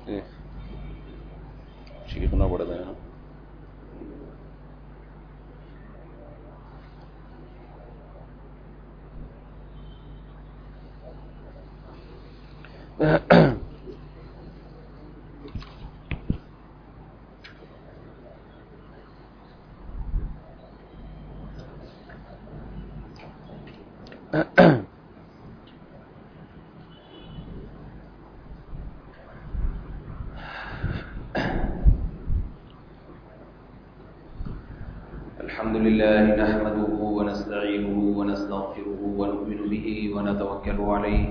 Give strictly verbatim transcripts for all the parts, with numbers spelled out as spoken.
چیخنا پڑتا ہے نا. الحمد لله نحمده ونستعينه ونستغفره ونؤمن به ونتوكل عليه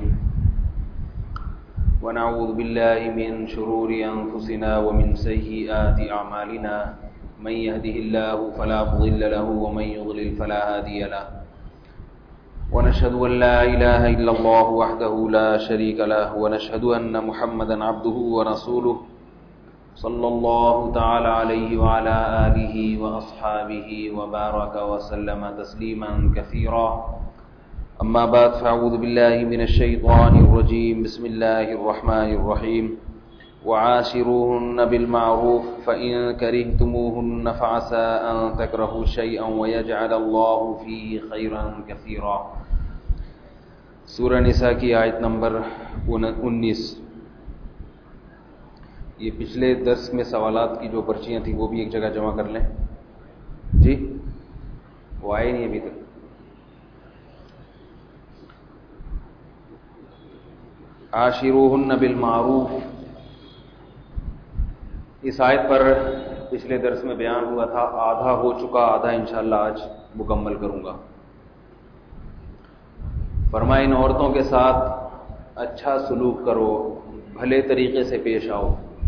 ونعوذ بالله من شرور أنفسنا ومن سيئات أعمالنا من يهده الله فلا مضل له ومن يضلل فلا هادي له ونشهد أن لا إله إلا الله وحده لا شريك له ونشهد أن محمدا عبده ورسوله صلى الله تعالى عليه وعلى آله وأصحابه وبارك وسلم تسليما كثيرا. أما بعد فأعوذ بالله من الشيطان الرجيم. بسم الله الرحمن الرحيم. وعاشروهن بالمعروف فإن كرهتموهن فعسى أن تكرهوا شيئا ويجعل الله فيه خيرا كثيرا. سورہ نساء کی آیت نمبر انیس. یہ پچھلے درس میں سوالات کی جو پرچیاں تھیں وہ بھی ایک جگہ جمع کر لیں. جی وہ آئے نہیں ابھی تک. عاشروہن بالمعروف، اس آیت پر پچھلے درس میں بیان ہوا تھا، آدھا ہو چکا، آدھا انشاءاللہ آج مکمل کروں گا. فرمائے ان عورتوں کے ساتھ اچھا سلوک کرو، بھلے طریقے سے پیش آؤ.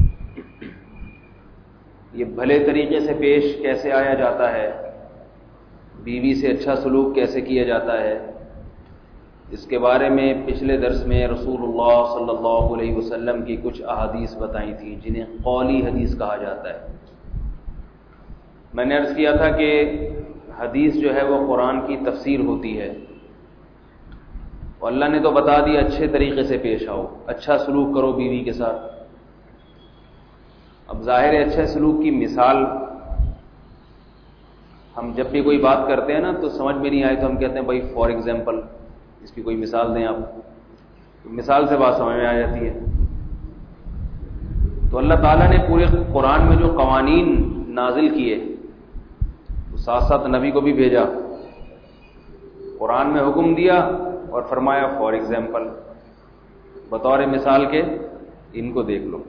یہ بھلے طریقے سے پیش کیسے آیا جاتا ہے، بیوی سے اچھا سلوک کیسے کیا جاتا ہے، اس کے بارے میں پچھلے درس میں رسول اللہ صلی اللہ علیہ وسلم کی کچھ احادیث بتائی تھیں جنہیں قولی حدیث کہا جاتا ہے. میں نے عرض کیا تھا کہ حدیث جو ہے وہ قرآن کی تفسیر ہوتی ہے، اور اللہ نے تو بتا دیا اچھے طریقے سے پیش آؤ، اچھا سلوک کرو بیوی کے ساتھ. اب ظاہر ہے اچھے سلوک کی مثال ہم جب بھی کوئی بات کرتے ہیں نا تو سمجھ میں نہیں آئی تو ہم کہتے ہیں بھائی فار ایگزامپل، اس کی کوئی مثال دیں آپ. مثال سے بات سمجھ میں آ جاتی ہے. تو اللہ تعالیٰ نے پورے قرآن میں جو قوانین نازل کیے تو ساتھ ساتھ نبی کو بھی بھیجا، قرآن میں حکم دیا اور فرمایا فار ایگزامپل، بطور مثال کے ان کو دیکھ لو.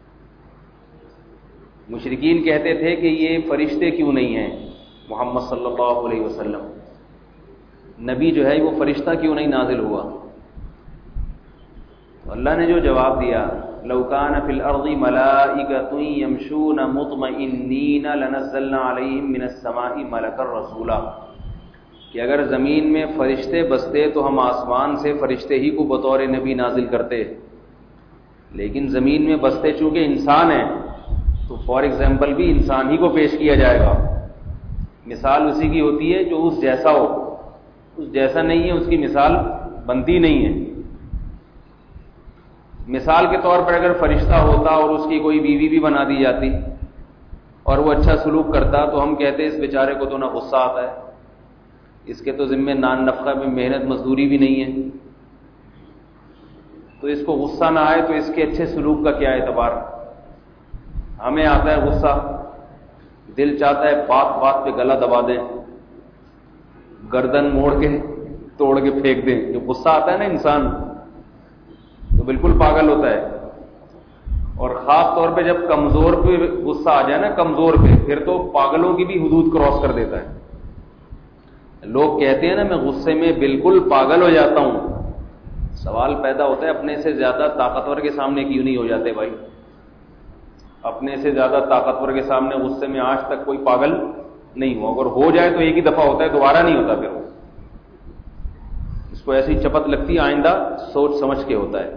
مشرکین کہتے تھے کہ یہ فرشتے کیوں نہیں ہیں محمد صلی اللہ علیہ وسلم، نبی جو ہے وہ فرشتہ کیوں نہیں نازل ہوا؟ تو اللہ نے جو جواب دیا، لو کان فی الارض ملائکۃ یمشون مطمئنین لنزلنا علیہم من السماء ملکا رسولا، کہ اگر زمین میں فرشتے بستے تو ہم آسمان سے فرشتے ہی کو بطور نبی نازل کرتے، لیکن زمین میں بستے چونکہ انسان ہیں تو فار ایگزامپل بھی انسان ہی کو پیش کیا جائے گا. مثال اسی کی ہوتی ہے جو اس جیسا ہو، اس جیسا نہیں ہے اس کی مثال بنتی نہیں ہے. مثال کے طور پر اگر فرشتہ ہوتا اور اس کی کوئی بیوی بھی بنا دی جاتی اور وہ اچھا سلوک کرتا تو ہم کہتے اس بیچارے کو تو نہ غصہ آتا ہے، اس کے تو ذمہ نان نفقہ میں محنت مزدوری بھی نہیں ہے، تو اس کو غصہ نہ آئے تو اس کے اچھے سلوک کا کیا اعتبار. ہمیں آتا ہے غصہ، دل چاہتا ہے بات بات پہ گلا دبا دیں، گردن موڑ کے توڑ کے پھینک دیں. جو غصہ آتا ہے نا انسان تو بالکل پاگل ہوتا ہے، اور خاص طور پہ جب کمزور پہ غصہ آ جائے نا، کمزور پہ، پھر تو پاگلوں کی بھی حدود کراس کر دیتا ہے. لوگ کہتے ہیں نا میں غصے میں بالکل پاگل ہو جاتا ہوں. سوال پیدا ہوتا ہے اپنے سے زیادہ طاقتور کے سامنے کیوں نہیں ہو جاتے بھائی؟ اپنے سے زیادہ طاقتور کے سامنے غصے میں آج تک کوئی پاگل نہیں ہوا. اگر ہو جائے تو ایک ہی دفعہ ہوتا ہے، دوبارہ نہیں ہوتا. پھر اس کو ایسی چپت لگتی ہے، آئندہ سوچ سمجھ کے ہوتا ہے.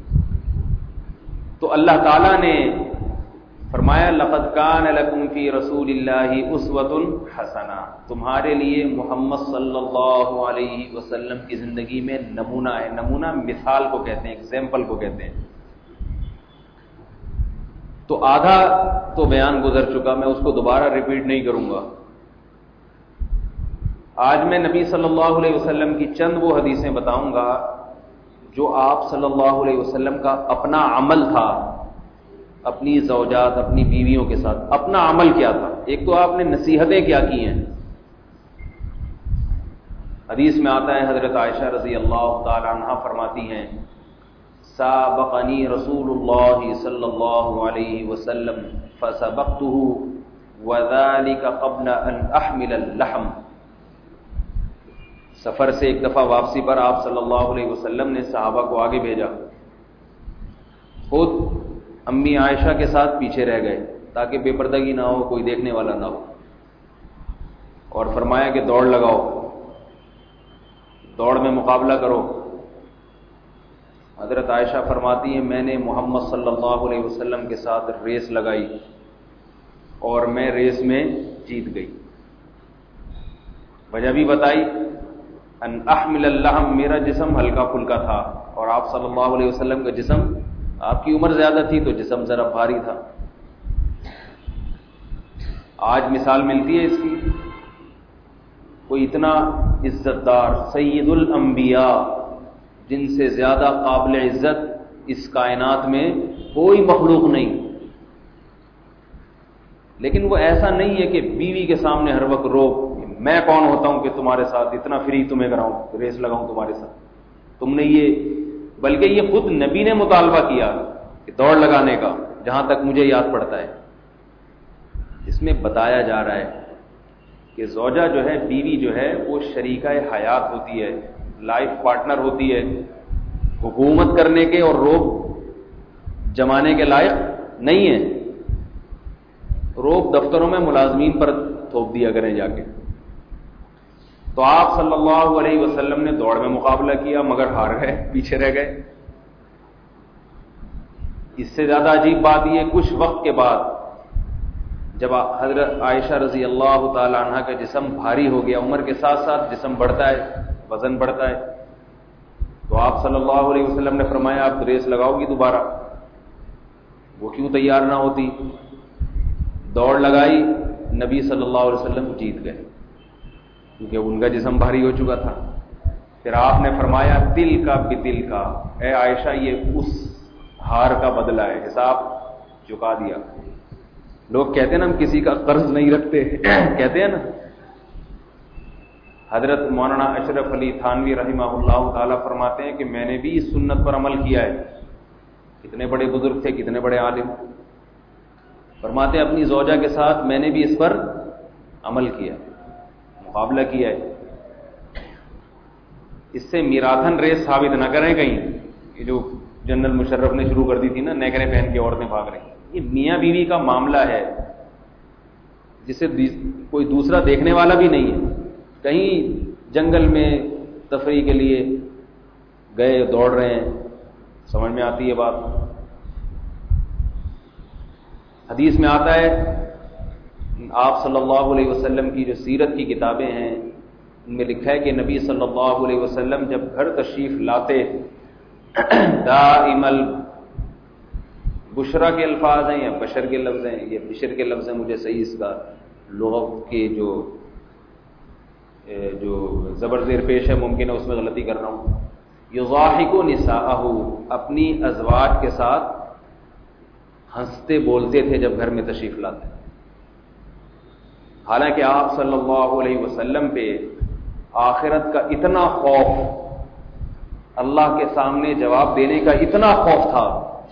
تو اللہ تعالیٰ نے فرمایا لقد کان لکم فی رسول اللہ اسوۃ حسنہ، تمہارے لیے محمد صلی اللہ علیہ وسلم کی زندگی میں نمونہ ہے. نمونہ مثال کو کہتے ہیں، ایگزامپل کو کہتے ہیں. تو آدھا تو بیان گزر چکا، میں اس کو دوبارہ ریپیٹ نہیں کروں گا۔ آج میں نبی صلی اللہ علیہ وسلم کی چند وہ حدیثیں بتاؤں گا جو آپ صلی اللہ علیہ وسلم کا اپنا عمل تھا، اپنی زوجات، اپنی بیویوں کے ساتھ اپنا عمل کیا تھا۔ ایک تو آپ نے نصیحتیں کیا کی ہیں۔ حدیث میں آتا ہے، حضرت عائشہ رضی اللہ تعالی عنہا فرماتی ہیں، سابقنی رسول اللہ صلی اللہ علیہ وسلم فسبقته وذلك قبل ان احمل اللحم۔ سفر سے ایک دفعہ واپسی پر آپ صلی اللہ علیہ وسلم نے صحابہ کو آگے بھیجا، خود امی عائشہ کے ساتھ پیچھے رہ گئے تاکہ بے پردگی نہ ہو، کوئی دیکھنے والا نہ ہو، اور فرمایا کہ دوڑ لگاؤ، دوڑ میں مقابلہ کرو۔ حضرت عائشہ فرماتی ہیں، میں نے محمد صلی اللہ علیہ وسلم کے ساتھ ریس لگائی اور میں ریس میں جیت گئی۔ وجہ بھی بتائی، ان احمل اللحم، میرا جسم ہلکا پھلکا تھا اور آپ صلی اللہ علیہ وسلم کا جسم، آپ کی عمر زیادہ تھی تو جسم ذرا بھاری تھا۔ آج مثال ملتی ہے اس کی، کوئی اتنا عزت دار سید الانبیاء، جن سے زیادہ قابل عزت اس کائنات میں کوئی مخلوق نہیں، لیکن وہ ایسا نہیں ہے کہ بیوی کے سامنے ہر وقت رو، میں کون ہوتا ہوں کہ تمہارے ساتھ اتنا فری تمہیں کراؤں، ریس لگاؤں تمہارے ساتھ، تم نے یہ، بلکہ یہ خود نبی نے مطالبہ کیا کہ دوڑ لگانے کا، جہاں تک مجھے یاد پڑتا ہے۔ اس میں بتایا جا رہا ہے کہ زوجہ جو ہے، بیوی جو ہے، وہ شریکہ حیات ہوتی ہے، لائف پارٹنر ہوتی ہے، حکومت کرنے کے اور روب جمانے کے لائق نہیں ہے۔ روب دفتروں میں ملازمین پر تھوپ دیا کریں جا کے۔ تو آپ صلی اللہ علیہ وسلم نے دوڑ میں مقابلہ کیا مگر ہار گئے، پیچھے رہ گئے۔ اس سے زیادہ عجیب بات یہ، کچھ وقت کے بعد جب حضرت عائشہ رضی اللہ تعالی عنہ کا جسم بھاری ہو گیا، عمر کے ساتھ ساتھ جسم بڑھتا ہے، وزن بڑھتا ہے، تو آپ صلی اللہ علیہ وسلم نے فرمایا، آپ ریس لگاؤ گی دوبارہ؟ وہ کیوں تیار نہ ہوتی؟ دوڑ لگائی، نبی صلی اللہ علیہ وسلم جیت گئے کیونکہ ان کا جسم بھاری ہو چکا تھا۔ پھر آپ نے فرمایا، دل کا بدل کا، اے عائشہ یہ اس ہار کا بدلہ ہے، حساب چکا دیا۔ لوگ کہتے ہیں نا ہم کسی کا قرض نہیں رکھتے، کہتے ہیں نا۔ حضرت مولانا اشرف علی تھانوی رحمہ اللہ تعالی فرماتے ہیں کہ میں نے بھی اس سنت پر عمل کیا ہے۔ کتنے بڑے بزرگ تھے، کتنے بڑے عالم، فرماتے ہیں اپنی زوجہ کے ساتھ میں نے بھی اس پر عمل کیا، مقابلہ کیا ہے۔ اس سے میراتھن ریس ثابت نہ کریں کہیں، یہ جو جنرل مشرف نے شروع کر دی تھی نا، نیکرے پہن کے عورتیں بھاگ رہی، یہ میاں بیوی کا معاملہ ہے جسے کوئی دوسرا دیکھنے والا بھی نہیں ہے۔ کہیں جنگل میں تفریح کے لیے گئے، دوڑ رہے ہیں، سمجھ میں آتی ہے بات۔ حدیث میں آتا ہے، آپ صلی اللہ علیہ وسلم کی جو سیرت کی کتابیں ہیں ان میں لکھا ہے کہ نبی صلی اللہ علیہ وسلم جب گھر تشریف لاتے، دائم البشرا کے الفاظ ہیں یا بشر کے لفظ ہیں، یہ بشر کے لفظ ہیں، مجھے صحیح اس کا لغت کے جو جو زبر زیر پیش ہے ممکن ہے اس میں غلطی کر رہا ہوں۔ یضاحک نساءہ، اپنی ازواج کے ساتھ ہنستے بولتے تھے جب گھر میں تشریف لاتے۔ حالانکہ آپ صلی اللہ علیہ وسلم پہ آخرت کا اتنا خوف، اللہ کے سامنے جواب دینے کا اتنا خوف تھا،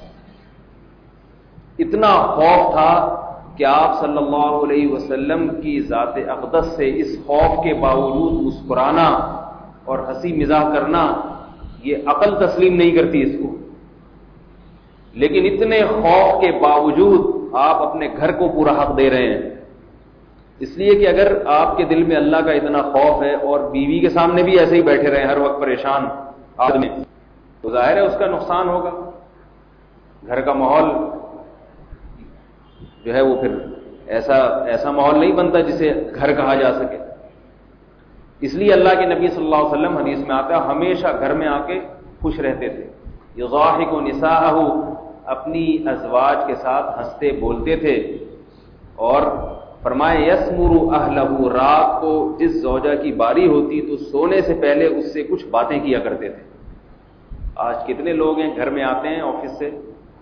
اتنا خوف تھا کہ آپ صلی اللہ علیہ وسلم کی ذات اقدس سے اس خوف کے باوجود مسکرانا اور ہنسی مزاح کرنا، یہ عقل تسلیم نہیں کرتی اس کو، لیکن اتنے خوف کے باوجود آپ اپنے گھر کو پورا حق دے رہے ہیں۔ اس لیے کہ اگر آپ کے دل میں اللہ کا اتنا خوف ہے اور بیوی کے سامنے بھی ایسے ہی بیٹھے رہے ہر وقت پریشان آدمی، تو ظاہر ہے اس کا نقصان ہوگا، گھر کا ماحول جو ہے وہ پھر ایسا ایسا ماحول نہیں بنتا جسے گھر کہا جا سکے۔ اس لیے اللہ کے نبی صلی اللہ علیہ وسلم حدیث میں آتا ہے ہمیشہ گھر میں آ کے خوش رہتے تھے۔ یضاحک نساءہ، اپنی ازواج کے ساتھ ہنستے بولتے تھے، اور فرمائے یسمر اہلہ، رات کو جس زوجہ کی باری ہوتی تو سونے سے پہلے اس سے کچھ باتیں کیا کرتے تھے۔ آج کتنے لوگ ہیں گھر میں آتے ہیں آفس سے،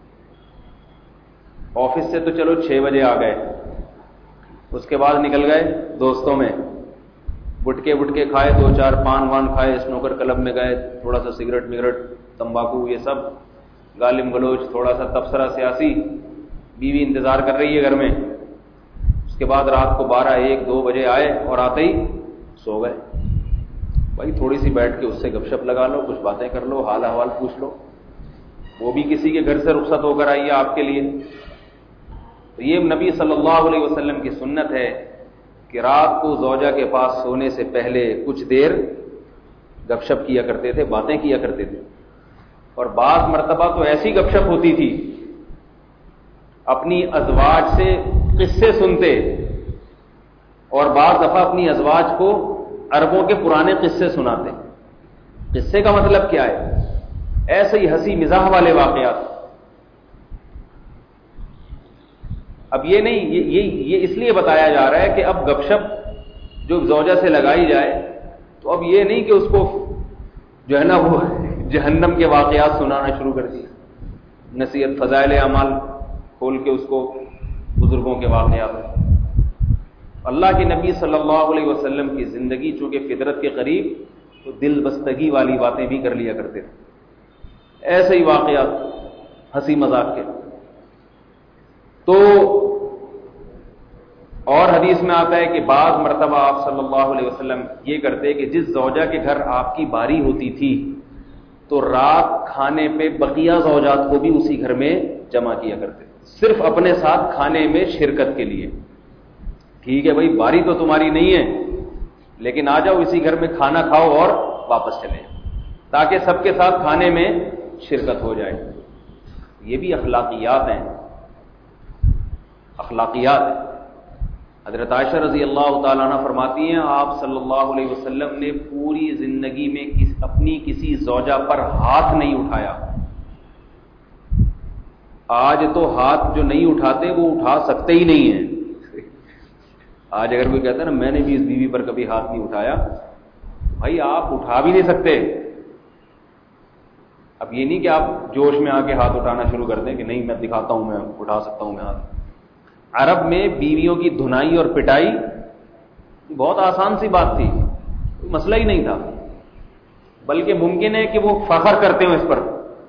آفس سے تو چلو چھ بجے آ گئے، اس کے بعد نکل گئے دوستوں میں، گٹکے وٹکے کھائے، دو چار پان وان کھائے، اسنوکر کلب میں گئے، تھوڑا سا سگریٹ مگریٹ تمباکو یہ سب گالم گلوچ، تھوڑا سا تبصرہ سیاسی، بیوی انتظار کر رہی ہے گھر میں، اس کے بعد رات کو بارہ ایک دو بجے آئے اور آتے ہی سو گئے۔ بھائی تھوڑی سی بیٹھ کے اس سے گپ شپ لگا لو، کچھ باتیں کر لو، حال احوال پوچھ لو، وہ بھی کسی کے گھر سے رخصت ہو کر آئی ہے آپ کے لیے۔ تو یہ نبی صلی اللہ علیہ وسلم کی سنت ہے کہ رات کو زوجہ کے پاس سونے سے پہلے کچھ دیر گپ شپ کیا کرتے تھے، باتیں کیا کرتے تھے، اور بعض مرتبہ تو ایسی گپ شپ ہوتی تھی اپنی ازواج سے قصے سنتے، اور بعض دفعہ اپنی ازواج کو عربوں کے پرانے قصے سناتے۔ قصے کا مطلب کیا ہے؟ ایسے ہی ہنسی مزاح والے واقعات۔ اب یہ نہیں، یہ, یہ, یہ اس لیے بتایا جا رہا ہے کہ اب گپ شپ جو زوجہ سے لگائی جائے تو اب یہ نہیں کہ اس کو جو ہے نا وہ جہنم کے واقعات سنانا شروع کر دیا، نصیحت فضائل اعمال کھول کے اس کو بزرگوں کے واقعات۔ اللہ کے نبی صلی اللہ علیہ وسلم کی زندگی چونکہ فطرت کے قریب، تو دل بستگی والی باتیں بھی کر لیا کرتے تھے، ایسے ہی واقعات ہنسی مذاق کے۔ تو اور حدیث میں آتا ہے کہ بعض مرتبہ آپ صلی اللہ علیہ وسلم یہ کرتے کہ جس زوجہ کے گھر آپ کی باری ہوتی تھی تو رات کھانے پہ بقیہ زوجات کو بھی اسی گھر میں جمع کیا کرتے، صرف اپنے ساتھ کھانے میں شرکت کے لیے۔ ٹھیک ہے بھائی، باری تو تمہاری نہیں ہے، لیکن آ جاؤ اسی گھر میں کھانا کھاؤ اور واپس چلے جاؤ، تاکہ سب کے ساتھ کھانے میں شرکت ہو جائے۔ یہ بھی اخلاقیات ہیں، اخلاقیات ہیں۔ حضرت عائشہ رضی اللہ تعالیٰ عنہ فرماتی ہیں آپ صلی اللہ علیہ وسلم نے پوری زندگی میں کس اپنی کسی زوجہ پر ہاتھ نہیں اٹھایا۔ آج تو ہاتھ جو نہیں اٹھاتے وہ اٹھا سکتے ہی نہیں ہیں۔ آج اگر کوئی کہتا ہے نا میں نے بھی اس بیوی پر کبھی ہاتھ نہیں اٹھایا، بھائی آپ اٹھا بھی نہیں سکتے۔ اب یہ نہیں کہ آپ جوش میں آ کے ہاتھ اٹھانا شروع کر دیں کہ نہیں میں دکھاتا ہوں، میں اٹھا سکتا ہوں میں ہاتھ۔ عرب میں بیویوں کی دھنائی اور پٹائی بہت آسان سی بات تھی، کوئی مسئلہ ہی نہیں تھا، بلکہ ممکن ہے کہ وہ فخر کرتے ہوں اس پر۔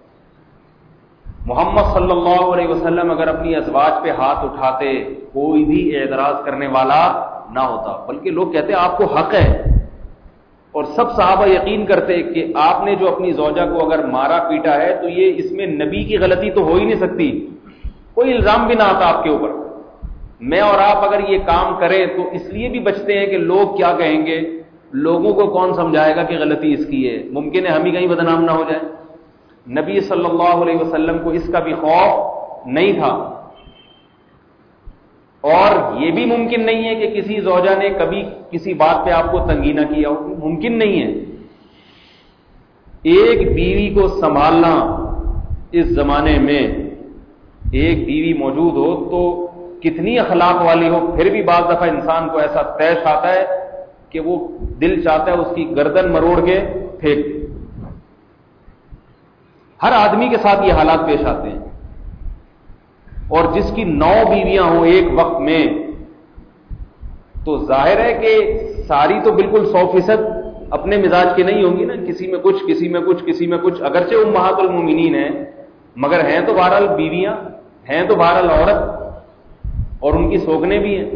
محمد صلی اللہ علیہ وسلم اگر اپنی ازواج پہ ہاتھ اٹھاتے کوئی بھی اعتراض کرنے والا نہ ہوتا، بلکہ لوگ کہتے آپ کو حق ہے، اور سب صحابہ یقین کرتے کہ آپ نے جو اپنی زوجہ کو اگر مارا پیٹا ہے تو یہ اس میں نبی کی غلطی تو ہو ہی نہیں سکتی، کوئی الزام بھی نہ آتا آپ کے اوپر۔ میں اور آپ اگر یہ کام کریں تو اس لیے بھی بچتے ہیں کہ لوگ کیا کہیں گے، لوگوں کو کون سمجھائے گا کہ غلطی اس کی ہے، ممکن ہے ہم ہی کہیں بدنام نہ ہو جائے۔ نبی صلی اللہ علیہ وسلم کو اس کا بھی خوف نہیں تھا، اور یہ بھی ممکن نہیں ہے کہ کسی زوجہ نے کبھی کسی بات پہ آپ کو تنگی نہ کیا ہو، ممکن نہیں ہے۔ ایک بیوی کو سنبھالنا اس زمانے میں، ایک بیوی موجود ہو تو کتنی اخلاق والی ہو، پھر بھی بعض دفعہ انسان کو ایسا طیش آتا ہے کہ وہ دل چاہتا ہے اس کی گردن مروڑ کے پھینک۔ ہر آدمی کے ساتھ یہ حالات پیش آتے ہیں، اور جس کی نو بیویاں ہوں ایک وقت میں تو ظاہر ہے کہ ساری تو بالکل سو فیصد اپنے مزاج کی نہیں ہوں گی نا، کسی میں کچھ کسی میں کچھ کسی میں کچھ، اگرچہ امہات المومنین ہیں مگر ہیں تو بہرحال بیویاں، ہیں تو بہرحال عورت، اور ان کی سوگنے بھی ہیں۔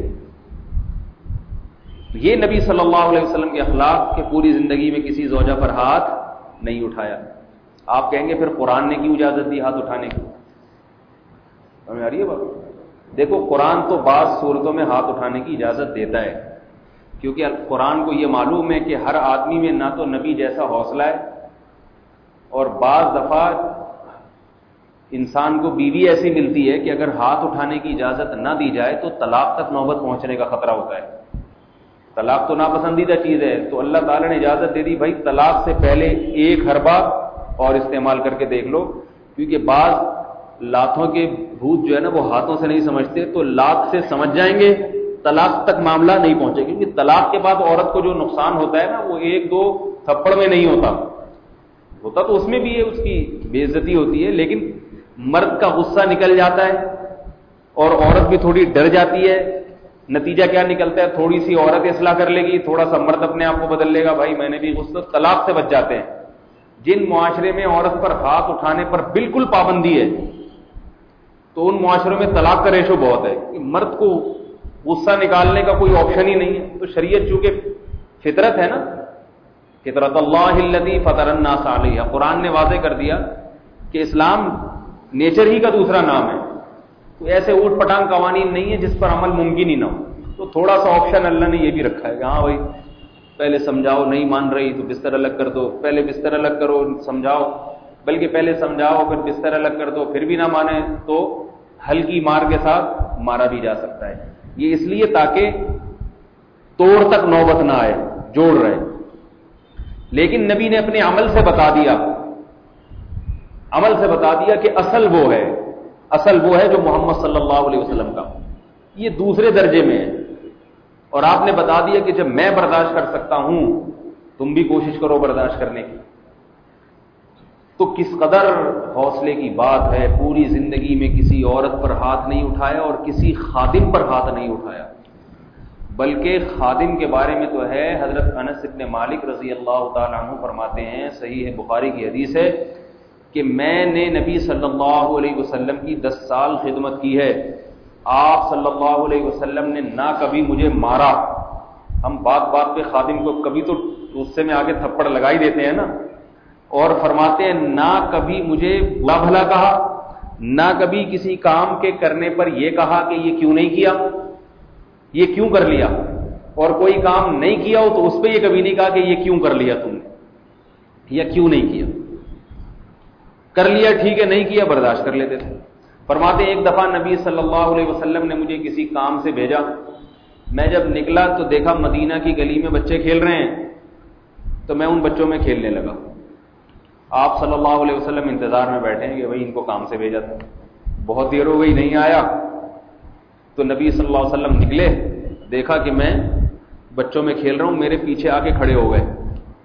یہ نبی صلی اللہ علیہ وسلم کے اخلاق کہ پوری زندگی میں کسی زوجہ پر ہاتھ نہیں اٹھایا۔ آپ کہیں گے پھر قرآن نے کیوں اجازت دی ہاتھ اٹھانے کی؟ سمجھ آ رہی ہے بات؟ دیکھو قرآن تو بعض صورتوں میں ہاتھ اٹھانے کی اجازت دیتا ہے، کیونکہ قرآن کو یہ معلوم ہے کہ ہر آدمی میں نہ تو نبی جیسا حوصلہ ہے، اور بعض دفعہ انسان کو بیوی ایسی ملتی ہے کہ اگر ہاتھ اٹھانے کی اجازت نہ دی جائے تو طلاق تک نوبت پہنچنے کا خطرہ ہوتا ہے۔ طلاق تو ناپسندیدہ چیز ہے، تو اللہ تعالیٰ نے اجازت دے دی بھائی طلاق سے پہلے ایک حربہ اور استعمال کر کے دیکھ لو، کیونکہ بعض لاتوں کے بھوت جو ہے نا وہ ہاتھوں سے نہیں سمجھتے، تو لات سے سمجھ جائیں گے، طلاق تک معاملہ نہیں پہنچے، کیونکہ طلاق کے بعد عورت کو جو نقصان ہوتا ہے نا وہ ایک دو تھپڑ میں نہیں ہوتا ہوتا تو اس میں بھی ہے، اس کی بے عزتی ہوتی ہے، لیکن مرد کا غصہ نکل جاتا ہے اور عورت بھی تھوڑی ڈر جاتی ہے۔ نتیجہ کیا نکلتا ہے؟ تھوڑی سی عورت اصلاح کر لے گی، تھوڑا سا مرد اپنے آپ کو بدل لے گا، بھائی میں نے بھی غصہ، طلاق سے بچ جاتے ہیں۔ جن معاشرے میں عورت پر ہاتھ اٹھانے پر بالکل پابندی ہے تو ان معاشروں میں طلاق کا ریشو بہت ہے، کہ مرد کو غصہ نکالنے کا کوئی آپشن ہی نہیں ہے۔ تو شریعت چونکہ فطرت ہے نا، فطرت اللہ الذی فطر الناس علیہ، قرآن نے واضح کر دیا کہ اسلام نیچر ہی کا دوسرا نام ہے، تو ایسے اوٹ پٹانگ قوانین نہیں ہے جس پر عمل ممکن ہی نہ ہو۔ تو تھوڑا سا آپشن اللہ نے یہ بھی رکھا ہے کہ ہاں بھائی پہلے سمجھاؤ، نہیں مان رہی تو بستر الگ کر دو، پہلے بستر الگ کرو سمجھاؤ، بلکہ پہلے سمجھاؤ پھر بستر الگ کر دو، پھر بھی نہ مانے تو ہلکی مار کے ساتھ مارا بھی جا سکتا ہے۔ یہ اس لیے تاکہ توڑ تک نوبت نہ آئے، جوڑ رہے۔ لیکن نبی نے اپنے عمل سے بتا دیا، عمل سے بتا دیا کہ اصل وہ ہے، اصل وہ ہے جو محمد صلی اللہ علیہ وسلم کا، یہ دوسرے درجے میں ہے۔ اور آپ نے بتا دیا کہ جب میں برداشت کر سکتا ہوں تم بھی کوشش کرو برداشت کرنے کی۔ تو کس قدر حوصلے کی بات ہے، پوری زندگی میں کسی عورت پر ہاتھ نہیں اٹھایا اور کسی خادم پر ہاتھ نہیں اٹھایا، بلکہ خادم کے بارے میں تو ہے، حضرت انس بن مالک رضی اللہ تعالیٰ عنہ فرماتے ہیں، صحیح ہے بخاری کی حدیث ہے، کہ میں نے نبی صلی اللہ علیہ وسلم کی دس سال خدمت کی ہے، آپ صلی اللہ علیہ وسلم نے نہ کبھی مجھے مارا۔ ہم بات بات پہ خادم کو کبھی تو غصے میں آگے تھپڑ لگا ہی دیتے ہیں نا، اور فرماتے ہیں نہ کبھی مجھے برا بھلا کہا، نہ کبھی کسی کام کے کرنے پر یہ کہا کہ یہ کیوں نہیں کیا، یہ کیوں کر لیا، اور کوئی کام نہیں کیا ہو تو اس پہ یہ کبھی نہیں کہا کہ یہ کیوں کر لیا تم نے، یا کیوں نہیں کیا، کر لیا ٹھیک ہے، نہیں کیا برداشت کر لیتے تھے۔ فرماتے ایک دفعہ نبی صلی اللہ علیہ وسلم نے مجھے کسی کام سے بھیجا، میں جب نکلا تو دیکھا مدینہ کی گلی میں بچے کھیل رہے ہیں، تو میں ان بچوں میں کھیلنے لگا۔ آپ صلی اللہ علیہ وسلم انتظار میں بیٹھے ہیں کہ بھائی ان کو کام سے بھیجا تھا، بہت دیر ہو گئی نہیں آیا، تو نبی صلی اللہ علیہ وسلم نکلے، دیکھا کہ میں بچوں میں کھیل رہا ہوں، میرے پیچھے آ کے کھڑے ہو گئے۔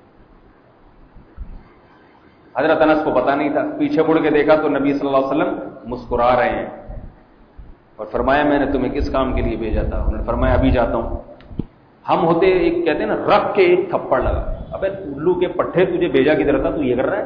حضرت انس کو پتا نہیں تھا، پیچھے مڑ کے دیکھا تو نبی صلی اللہ علیہ وسلم مسکرا رہے ہیں، اور فرمایا میں نے تمہیں کس کام کے لیے بھیجا تھا؟ انہوں نے فرمایا ابھی جاتا ہوں۔ ہم ہوتے ایک کہتے ہیں نا رکھ کے ایک تھپڑ لگا، ابے الو کے پٹھے تجھے بھیجا کدھر تھا، تو یہ کر رہا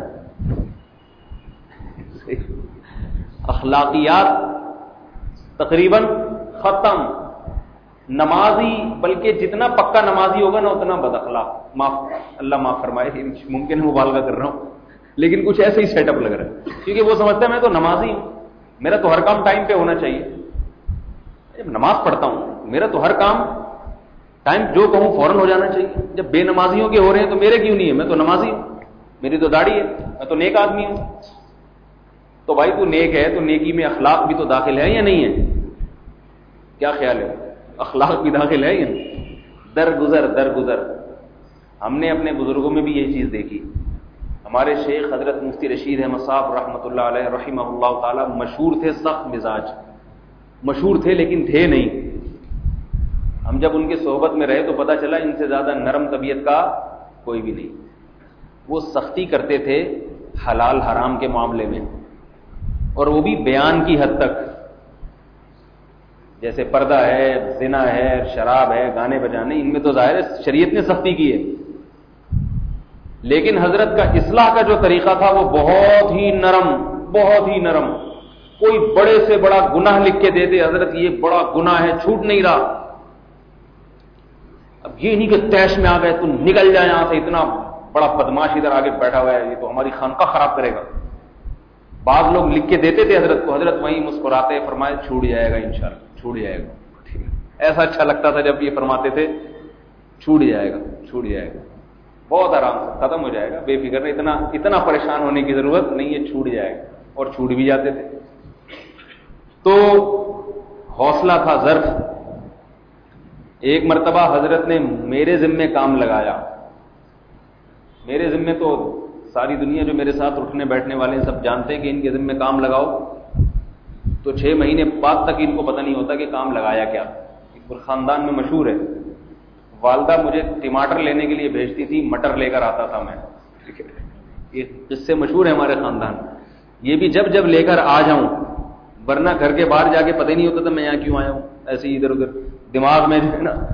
ہے۔ اخلاقیات تقریباً ختم۔ نمازی بلکہ جتنا پکا نمازی ہوگا نا اتنا بد اخلاق، معاف اللہ معاف فرمائے، ممکن ہے مبالغہ کر رہا ہوں لیکن کچھ ایسے ہی سیٹ اپ لگ رہا ہے، کیونکہ وہ سمجھتا ہے میں تو نمازی ہوں، میرا تو ہر کام ٹائم پہ ہونا چاہیے، جب نماز پڑھتا ہوں میرا تو ہر کام ٹائم جو کہوں فوراً ہو جانا چاہیے، جب بے نمازیوں کے ہو رہے ہیں تو میرے کیوں نہیں ہے، میں تو نمازی ہوں، میری تو داڑھی ہے، میں تو نیک آدمی ہوں۔ تو بھائی تو نیک ہے تو نیکی میں اخلاق بھی تو داخل ہے یا نہیں ہے؟ کیا خیال ہے؟ اخلاق بھی داخل ہے یا نہیں؟ درگزر درگزر ہم نے اپنے بزرگوں میں بھی یہ چیز دیکھی۔ ہمارے شیخ حضرت مفتی رشید احمد صاحب رحمۃ اللہ علیہ رحمہ اللہ تعالی مشہور تھے سخت مزاج، مشہور تھے لیکن تھے نہیں۔ ہم جب ان کے صحبت میں رہے تو پتہ چلا ان سے زیادہ نرم طبیعت کا کوئی بھی نہیں۔ وہ سختی کرتے تھے حلال حرام کے معاملے میں، اور وہ بھی بیان کی حد تک، جیسے پردہ ہے، زنا ہے، شراب ہے، گانے بجانے، ان میں تو ظاہر ہے شریعت نے سختی کی ہے، لیکن حضرت کا اصلاح کا جو طریقہ تھا وہ بہت ہی نرم، بہت ہی نرم۔ کوئی بڑے سے بڑا گناہ لکھ کے دے دے حضرت یہ بڑا گناہ ہے، چھوٹ نہیں رہا، اب یہ نہیں کہ تیش میں آ گئے تو نکل جائے یہاں سے، اتنا بڑا بدماش ادھر آگے بیٹھا ہوا ہے، یہ تو ہماری خانقاہ خراب کرے گا۔ بعض لوگ لکھ کے دیتے تھے حضرت کو، حضرت وہیں مسکراتے فرمائے چھوٹ جائے گا انشاءاللہ، چھوٹ جائے گا، ٹھیک ہے۔ ایسا اچھا لگتا تھا جب یہ فرماتے تھے چھوٹ جائے گا، چھوٹ جائے گا، بہت آرام سے ختم ہو جائے گا، بے فکر نہیں، اتنا اتنا پریشان ہونے کی ضرورت نہیں ہے، چھوٹ جائے گا، اور چھوٹ بھی جاتے تھے۔ تو حوصلہ تھا ظرف۔ ایک مرتبہ حضرت نے میرے ذمے کام لگایا، میرے ذمے تو ساری دنیا جو میرے ساتھ اٹھنے بیٹھنے والے ہیں سب جانتے ہیں کہ ان کے ذمے کام لگاؤ، تو چھ مہینے بعد تک ان کو پتہ نہیں ہوتا کہ کام لگایا کیا. خاندان میں مشہور ہے. والدہ مجھے ٹماٹر لینے کے لیے بھیجتی تھی, مٹر لے کر آتا تھا میں. یہ قصے مشہور ہیں ہمارے خاندان. یہ بھی جب جب لے کر آ جاؤں, ورنہ گھر کے باہر جا کے پتہ نہیں ہوتا تھا میں یہاں کیوں آیا ہوں, ایسے ہی ادھر ادھر دماغ میں جو ہے نا.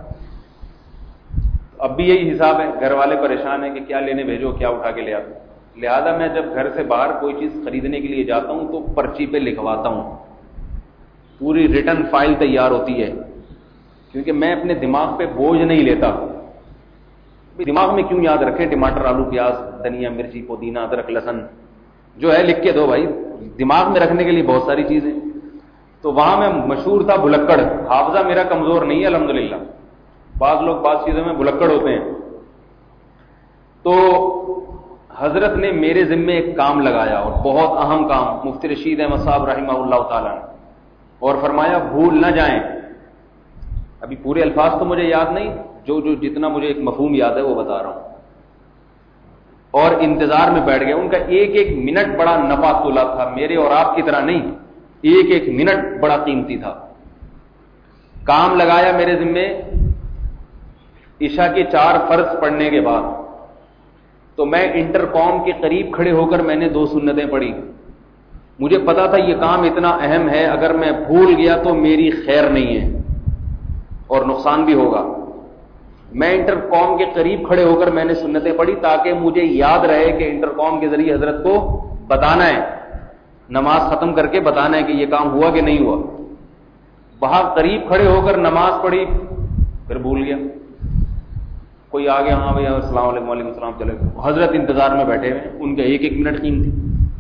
اب بھی یہی حساب ہے, گھر والے پریشان ہیں کہ کیا لینے بھیجو, کیا اٹھا کے لے آتا. لہذا میں جب گھر سے باہر کوئی چیز خریدنے کے لیے جاتا ہوں تو پرچی پہ لکھواتا ہوں, پوری ریٹرن فائل تیار ہوتی ہے, کیونکہ میں اپنے دماغ پہ بوجھ نہیں لیتا. دماغ میں کیوں یاد رکھیں ٹماٹر, آلو, پیاز, دھنیا, مرچی, پودینہ, ادرک, لہسن, جو ہے لکھ کے دو بھائی, دماغ میں رکھنے کے لیے بہت ساری چیزیں. تو وہاں میں مشہور تھا بھلکڑ. حافظہ میرا کمزور نہیں ہے الحمدللہ, بعض لوگ بعض چیزوں میں بھلکڑ ہوتے ہیں. تو حضرت نے میرے ذمے ایک کام لگایا, اور بہت اہم کام, مفتی رشید احمد صاحب رحمہ اللہ تعالیٰ نے, اور فرمایا بھول نہ جائیں. ابھی پورے الفاظ تو مجھے یاد نہیں, جو جو جتنا مجھے ایک مفہوم یاد ہے وہ بتا رہا ہوں. اور انتظار میں بیٹھ گیا. ان کا ایک ایک منٹ بڑا نفع تولا تھا, میرے اور آپ کی طرح نہیں, ایک ایک منٹ بڑا قیمتی تھا. کام لگایا میرے ذمے عشاء کے چار فرض پڑھنے کے بعد. تو میں انٹر کام کے قریب کھڑے ہو کر میں نے دو سنتیں پڑھی. مجھے پتا تھا یہ کام اتنا اہم ہے, اگر میں بھول گیا تو میری خیر نہیں ہے اور نقصان بھی ہوگا. میں انٹر کام کے قریب کھڑے ہو کر میں نے سنتیں پڑھی تاکہ مجھے یاد رہے کہ انٹر کام کے ذریعے حضرت کو بتانا ہے, نماز ختم کر کے بتانا ہے کہ یہ کام ہوا کہ نہیں ہوا. وہاں قریب کھڑے ہو کر نماز پڑھی, پھر بھول گیا. کوئی آ گیا, ہاں بھائی السلام علیکم, وعلیکم السلام, چلے. حضرت انتظار میں بیٹھے ہوئے, ان کے ایک ایک منٹ قیمتی.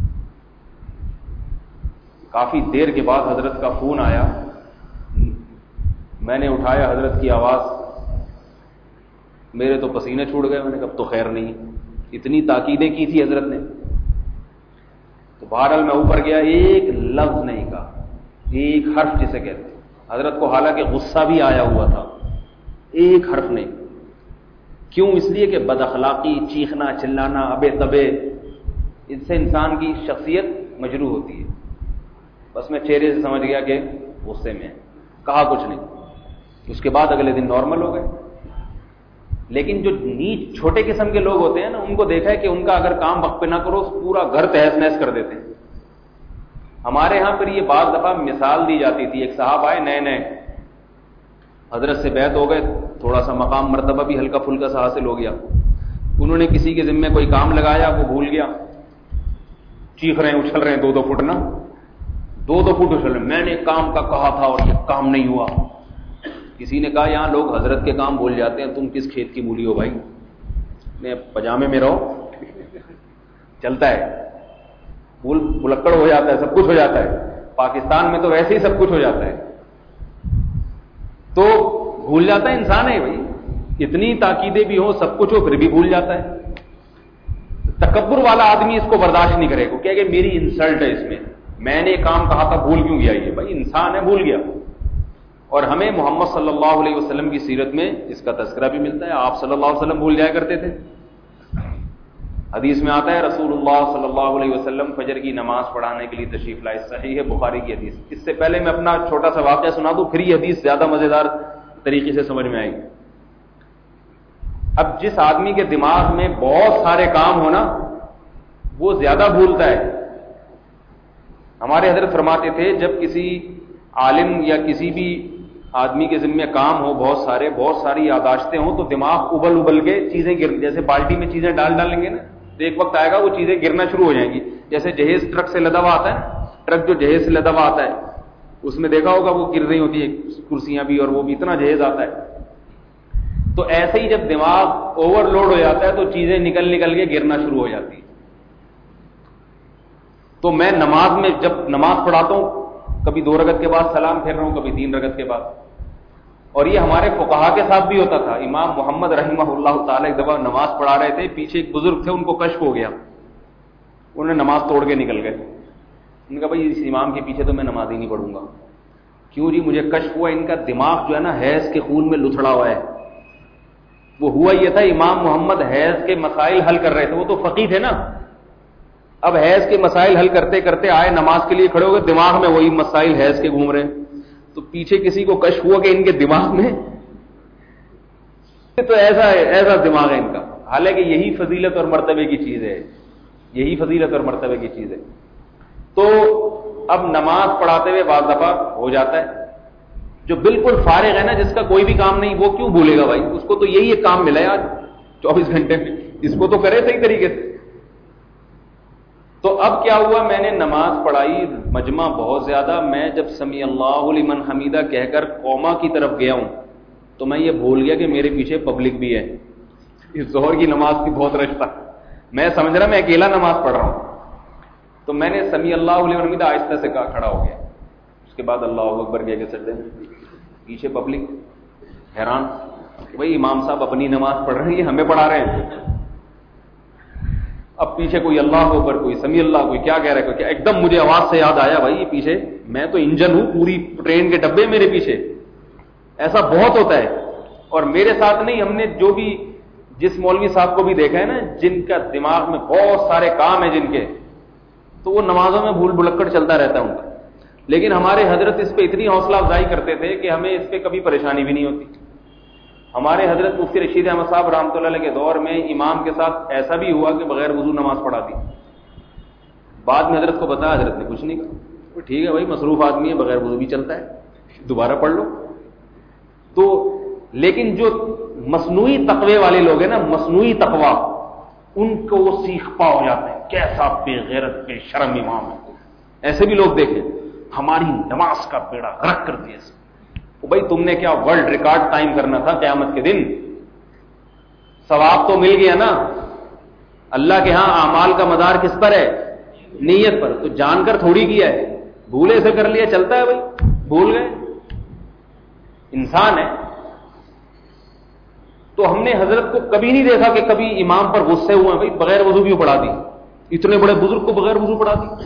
کافی دیر کے بعد حضرت کا فون آیا, میں نے اٹھایا, حضرت کی آواز, میرے تو پسینے چھوٹ گئے. میں نے کہا اب تو خیر نہیں, اتنی تاکیدیں کی تھی حضرت نے. تو بہرحال میں اوپر گیا, ایک لفظ نہیں کہا, ایک حرف جسے کہتے ہیں. حضرت کو حالانکہ غصہ بھی آیا ہوا تھا, ایک حرف نہیں. کیوں؟ اس لیے کہ بد اخلاقی, چیخنا, چلانا, ابے تبے, اس سے انسان کی شخصیت مجروح ہوتی ہے. بس میں چہرے سے سمجھ گیا کہ غصے میں, کہا کچھ نہیں. اس کے بعد اگلے دن نارمل ہو گئے. لیکن جو نیچ چھوٹے قسم کے لوگ ہوتے ہیں نا, ان کو دیکھا ہے کہ ان کا اگر کام وقت پہ نہ کرو پورا گھر تہس نہس کر دیتے ہیں. ہمارے ہاں پھر یہ بعض دفعہ مثال دی جاتی تھی. ایک صاحب آئے نئے نئے, حضرت سے بیعت ہو گئے, تھوڑا سا مقام مرتبہ بھی ہلکا پھلکا سا حاصل ہو گیا. انہوں نے کسی کے ذمے کوئی کام لگایا, وہ بھول گیا, چیخ رہے ہیں, اچھل رہے ہیں, دو دو فٹ نا, دو دو فٹ اچھل رہے ہیں, میں نے کام کا کہا تھا اور یہ کام نہیں ہوا. کسی نے کہا یہاں لوگ حضرت کے کام بھول جاتے ہیں, تم کس کھیت کی مولی ہو بھائی, میں پجامے میں رہو, چلتا ہے. بھول بھلکڑ ہو جاتا ہے, سب کچھ ہو جاتا ہے. پاکستان میں تو ویسے ہی سب کچھ ہو جاتا ہے. تو بھول جاتا ہے انسان ہے بھائی, اتنی تاکیدیں بھی ہو, سب کچھ ہو, پھر بھی بھول جاتا ہے. تکبر والا آدمی اس کو برداشت نہیں کرے گا, کیا کہ میری انسلٹ ہے اس میں, میں نے کام کہا تھا بھول کیوں گیا. یہ بھائی انسان ہے, بھول گیا. اور ہمیں محمد صلی اللہ علیہ وسلم کی سیرت میں اس کا تذکرہ بھی ملتا ہے. آپ صلی اللہ علیہ وسلم بھول جایا کرتے تھے. حدیث میں آتا ہے رسول اللہ صلی اللہ علیہ وسلم فجر کی نماز پڑھانے کے لیے تشریف لائے, صحیح ہے بخاری کی حدیث. اس سے پہلے میں اپنا چھوٹا سا واقعہ سنا دوں, پھر یہ حدیث زیادہ مزیدار طریقے سے سمجھ میں آئے گی. اب جس آدمی کے دماغ میں بہت سارے کام ہونا, وہ زیادہ بھولتا ہے. ہمارے حضرت فرماتے تھے جب کسی عالم یا کسی بھی آدمی کے ذمہ کام ہو, بہت سارے بہت ساری یاداشتیں ہوں, تو دماغ ابل ابل کے چیزیں گر, جیسے بالٹی میں چیزیں ڈال ڈالیں گے نا, تو ایک وقت آئے گا وہ چیزیں گرنا شروع ہو جائیں گی. جیسے جہیز ٹرک سے لدا ہوا آتا ہے, ٹرک جو جہیز سے لدا ہوا آتا ہے اس میں دیکھا ہوگا وہ گر رہی ہوتی ہے کرسیاں بھی, اور وہ بھی اتنا جہیز آتا ہے. تو ایسے ہی جب دماغ اوور لوڈ ہو جاتا ہے تو چیزیں نکل نکل کے گرنا شروع ہو جاتی ہیں. تو میں نماز میں جب نماز پڑھاتا ہوں, کبھی دو رکعت کے بعد سلام پھیر رہا ہوں, کبھی تین رکعت کے بعد. اور یہ ہمارے فقہا کے ساتھ بھی ہوتا تھا. امام محمد رحمہ اللہ تعالی ایک دفعہ نماز پڑھا رہے تھے, پیچھے ایک بزرگ تھے, ان کو کشف ہو گیا, انہوں نے نماز توڑ کے نکل گئے. ان نے کہا بھائی اس امام کے پیچھے تو میں نماز ہی نہیں پڑھوں گا. کیوں جی؟ مجھے کشف ہوا ان کا دماغ جو ہے نا حیض کے خون میں لتھڑا ہوا ہے. وہ ہوا یہ تھا, امام محمد حیض کے مسائل حل کر رہے تھے, وہ تو فقیہ تھے نا, اب حیض کے مسائل حل کرتے کرتے آئے, نماز کے لیے کھڑے ہو گئے, دماغ میں وہی مسائل حیض کے گھوم رہے ہیں. تو پیچھے کسی کو کشف ہوا کہ ان کے دماغ میں تو ایسا ایسا دماغ ہے ان کا. حالانکہ یہی فضیلت اور مرتبے کی چیز ہے, یہی فضیلت اور مرتبے کی چیز ہے. تو اب نماز پڑھاتے ہوئے بعض دفعہ ہو جاتا ہے, جو بالکل فارغ ہے نا, جس کا کوئی بھی کام نہیں, وہ کیوں بھولے گا بھائی؟ اس کو تو یہی ایک کام ملا ہے آج چوبیس گھنٹے میں, اس کو تو کرے صحیح طریقے سے. تو اب کیا ہوا, میں نے نماز پڑھائی, مجمع بہت زیادہ, میں جب سمیع اللہ لمن حمیدہ کہہ کر قوما کی طرف گیا ہوں تو میں یہ بھول گیا کہ میرے پیچھے پبلک بھی ہے. اس ظہر کی نماز کی بہت رش تھا, میں سمجھ رہا میں اکیلا نماز پڑھ رہا ہوں. تو میں نے سمیع اللہ لمن حمیدہ آہستہ سے کہا, کھڑا ہو گیا. اس کے بعد اللہ اکبر کہہ کے سجدے میں, پیچھے پبلک حیران کہ بھائی امام صاحب اپنی نماز پڑھ رہے ہیں, ہمیں پڑھا رہے ہیں. اب پیچھے کوئی اللہ اکبر, کوئی سمیع اللہ, کوئی کیا کہہ رہا ہے. ایک دم مجھے آواز سے یاد آیا, بھائی یہ پیچھے میں تو انجن ہوں, پوری ٹرین کے ڈبے میرے پیچھے. ایسا بہت ہوتا ہے. اور میرے ساتھ نہیں, ہم نے جو بھی جس مولوی صاحب کو بھی دیکھا ہے نا, جن کا دماغ میں بہت سارے کام ہیں جن کے, تو وہ نمازوں میں بھول بھلکڑ چلتا رہتا ہے ان کا. لیکن ہمارے حضرت اس پہ اتنی حوصلہ افزائی کرتے تھے کہ ہمیں اس پہ کبھی پریشانی بھی نہیں ہوتی. ہمارے حضرت مفتی رشید احمد صاحب رحمۃ اللہ علیہ کے دور میں امام کے ساتھ ایسا بھی ہوا کہ بغیر وضو نماز پڑھا دی. بعد میں حضرت کو بتایا, حضرت نے کچھ نہیں کہا, ٹھیک ہے بھائی مصروف آدمی ہے, بغیر وضو بھی چلتا ہے, دوبارہ پڑھ لو. تو لیکن جو مصنوعی تقوی والے لوگ ہیں نا, مصنوعی تقوی, ان کو وہ سیکھ پا ہو جاتے ہیں, کیسا بے غیرت بے شرم امام ہے. ایسے بھی لوگ دیکھیں, ہماری نماز کا بیڑا غرق کر دیا. بھائی تم نے کیا ورلڈ ریکارڈ ٹائم کرنا تھا قیامت کے دن, ثواب تو مل گیا نا. اللہ کے ہاں اعمال کا مدار کس پر ہے؟ نیت پر. تو جان کر تھوڑی کیا ہے, بھولے سے کر لیا, چلتا ہے بھائی, بھول گئے, انسان ہے. تو ہم نے حضرت کو کبھی نہیں دیکھا کہ کبھی امام پر غصے ہوئے ہیں, بھائی بغیر وضو بھی پڑھا دی, اتنے بڑے بزرگ کو بغیر وضو پڑھا دی.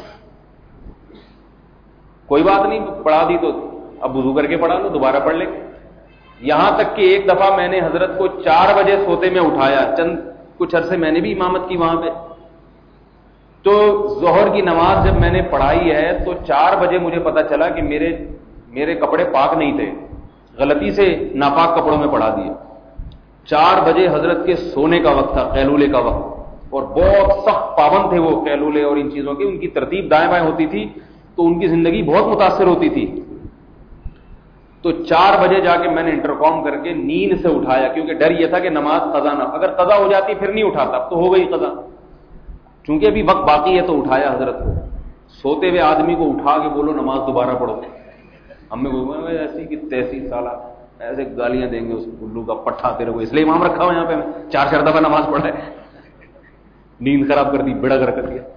کوئی بات نہیں, پڑھا دی تو اب وضو کر کے پڑھا لو, دوبارہ پڑھ لیں. یہاں تک کہ ایک دفعہ میں نے حضرت کو چار بجے سوتے میں اٹھایا, چند کچھ عرصے میں نے بھی امامت کی وہاں پہ. تو ظہر کی نماز جب میں نے پڑھائی ہے تو چار بجے مجھے پتا چلا کہ میرے میرے کپڑے پاک نہیں تھے, غلطی سے ناپاک کپڑوں میں پڑھا دیے. چار بجے حضرت کے سونے کا وقت تھا, قیلولے کا وقت, اور بہت سخت پابند تھے وہ قیلولے اور ان چیزوں کی. ان کی ترتیب دائیں بائیں ہوتی تھی تو ان کی زندگی بہت متاثر ہوتی تھی. تو چار بجے جا کے میں نے انٹرکام کر کے نیند سے اٹھایا, کیونکہ ڈر یہ تھا کہ نماز قضا نہ, اگر قضا ہو جاتی پھر نہیں اٹھاتا, اب تو ہو گئی قضا. چونکہ ابھی وقت باقی ہے تو اٹھایا حضرت کو. سوتے ہوئے آدمی کو اٹھا کے بولو نماز دوبارہ پڑھو. ہم نے ایسی کہ تیسی سالہ ایسے گالیاں دیں گے اس گلو کا پٹھا تیرے کو, اس لیے امام رکھا ہوا یہاں پہ, چار چار دفعہ نماز پڑھا ہے, نیند خراب کر دی, بڑا گر کر دیا.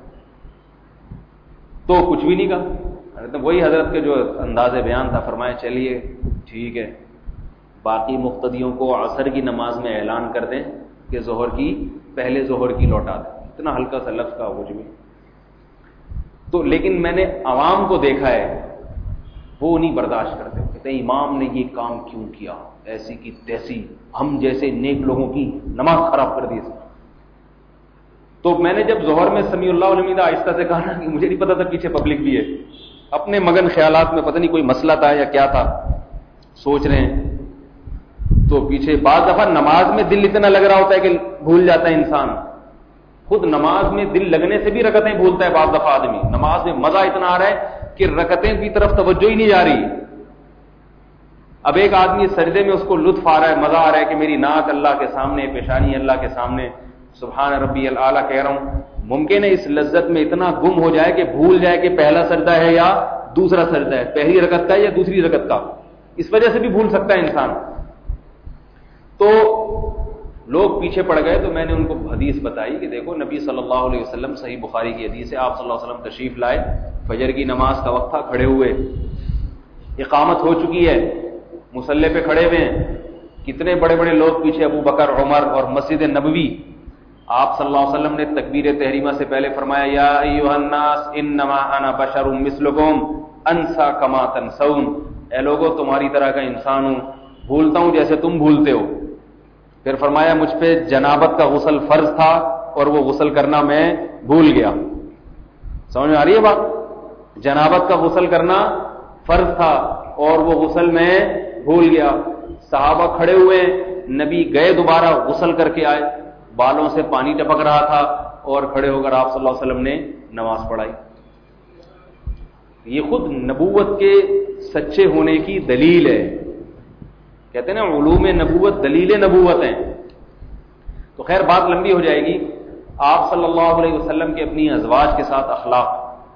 تو کچھ بھی نہیں کہا. وہی حضرت کے جو انداز بیان تھا, فرمایا چلیے ٹھیک ہے, باقی مقتدیوں کو عصر کی نماز میں اعلان کر دیں کہ ظہر کی پہلے ظہر کی لوٹا دیں. اتنا ہلکا سا لفظ کا کچھ بھی. تو لیکن میں نے عوام کو دیکھا ہے, وہ نہیں برداشت کرتے, کہتے ہیں امام نے یہ کام کیوں کیا, ایسی کی تیسی, ہم جیسے نیک لوگوں کی نماز خراب کر دی. تو میں نے جب ظہر میں سمیع اللہ الحمید آہستہ سے کہا نا کہ مجھے نہیں پتا تھا پیچھے پبلک بھی ہے, اپنے مگن خیالات میں پتہ نہیں کوئی مسئلہ تھا یا کیا تھا, سوچ رہے ہیں. تو پیچھے بعض دفعہ نماز میں دل اتنا لگ رہا ہوتا ہے کہ بھول جاتا ہے انسان. خود نماز میں دل لگنے سے بھی رکعتیں بھولتا ہے بعض دفعہ آدمی. نماز میں مزہ اتنا آ رہا ہے کہ رکعتیں کی طرف توجہ ہی نہیں جا رہی. اب ایک آدمی سجدے میں اس کو لطف آ رہا ہے, مزہ آ رہا ہے کہ میری ناک اللہ کے سامنے, پیشانی اللہ کے سامنے, سبحان ربی الاعلیٰ کہہ رہا ہوں. ممکن ہے اس لذت میں اتنا گم ہو جائے کہ بھول جائے کہ پہلا سجدہ ہے یا دوسرا سجدہ ہے, پہلی رکعت کا ہے یا دوسری رکعت کا. اس وجہ سے بھی بھول سکتا ہے انسان. تو لوگ پیچھے پڑ گئے تو میں نے ان کو حدیث بتائی کہ دیکھو نبی صلی اللہ علیہ وسلم, صحیح بخاری کی حدیث ہے, آپ صلی اللہ علیہ وسلم تشریف لائے, فجر کی نماز کا وقت تھا, کھڑے ہوئے, اقامت ہو چکی ہے, مصلی پہ کھڑے ہوئے ہیں, کتنے بڑے بڑے لوگ پیچھے, ابو بکر, عمر, اور مسجد نبوی. آپ صلی اللہ علیہ وسلم نے تکبیر تحریمہ سے پہلے فرمایا یا ایھا الناس انما انا بشر مثلکم انسا کما تنسون, اے لوگوں تمہاری طرح کا انسان ہوں, بھولتا ہوں جیسے تم بھولتے ہو. پھر فرمایا مجھ پہ جنابت کا غسل فرض تھا اور وہ غسل کرنا میں بھول گیا. سمجھ میں آ رہی ہے بات؟ جنابت کا غسل کرنا فرض تھا اور وہ غسل میں بھول گیا. صحابہ کھڑے ہوئے, نبی گئے دوبارہ غسل کر کے آئے, بالوں سے پانی ٹپک رہا تھا اور کھڑے ہو کر آپ صلی اللہ علیہ وسلم نے نماز پڑھائی. یہ خود نبوت کے سچے ہونے کی دلیل ہے. کہتے ہیں نا علوم نبوت دلیل نبوت ہیں. تو خیر بات لمبی ہو جائے گی. آپ صلی اللہ علیہ وسلم کے اپنی ازواج کے ساتھ اخلاق,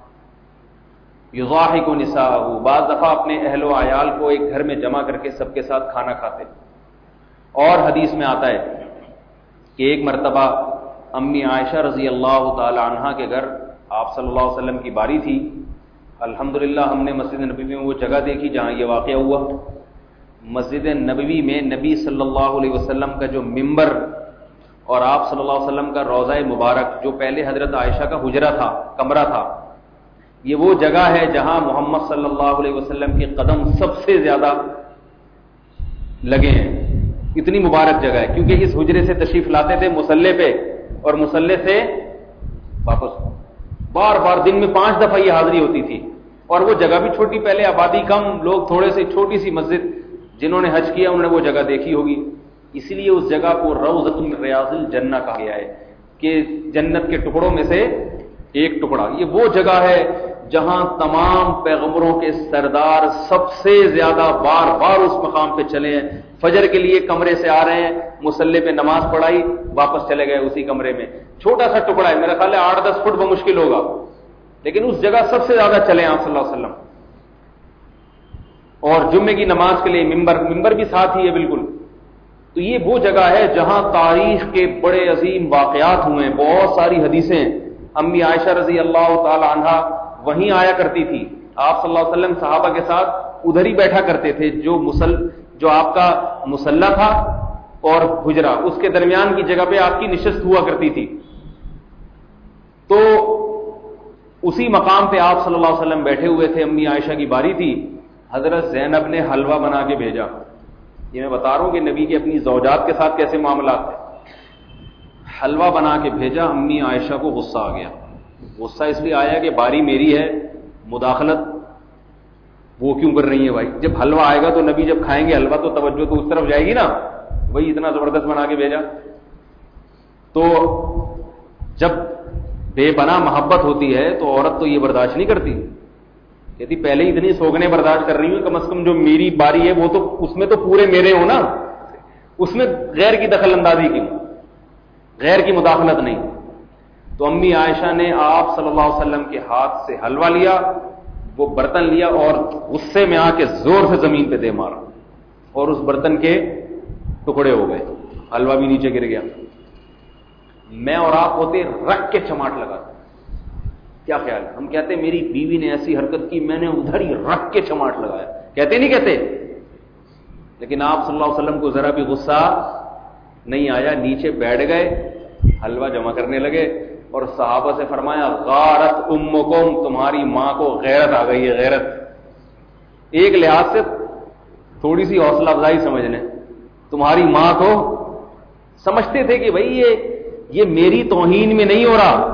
یضاحک نساءہ, بعض دفعہ اپنے اہل و عیال کو ایک گھر میں جمع کر کے سب کے ساتھ کھانا کھاتے. اور حدیث میں آتا ہے کہ ایک مرتبہ امی عائشہ رضی اللہ تعالی عنہا کے گھر آپ صلی اللہ علیہ وسلم کی باری تھی. الحمدللہ ہم نے مسجد نبوی میں وہ جگہ دیکھی جہاں یہ واقعہ ہوا. مسجد نبوی میں نبی صلی اللہ علیہ وسلم کا جو ممبر اور آپ صلی اللہ علیہ وسلم کا روضہ مبارک, جو پہلے حضرت عائشہ کا حجرہ تھا, کمرہ تھا, یہ وہ جگہ ہے جہاں محمد صلی اللہ علیہ وسلم کے قدم سب سے زیادہ لگے ہیں. اتنی مبارک جگہ ہے کیونکہ اس حجرے سے تشریف لاتے تھے مصلی پہ اور مصلی سے واپس. بار بار دن میں پانچ دفعہ یہ حاضری ہوتی تھی. اور وہ جگہ بھی چھوٹی, پہلے آبادی کم, لوگ تھوڑے سے, چھوٹی سی مسجد. جنہوں نے حج کیا انہوں نے وہ جگہ دیکھی ہوگی. اسی لیے اس جگہ کو روضۃ من ریاض الجنہ کہا گیا ہے کہ جنت کے ٹکڑوں میں سے ایک ٹکڑا. یہ وہ جگہ ہے جہاں تمام پیغمبروں کے سردار سب سے زیادہ بار بار اس مقام پہ چلے ہیں. فجر کے لیے کمرے سے آ رہے ہیں, مصلی پہ نماز پڑھائی, واپس چلے گئے اسی کمرے میں. چھوٹا سا ٹکڑا ہے, میرا خیال ہے آٹھ دس فٹ بمشکل ہوگا, لیکن اس جگہ سب سے زیادہ چلے آپ صلی اللہ علیہ وسلم. اور جمعے کی نماز کے لیے ممبر ممبر بھی ساتھ ہی ہے بالکل. تو یہ وہ جگہ ہے جہاں تاریخ کے بڑے عظیم واقعات ہوئے ہیں. بہت ساری حدیثیں. امی عائشہ رضی اللہ تعالی عنہا وہیں آیا کرتی تھی. آپ صلی اللہ علیہ وسلم صحابہ کے ساتھ ادھر ہی بیٹھا کرتے تھے. جو مسل جو آپ کا مصلی تھا اور حجرہ, اس کے درمیان کی جگہ پہ آپ کی نشست ہوا کرتی تھی. تو اسی مقام پہ آپ صلی اللہ علیہ وسلم بیٹھے ہوئے تھے. امی عائشہ کی باری تھی. حضرت زینب نے حلوہ بنا کے بھیجا. یہ میں بتا رہا ہوں کہ نبی کے اپنی زوجات کے ساتھ کیسے معاملات تھے. حلوہ بنا کے بھیجا. امی عائشہ کو غصہ آ گیا. غصہ اس لیے آیا کہ باری میری ہے, مداخلت وہ کیوں کر رہی ہے بھائی. جب حلوہ آئے گا تو نبی جب کھائیں گے حلوہ تو توجہ تو اس طرف جائے گی نا. وہی اتنا زبردست بنا کے بھیجا. تو جب بے پناہ محبت ہوتی ہے تو عورت تو یہ برداشت نہیں کرتی. کہتی پہلے ہی اتنی سوگنے برداشت کر رہی ہوں, کم از کم جو میری باری ہے وہ تو اس میں تو پورے میرے ہو نا, اس میں غیر کی دخل اندازی کی, غیر کی مداخلت نہیں. تو امی عائشہ نے آپ صلی اللہ علیہ وسلم کے ہاتھ سے حلوہ لیا, وہ برتن لیا اور غصے میں آ کے زور سے زمین پہ دے مارا اور اس برتن کے ٹکڑے ہو گئے. حلوہ بھی نیچے گر گیا. میں اور آپ ہوتے رکھ کے چماٹ لگاتے. کیا خیال ہے؟ ہم کہتے میری بیوی نے ایسی حرکت کی, میں نے ادھر ہی رکھ کے چماٹ لگایا. کہتے نہیں کہتے؟ لیکن آپ صلی اللہ علیہ وسلم کو ذرا بھی غصہ نہیں آیا. نیچے بیٹھ گئے, حلوہ جمع کرنے لگے اور صحابہ سے فرمایا غارت امکم, تمہاری ماں کو غیرت آ گئی ہے. غیرت ایک لحاظ سے تھوڑی سی حوصلہ افزائی سمجھ لیں. تمہاری ماں کو سمجھتے تھے کہ بھائی یہ یہ میری توہین میں نہیں ہو رہا,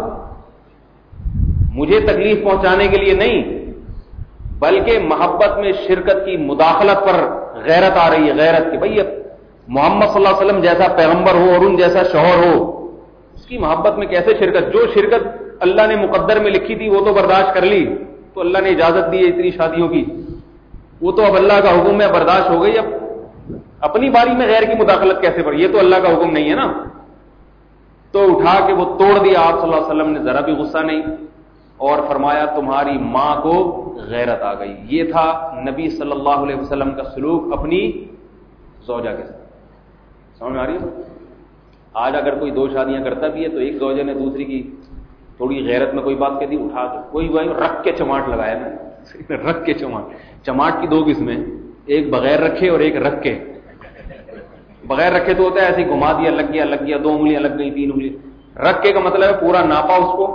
مجھے تکلیف پہنچانے کے لیے نہیں, بلکہ محبت میں شرکت کی مداخلت پر غیرت آ رہی ہے. غیرت کی بھائی محمد صلی اللہ علیہ وسلم جیسا پیغمبر ہو اور ان جیسا شوہر ہو, اس کی محبت میں کیسے شرکت. جو شرکت اللہ نے مقدر میں لکھی تھی وہ تو برداشت کر لی, تو اللہ نے اجازت دی ہے اتنی شادیوں کی, وہ تو اب اللہ کا حکم ہے, برداشت ہو گئی. اب اپنی باری میں غیر کی مداخلت کیسے پر, یہ تو اللہ کا حکم نہیں ہے نا. تو اٹھا کے وہ توڑ دیا. آپ صلی اللہ علیہ وسلم نے ذرا بھی غصہ نہیں اور فرمایا تمہاری ماں کو غیرت آ گئی. یہ تھا نبی صلی اللہ علیہ وسلم کا سلوک اپنی زوجہ کے ساتھ. سمجھ میں آ رہی ہے؟ آج اگر کوئی دو شادیاں کرتا بھی ہے تو ایک زوجہ نے دوسری کی تھوڑی غیرت میں کوئی بات کہہ دی, اٹھا کے کوئی بھائی رکھ کے چماٹ لگایا نا, رکھ کے چماٹ. چماٹ کی دو قسمیں, ایک بغیر رکھے اور ایک رکھ کے. بغیر رکھے تو ہوتا ہے ایسے گھما دیا, لگ گیا لگ گیا, دو انگلیاں لگ گئی, تین انگلی. رکھ کے کا مطلب ہے پورا ناپا اس کو,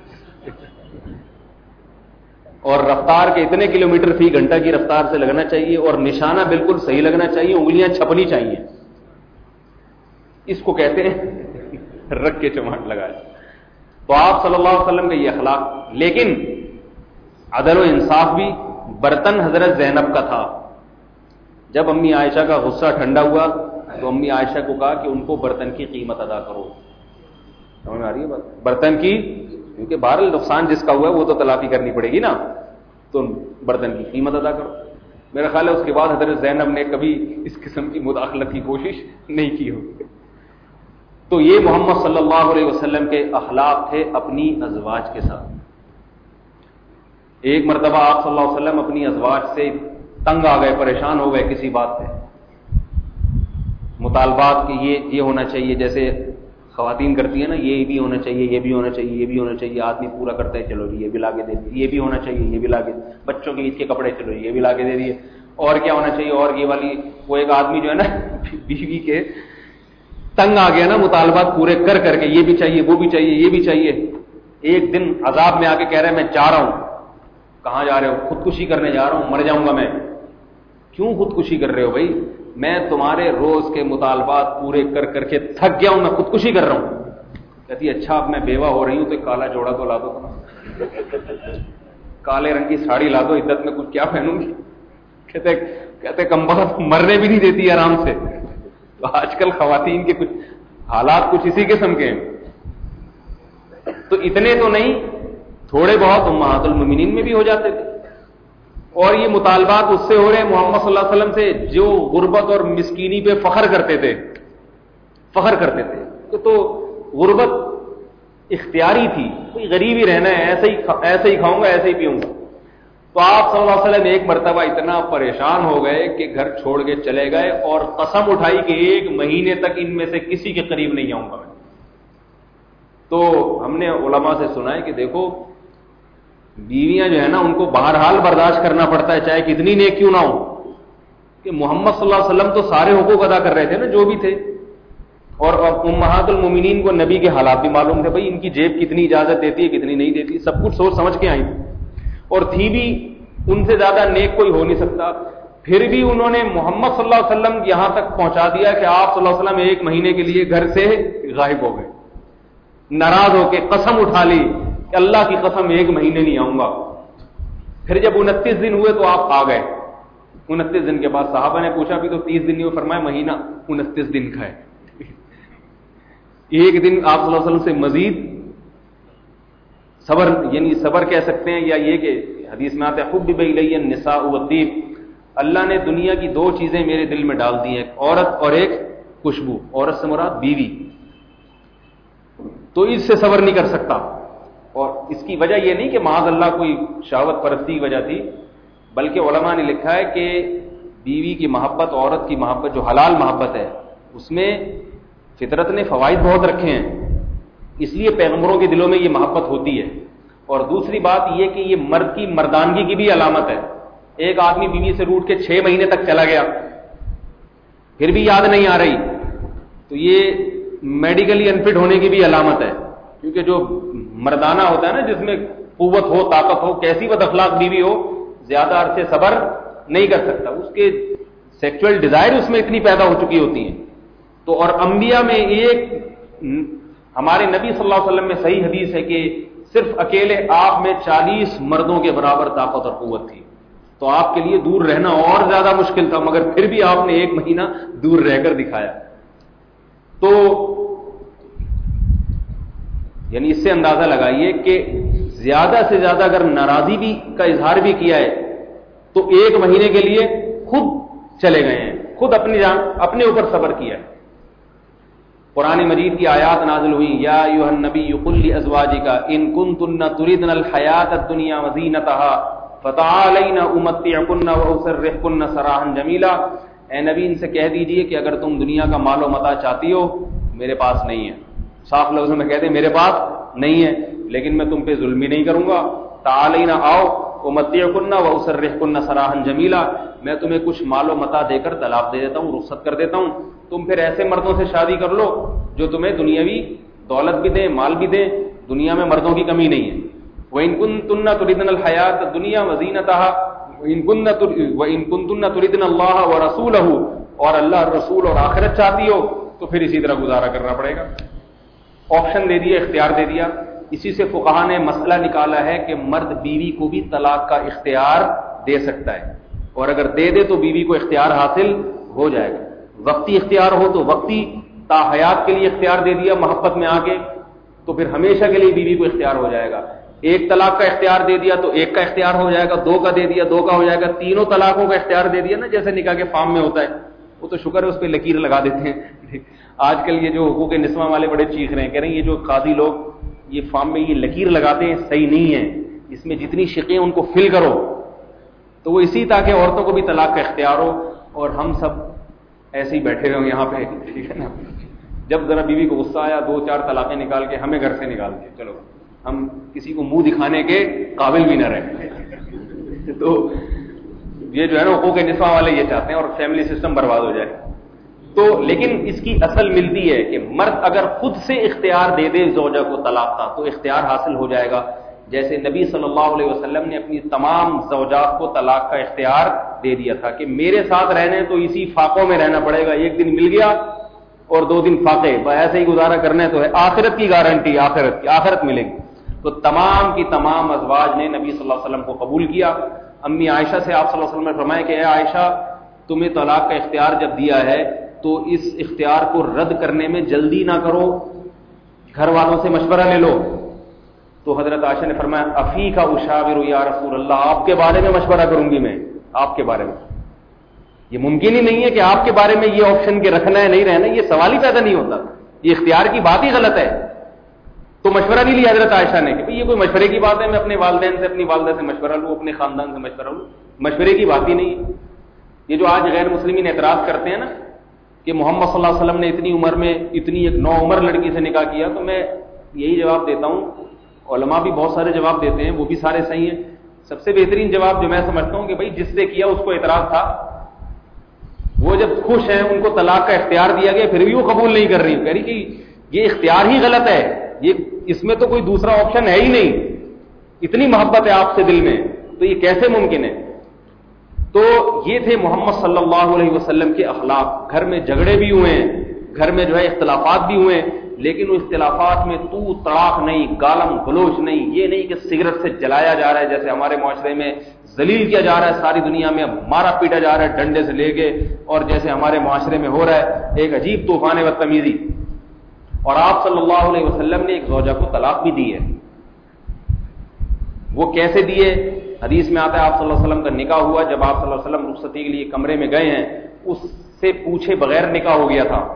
اور رفتار کے اتنے کلومیٹر فی گھنٹہ کی رفتار سے لگنا چاہیے اور نشانہ بالکل صحیح لگنا چاہیے, انگلیاں چھپنی چاہیے. اس کو کہتے ہیں رکھ کے چماٹ لگایا. تو آپ صلی اللہ علیہ وسلم کا یہ اخلاق. لیکن عدل و انصاف بھی. برتن حضرت زینب کا تھا. جب امی عائشہ کا غصہ ٹھنڈا ہوا تو امی عائشہ کو کہا کہ ان کو برتن کی قیمت ادا کرو. سمجھ میں آ رہی ہے بات؟ برتن کی، کیونکہ بہرحال نقصان جس کا ہوا ہے وہ تو تلافی کرنی پڑے گی نا، تو برتن کی قیمت ادا کرو. میرا خیال ہے اس کے بعد حضرت زینب نے کبھی اس قسم کی مداخلت کی کوشش نہیں کی ہو. تو یہ محمد صلی اللہ علیہ وسلم کے اخلاق تھے اپنی ازواج کے ساتھ. ایک مرتبہ آپ صلی اللہ علیہ وسلم اپنی ازواج سے تنگ آ گئے، پریشان ہو گئے کسی بات پہ، مطالبات کہ یہ یہ ہونا چاہیے، جیسے خواتین کرتی ہیں نا، یہ بھی ہونا چاہیے، یہ بھی ہونا چاہیے، یہ بھی ہونا چاہیے. آدمی پورا کرتا ہے، چلو جی یہ بھی لا کے دے دیے، یہ بھی ہونا چاہیے، یہ بھی لا کے. بچوں کے عید کے کپڑے، چلو جی یہ بھی لا کے دے دیے. اور کیا ہونا چاہیے، اور یہ والی. وہ ایک آدمی جو ہے نا بیوی کے تنگ آ گیا نا مطالبات پورے کر کر کے، یہ بھی چاہیے، وہ بھی چاہیے، یہ بھی چاہیے. ایک دن عذاب میں آ کے کہہ رہے میں جا رہا ہوں. کہاں جا رہے ہو؟ خودکشی کرنے جا رہا ہوں، مر جاؤں گا میں. کیوں خودکشی کر رہے ہو بھائی؟ میں تمہارے روز کے مطالبات پورے کر کر کے تھک گیا ہوں، میں خودکشی کر رہا ہوں. کہتی اچھا اب میں بیوہ ہو رہی ہوں تو کالا جوڑا تو لا دو، کالے رنگ کی ساڑی لا دو، عدت میں کچھ کیا پہنوں گی. کہتے کہتے کم بخت مرنے بھی نہیں دیتی آرام سے. تو آج کل خواتین کے کچھ حالات کچھ اسی قسم کے ہیں. تو اتنے تو نہیں، تھوڑے بہت امہات المومنین میں بھی ہو جاتے تھے. اور یہ مطالبات اس سے ہو رہے محمد صلی اللہ علیہ وسلم سے جو غربت اور مسکینی پہ فخر کرتے تھے فخر کرتے تھے تو غربت اختیاری تھی، کوئی غریب ہی رہنا ہے، ایسے ہی ایسے ہی کھاؤں گا، ایسے ہی پیوں گا. تو آپ صلی اللہ علیہ وسلم ایک مرتبہ اتنا پریشان ہو گئے کہ گھر چھوڑ کے چلے گئے اور قسم اٹھائی کہ ایک مہینے تک ان میں سے کسی کے قریب نہیں آؤں گا میں. تو ہم نے علماء سے سنا ہے کہ دیکھو بیویاں جو ہے نا ان کو بہرحال برداشت کرنا پڑتا ہے چاہے کتنی نیک کیوں نہ ہو. کہ محمد صلی اللہ علیہ وسلم تو سارے حقوق ادا کر رہے تھے نا جو بھی تھے، اور امہات المومنین کو نبی کے حالات بھی معلوم تھے، بھائی ان کی جیب کتنی اجازت دیتی ہے کتنی نہیں دیتی، سب کچھ سوچ سمجھ کے آئی تھی. اور تھی بھی ان سے زیادہ نیک کوئی ہو نہیں سکتا. پھر بھی انہوں نے محمد صلی اللہ علیہ وسلم یہاں تک پہنچا دیا کہ آپ صلی اللہ علیہ وسلم ایک مہینے کے لیے گھر سے غائب ہو گئے. ناراض ہو کے قسم اٹھا لی کہ اللہ کی قسم ایک مہینے نہیں آؤں گا. پھر جب انتیس دن ہوئے تو آپ آ گئے. انتیس دن کے بعد صحابہ نے پوچھا بھی تو تیس دن نہیں ہوئے، فرمایا مہینہ انتیس دن کا ہے. ایک دن آپ صلی اللہ علیہ وسلم سے مزید صبر، یعنی صبر کہہ سکتے ہیں، یا یہ کہ حدیث میں آتا ہے حبب الی النساء والطیب، اللہ نے دنیا کی دو چیزیں میرے دل میں ڈال دی ہیں، ایک عورت اور ایک خوشبو. عورت سے مراد بیوی. تو اس سے صبر نہیں کر سکتا. اور اس کی وجہ یہ نہیں کہ معاذ اللہ کوئی شہوت پرستی کی وجہ تھی، بلکہ علماء نے لکھا ہے کہ بیوی کی محبت، عورت کی محبت جو حلال محبت ہے، اس میں فطرت نے فوائد بہت رکھے ہیں، اس لیے پیغمبروں کے دلوں میں یہ محبت ہوتی ہے. اور دوسری بات یہ کہ یہ مرد کی مردانگی کی بھی علامت ہے. ایک آدمی بیوی سے روٹ کے چھ مہینے تک چلا گیا پھر بھی یاد نہیں آ رہی، تو یہ میڈیکلی انفٹ ہونے کی بھی علامت ہے. کیونکہ جو مردانہ ہوتا ہے نا، جس میں قوت ہو، طاقت ہو، کیسی بد اخلاق بیوی ہو، زیادہ عرصے صبر نہیں کر سکتا. اس کے سیکچوئل ڈیزائر اس میں اتنی پیدا ہو چکی ہوتی ہیں. تو اور انبیاء میں ایک، ہمارے نبی صلی اللہ علیہ وسلم میں صحیح حدیث ہے کہ صرف اکیلے آپ میں چالیس مردوں کے برابر طاقت اور قوت تھی. تو آپ کے لیے دور رہنا اور زیادہ مشکل تھا، مگر پھر بھی آپ نے ایک مہینہ دور رہ کر دکھایا. تو یعنی اس سے اندازہ لگائیے کہ زیادہ سے زیادہ اگر ناراضی بھی کا اظہار بھی کیا ہے تو ایک مہینے کے لیے خود چلے گئے ہیں، خود اپنی جان اپنے اوپر صبر کیا ہے. قرآن مجید کی آیات نازل ہوئی، یا ایھا النبی قل لازواجک ان کنتن تردن الحیاۃ الدنیا وزینتها فتعالین امتعکن واسرحکن سراحا جمیلا. اے نبی ان سے کہہ دیجئے کہ اگر تم دنیا کا مال و متاع چاہتی ہو میرے پاس نہیں ہے. صاف لفظوں میں کہتے ہیں میرے پاس نہیں ہے، لیکن میں تم پہ ظلم ہی نہیں کروں گا. تعالین آؤ امتعکن واسرحکن سراحا جمیلا، میں تمہیں کچھ مال و متاع دے کر طلاق دے دیتا ہوں، رخصت کر دیتا ہوں. تم پھر ایسے مردوں سے شادی کر لو جو تمہیں دنیاوی دولت بھی دیں، مال بھی دیں. دنیا میں مردوں کی کمی نہیں ہے. وَإِن كُنتُنَّ تُرِدْنَ الْحَيَاةَ الدُّنْيَا وَزِينَتَهَا وَإِن كُنتُنَّ تُرِدْنَ اللَّهَ وَرَسُولَهُ، اور اللہ رسول اور آخرت چاہتی ہو تو پھر اسی طرح گزارا کرنا پڑے گا. آپشن دے دیا، اختیار دے دیا. اسی سے فقہا نے مسئلہ نکالا ہے کہ مرد بیوی کو بھی طلاق کا اختیار دے سکتا ہے، اور اگر دے دے تو بیوی کو اختیار حاصل ہو جائے گا۔ وقتی اختیار ہو تو وقتی تا حیات کے لیے اختیار دے دیا محبت میں آ کے، تو پھر ہمیشہ کے لیے بیوی کو اختیار ہو جائے گا۔ ایک طلاق کا اختیار دے دیا تو ایک کا اختیار ہو جائے گا، دو کا دے دیا دو کا ہو جائے گا، تینوں طلاقوں کا اختیار دے دیا نا، جیسے نکاح کے فارم میں ہوتا ہے، وہ تو شکر ہے اس پہ لکیر لگا دیتے ہیں۔ آج کل یہ جو حقوق نسواں والے بڑے چیخ رہے ہیں، کہہ رہے ہیں یہ جو قاضی لوگ یہ فارم میں یہ لکیر لگاتے ہیں صحیح نہیں ہے، اس میں جتنی شقیں ان کو فل کرو، تو وہ اسی تاکہ عورتوں کو بھی طلاق کا اختیار ہو اور ہم سب ایسے ہی بیٹھے رہے یہاں پہ، ٹھیک ہے نا۔ جب ذرا بیوی کو غصہ آیا دو چار طلاقیں نکال کے ہمیں گھر سے نکال کے چلو، ہم کسی کو منہ دکھانے کے قابل بھی نہ رہے۔ تو یہ جو ہے نا حقوق نسواں والے یہ چاہتے ہیں اور فیملی سسٹم برباد ہو جائے۔ تو لیکن اس کی اصل ملتی ہے کہ مرد اگر خود سے اختیار دے دے زوجہ کو طلاق کا تو اختیار حاصل ہو جائے گا، جیسے نبی صلی اللہ علیہ وسلم نے اپنی تمام زوجات کو طلاق کا اختیار دے دیا تھا کہ میرے ساتھ رہنے تو اسی فاقوں میں رہنا پڑے گا، ایک دن مل گیا اور دو دن فاقے، ایسے ہی گزارا کرنا ہے تو ہے، آخرت کی گارنٹی، آخرت کی آخرت ملے گی۔ تو تمام کی تمام ازواج نے نبی صلی اللہ علیہ وسلم کو قبول کیا۔ امی عائشہ سے آپ صلی اللہ علیہ وسلم نے فرمایا کہ اے عائشہ، تمہیں طلاق کا اختیار جب دیا ہے تو اس اختیار کو رد کرنے میں جلدی نہ کرو، گھر والوں سے مشورہ لے لو۔ تو حضرت عائشہ نے فرمایا افی کا اشاور یا رسول اللہ، آپ کے بارے میں مشورہ کروں گی میں، آپ کے بارے میں۔ یہ ممکن ہی نہیں ہے کہ آپ کے بارے میں یہ آپشن کے رکھنا ہے نہیں رہنا، یہ سوال ہی پیدا نہیں ہوتا، یہ اختیار کی بات ہی غلط ہے۔ تو مشورہ نہیں لیا حضرت عائشہ نے کہ یہ کوئی مشورے کی بات ہے، میں اپنے والدین سے اپنی والدہ سے مشورہ لوں، اپنے خاندان سے مشورہ لوں، مشورے کی بات ہی نہیں ہے۔ یہ جو آج غیر مسلمین اعتراض کرتے ہیں نا کہ محمد صلی اللہ علیہ وسلم نے اتنی عمر میں اتنی ایک نو عمر لڑکی سے نکاح کیا، تو میں یہی جواب دیتا ہوں، علماء بھی بہت سارے جواب دیتے ہیں، وہ بھی سارے صحیح ہیں۔ سب سے بہترین جواب جو میں سمجھتا ہوں کہ بھائی جس سے کیا اس کو اعتراض تھا، وہ جب خوش ہیں ان کو طلاق کا اختیار دیا گیا پھر بھی وہ قبول نہیں کر رہی، کہہ رہی کہ یہ اختیار ہی غلط ہے، یہ اس میں تو کوئی دوسرا آپشن ہے ہی نہیں، اتنی محبت ہے آپ سے دل میں، تو یہ کیسے ممکن ہے؟ تو یہ تھے محمد صلی اللہ علیہ وسلم کے اخلاق۔ گھر میں جھگڑے بھی ہوئے ہیں، گھر میں جو ہے اختلافات بھی ہوئے ہیں، لیکن وہ اختلافات میں تو تڑاک نہیں، گالم گلوچ نہیں، یہ نہیں کہ سگریٹ سے جلایا جا رہا ہے جیسے ہمارے معاشرے میں ذلیل کیا جا رہا ہے، ساری دنیا میں مارا پیٹا جا رہا ہے ڈنڈے سے لے کے، اور جیسے ہمارے معاشرے میں ہو رہا ہے ایک عجیب طوفان بدتمیزی۔ اور آپ صلی اللہ علیہ وسلم نے ایک زوجہ کو طلاق بھی دی ہے۔ وہ کیسے دیے؟ حدیث میں آتا ہے آپ صلی اللہ علیہ وسلم کا نکاح ہوا، جب آپ صلی اللہ علیہ وسلم رخصتی کے لیے کمرے میں گئے ہیں، اس سے پوچھے بغیر نکاح ہو گیا تھا،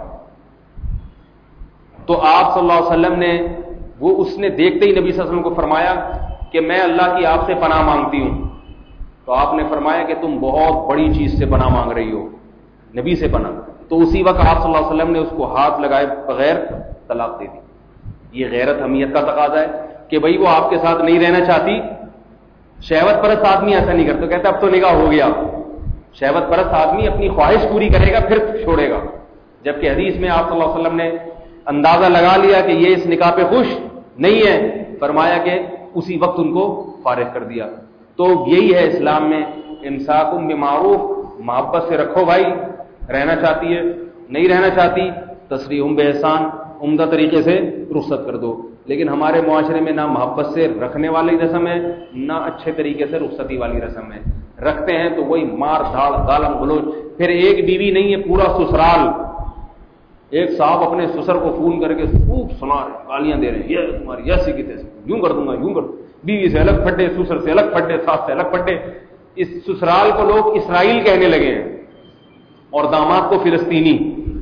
تو آپ صلی اللہ علیہ وسلم نے وہ اس نے دیکھتے ہی نبی صلی اللہ علیہ وسلم کو فرمایا کہ میں اللہ کی آپ سے پناہ مانگتی ہوں۔ تو آپ نے فرمایا کہ تم بہت بڑی چیز سے پناہ مانگ رہی ہو، نبی سے پناہ۔ تو اسی وقت آپ صلی اللہ علیہ وسلم نے اس کو ہاتھ لگائے بغیر طلاق دے دی۔ یہ غیرت حمیت کا تقاضا ہے کہ بھائی وہ آپ کے ساتھ نہیں رہنا چاہتی۔ شہوت پرست آدمی ایسا نہیں کرتا، کہتا اب تو نکاح ہو گیا۔ شہوت پرست آدمی اپنی خواہش پوری کرے گا پھر چھوڑے گا، جبکہ حدیث میں آپ صلی اللہ علیہ وسلم نے اندازہ لگا لیا کہ یہ اس نکاح پہ خوش نہیں ہے، فرمایا کہ اسی وقت ان کو فارغ کر دیا۔ تو یہی ہے اسلام میں، امساکم بمعروف، محبت سے رکھو بھائی، رہنا چاہتی ہے نہیں رہنا چاہتی تسریحم بإحسان، عمدہ طریقے سے رخصت کر دو۔ لیکن ہمارے معاشرے میں نہ محبت سے رکھنے والی رسم ہے، نہ اچھے طریقے سے رخصتی والی رسم ہے۔ رکھتے ہیں تو وہی مار دھاڑ گالم گلوچ، پھر ایک بیوی نہیں ہے پورا سسرال۔ ایک صاحب اپنے سسر کو فون کر کے خوب سنا رہے، گالیاں دے رہے ہیں، یہ تمہاری ایسی کی تیسی، یوں کر دوں گا یوں کر دوں، بیوی سے الگ پھٹے، سسر سے الگ پھٹے، ساس سے الگ پھٹے۔ اس سسرال کو لوگ اسرائیل کہنے لگے ہیں اور داماد کو فلسطینی،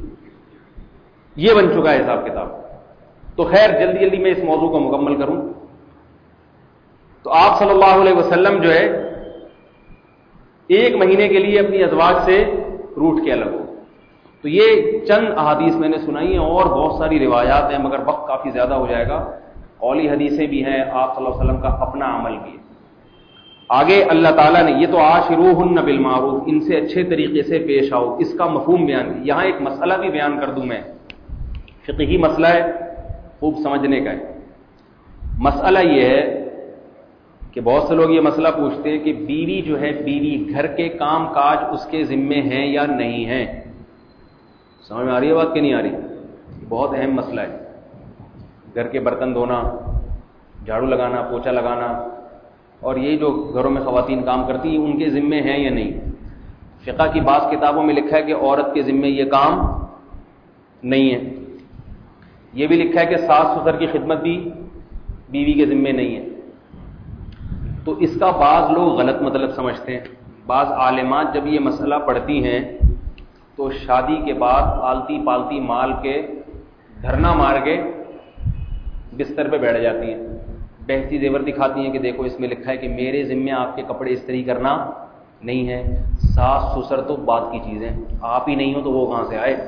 یہ بن چکا ہے حساب کتاب۔ تو خیر جلدی جلدی میں اس موضوع کو مکمل کروں تو آپ صلی اللہ علیہ وسلم جو ہے ایک مہینے کے لیے اپنی ازواج سے روٹ کے الگ ہو۔ تو یہ چند احادیث میں نے سنائی ہیں، اور بہت ساری روایات ہیں مگر وقت کافی زیادہ ہو جائے گا، قولی حدیثیں بھی ہیں، آپ صلی اللہ علیہ وسلم کا اپنا عمل بھی ہے۔ آگے اللہ تعالیٰ نے یہ تو عاشروہن بالمعروف، ان سے اچھے طریقے سے پیش آؤ، اس کا مفہوم بیان کی۔ یہاں ایک مسئلہ بھی بیان کر دوں میں، فقہی مسئلہ ہے، خوب سمجھنے کا ہے۔ مسئلہ یہ ہے کہ بہت سے لوگ یہ مسئلہ پوچھتے ہیں کہ بیوی جو ہے، بیوی گھر کے کام کاج اس کے ذمے ہیں یا نہیں ہیں؟ سمجھ میں آ رہی ہے بات کہ نہیں آ رہی؟ بہت اہم مسئلہ ہے۔ گھر کے برتن دھونا، جھاڑو لگانا، پوچھا لگانا، اور یہ جو گھروں میں خواتین کام کرتی ہیں ان کے ذمے ہیں یا نہیں؟ فقہ کی بعض کتابوں میں لکھا ہے کہ عورت کے ذمے یہ کام نہیں ہے. یہ بھی لکھا ہے کہ ساس سسر کی خدمت بھی بیوی کے ذمے نہیں ہے. تو اس کا بعض لوگ غلط مطلب سمجھتے ہیں. بعض عالمات جب یہ مسئلہ پڑھتی ہیں تو شادی کے بعد آلتی پالتی مال کے دھرنا مار کے بستر پہ بیٹھ جاتی ہیں، بہتی زیور دکھاتی ہیں کہ دیکھو اس میں لکھا ہے کہ میرے ذمے آپ کے کپڑے استری کرنا نہیں ہے. ساس سسر تو بات کی چیزیں، آپ ہی نہیں ہو تو وہ کہاں سے آئے؟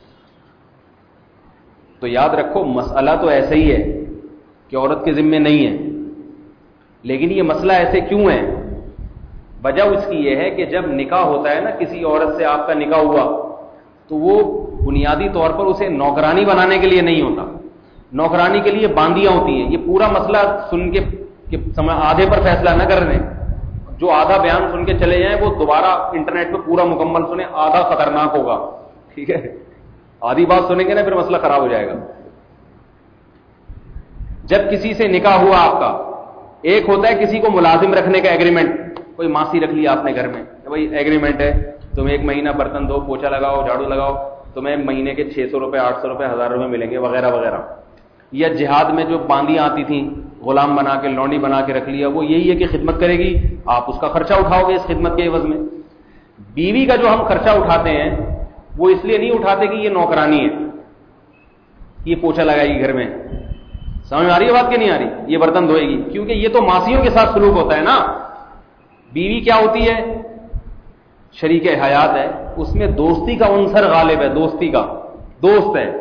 تو یاد رکھو مسئلہ تو ایسا ہی ہے کہ عورت کے ذمے نہیں ہے، لیکن یہ مسئلہ ایسے کیوں ہے؟ وجہ اس کی یہ ہے کہ جب نکاح ہوتا ہے نا، کسی عورت سے آپ کا نکاح ہوا تو وہ بنیادی طور پر اسے نوکرانی بنانے کے لیے نہیں ہوتا، نوکرانی کے لیے باندیاں ہوتی ہیں. یہ پورا مسئلہ سن کے کہ آدھے پر فیصلہ نہ کر رہے، جو آدھا بیان سن کے چلے جائیں وہ دوبارہ انٹرنیٹ پہ پورا مکمل سنیں، آدھا خطرناک ہوگا. ٹھیک ہے، آدھی بات سنیں گے نا پھر مسئلہ خراب ہو جائے گا. جب کسی سے نکاح ہوا آپ کا، ایک ہوتا ہے کسی کو ملازم رکھنے کا ایگریمنٹ، کوئی ماسی رکھ لیا آپ نے گھر میں، بھائی ایگریمنٹ ہے تم ایک مہینہ برتن دو، پوچھا لگاؤ، جھاڑو لگاؤ، تمہیں مہینے کے چھ سو روپے آٹھ سو روپے ہزار روپے ملیں گے وغیرہ وغیرہ. یا جہاد میں جو باندیاں آتی تھیں غلام بنا کے لونڈی بنا کے رکھ لیا، وہ یہی ہے کہ خدمت کرے گی، آپ اس کا خرچہ اٹھاؤ گے اس خدمت کے عوض میں. بیوی کا جو ہم خرچہ اٹھاتے ہیں وہ اس لیے نہیں اٹھاتے کہ یہ نوکرانی ہے، یہ پوچھا لگائے گی گھر میں، سمجھ میں آ رہی ہے بات کہ نہیں آ رہی؟ یہ برتن دھوئے گی، کیونکہ یہ تو ماسیوں کے ساتھ سلوک ہوتا ہے نا. بیوی کیا ہوتی ہے؟ شریک حیات ہے، اس میں دوستی کا عنصر غالب ہے، دوستی کا، دوست ہے.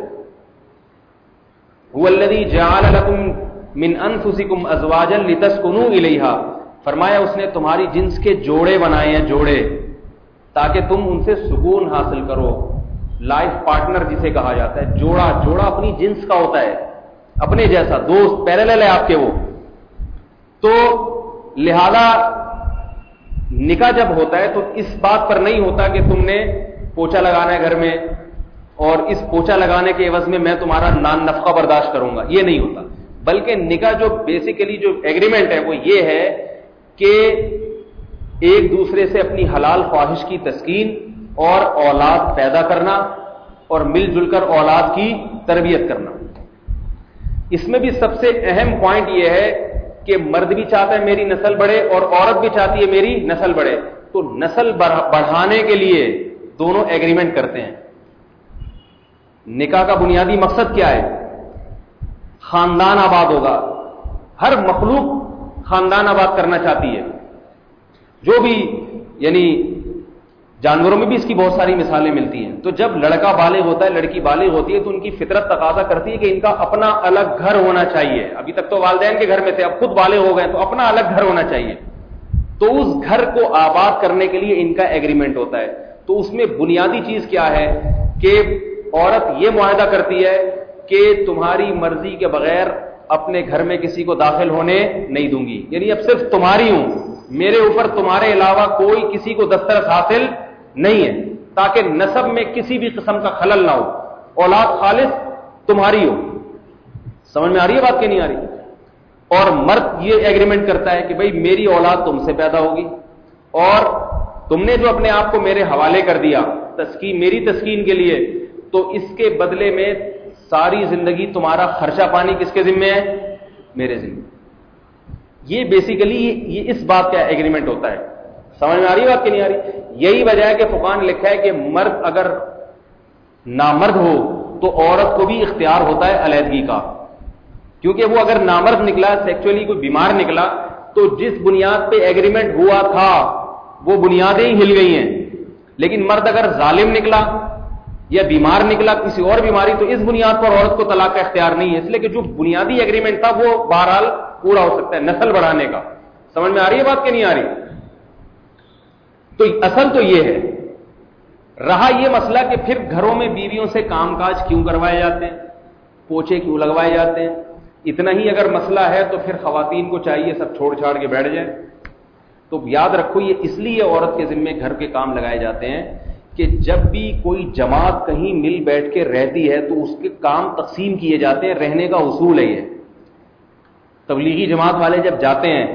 هو الذی جعل لکم من انفسکم ازواجا لتسکنوا الیہا، فرمایا اس نے تمہاری جنس کے جوڑے بنائے ہیں، جوڑے، تاکہ تم ان سے سکون حاصل کرو. لائف پارٹنر جسے کہا جاتا ہے، جوڑا، جوڑا اپنی جنس کا ہوتا ہے، اپنے جیسا دوست، پیرالل ہے آپ کے وہ. تو لہذا نکاح جب ہوتا ہے تو اس بات پر نہیں ہوتا کہ تم نے پوچھا لگانا ہے گھر میں اور اس پوچھا لگانے کے عوض میں میں تمہارا نان نفقہ برداشت کروں گا، یہ نہیں ہوتا. بلکہ نکاح جو بیسیکلی جو ایگریمنٹ ہے وہ یہ ہے کہ ایک دوسرے سے اپنی حلال خواہش کی تسکین اور اولاد پیدا کرنا اور مل جل کر اولاد کی تربیت کرنا. اس میں بھی سب سے اہم پوائنٹ یہ ہے کہ مرد بھی چاہتا ہے میری نسل بڑھے اور عورت بھی چاہتی ہے میری نسل بڑھے. تو نسل بڑھانے کے لیے دونوں ایگریمنٹ کرتے ہیں. نکاح کا بنیادی مقصد کیا ہے؟ خاندان آباد ہوگا. ہر مخلوق خاندان آباد کرنا چاہتی ہے، جو بھی، یعنی جانوروں میں بھی اس کی بہت ساری مثالیں ملتی ہیں. تو جب لڑکا بالغ ہوتا ہے، لڑکی بالغ ہوتی ہے، تو ان کی فطرت تقاضا کرتی ہے کہ ان کا اپنا الگ گھر ہونا چاہیے. ابھی تک تو والدین کے گھر میں تھے، اب خود بالغ ہو گئے تو اپنا الگ گھر ہونا چاہیے. تو اس گھر کو آباد کرنے کے لیے ان کا ایگریمنٹ ہوتا ہے. تو اس میں بنیادی چیز کیا ہے کہ عورت یہ معاہدہ کرتی ہے کہ تمہاری مرضی کے بغیر اپنے گھر میں کسی کو داخل ہونے نہیں دوں گی، یعنی اب صرف تمہاری ہوں، میرے اوپر تمہارے علاوہ کوئی کسی کو دسترس حاصل نہیں ہے، تاکہ نسب میں کسی بھی قسم کا خلل نہ ہو، اولاد خالص تمہاری ہو. سمجھ میں آ رہی ہے بات کہ نہیں آ رہی؟ اور مرد یہ ایگریمنٹ کرتا ہے کہ بھئی میری اولاد تم سے پیدا ہوگی اور تم نے جو اپنے آپ کو میرے حوالے کر دیا تسکین، میری تسکین کے لیے، تو اس کے بدلے میں ساری زندگی تمہارا خرچہ پانی کس کے ذمہ ہے؟ میرے ذمہ. یہ بیسیکلی یہ اس بات کا ایگریمنٹ ہوتا ہے. سمجھ میں آ رہی بات کہ نہیں آ رہی؟ یہی وجہ ہے کہ فقہاء نے لکھا ہے کہ مرد اگر نامرد ہو تو عورت کو بھی اختیار ہوتا ہے علیحدگی کا، کیونکہ وہ اگر نامرد نکلا، سیکچولی کوئی بیمار نکلا، تو جس بنیاد پہ ایگریمنٹ ہوا تھا وہ بنیادیں ہی ہل گئی ہیں. لیکن مرد اگر ظالم نکلا یا بیمار نکلا کسی اور بیماری، تو اس بنیاد پر عورت کو طلاق کا اختیار نہیں ہے، اس لیے کہ جو بنیادی ایگریمنٹ تھا وہ بہرحال پورا ہو سکتا ہے نسل بڑھانے کا. سمجھ میں آ رہی ہے بات کہ نہیں آ رہی؟ تو اصل تو یہ ہے. رہا یہ مسئلہ کہ پھر گھروں میں بیویوں سے کام کاج کیوں کروائے جاتے ہیں، پوچھے کیوں لگوائے جاتے ہیں، اتنا ہی اگر مسئلہ ہے تو پھر خواتین کو چاہیے سب چھوڑ چھاڑ کے بیٹھ جائیں. تو یاد رکھو یہ اس لیے عورت کے ذمہ گھر کے کام لگائے جاتے ہیں کہ جب بھی کوئی جماعت کہیں مل بیٹھ کے رہتی ہے تو اس کے کام تقسیم کیے جاتے ہیں. رہنے کا اصول ہے یہ. تبلیغی جماعت والے جب جاتے ہیں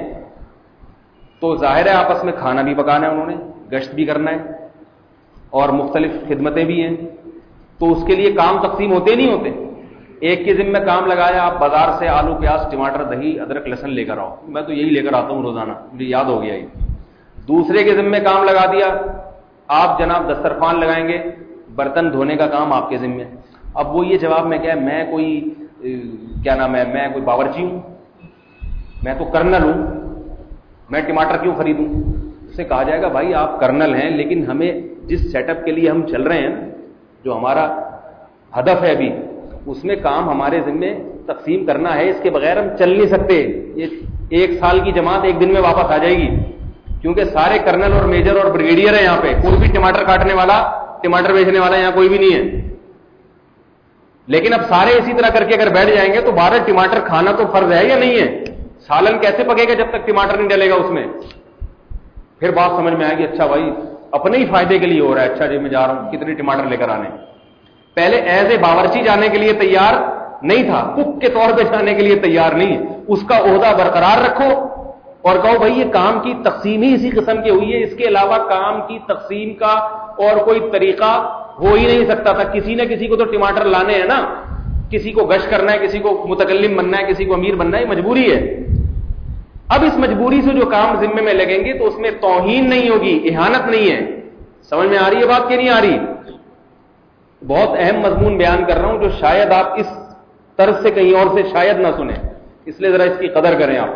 تو ظاہر ہے آپس میں کھانا بھی پکانا ہے، انہوں نے گشت بھی کرنا ہے اور مختلف خدمتیں بھی ہیں، تو اس کے لیے کام تقسیم ہوتے نہیں ہوتے. ایک کے ذمہ کام لگایا آپ بازار سے آلو پیاز ٹماٹر دہی ادرک لہسن لے کر آؤ، میں تو یہی لے کر آتا ہوں روزانہ، مجھے یاد ہو گیا. یہ دوسرے کے ذمہ کام لگا دیا آپ جناب دسترخوان لگائیں گے، برتن دھونے کا کام آپ کے ذمہ. اب وہ یہ جواب میں کیا ہے، میں کوئی کیا نام ہے میں کوئی باورچی ہوں، میں تو کرنل ہوں، میں ٹماٹر کیوں خریدوں؟ اس سے کہا جائے گا بھائی آپ کرنل ہیں لیکن ہمیں جس سیٹ اپ کے لیے ہم چل رہے ہیں، جو ہمارا ہدف ہے ابھی، اس میں کام ہمارے ذمہ تقسیم کرنا ہے، اس کے بغیر ہم چل نہیں سکتے. یہ ایک سال کی جماعت ایک دن میں واپس آ جائے گی، کیونکہ سارے کرنل اور میجر اور بریگیڈیئر ہیں یہاں پہ، کوئی بھی ٹماٹر کاٹنے والا ٹماٹر بیچنے والا یہاں کوئی بھی نہیں ہے. لیکن اب سارے اسی طرح کر کے اگر بیٹھ جائیں گے تو بارہ ٹماٹر کھانا تو فرض ہے یا نہیں ہے؟ سالن کیسے پکے گا جب تک ٹماٹر نہیں ڈلے گا اس میں؟ پھر بات سمجھ میں آئے گی، اچھا بھائی اپنے ہی فائدے کے لیے ہو رہا ہے، اچھا جی میں جا رہا ہوں کتنے ٹماٹر لے کر آنے. پہلے ایز اے باورچی جانے کے لیے تیار نہیں تھا، کک کے طور پہ جانے کے لیے تیار نہیں ہے، اس کا عہدہ برقرار رکھو اور کہو بھائی یہ کام کی تقسیم ہی اسی قسم کی ہوئی ہے، اس کے علاوہ کام کی تقسیم کا اور کوئی طریقہ ہو ہی نہیں سکتا تھا. کسی نہ کسی کو تو ٹماٹر لانے ہیں نا، کسی کو گش کرنا ہے، کسی کو متکلم بننا ہے، کسی کو امیر بننا ہے، مجبوری ہے. اب اس مجبوری سے جو کام ذمے میں لگیں گے تو اس میں توہین نہیں ہوگی، اہانت نہیں ہے. سمجھ میں آ رہی ہے بات کہ نہیں آ رہی؟ بہت اہم مضمون بیان کر رہا ہوں جو شاید آپ اس طرز سے کہیں اور سے شاید نہ سنیں، اس لیے ذرا اس کی قدر کریں آپ.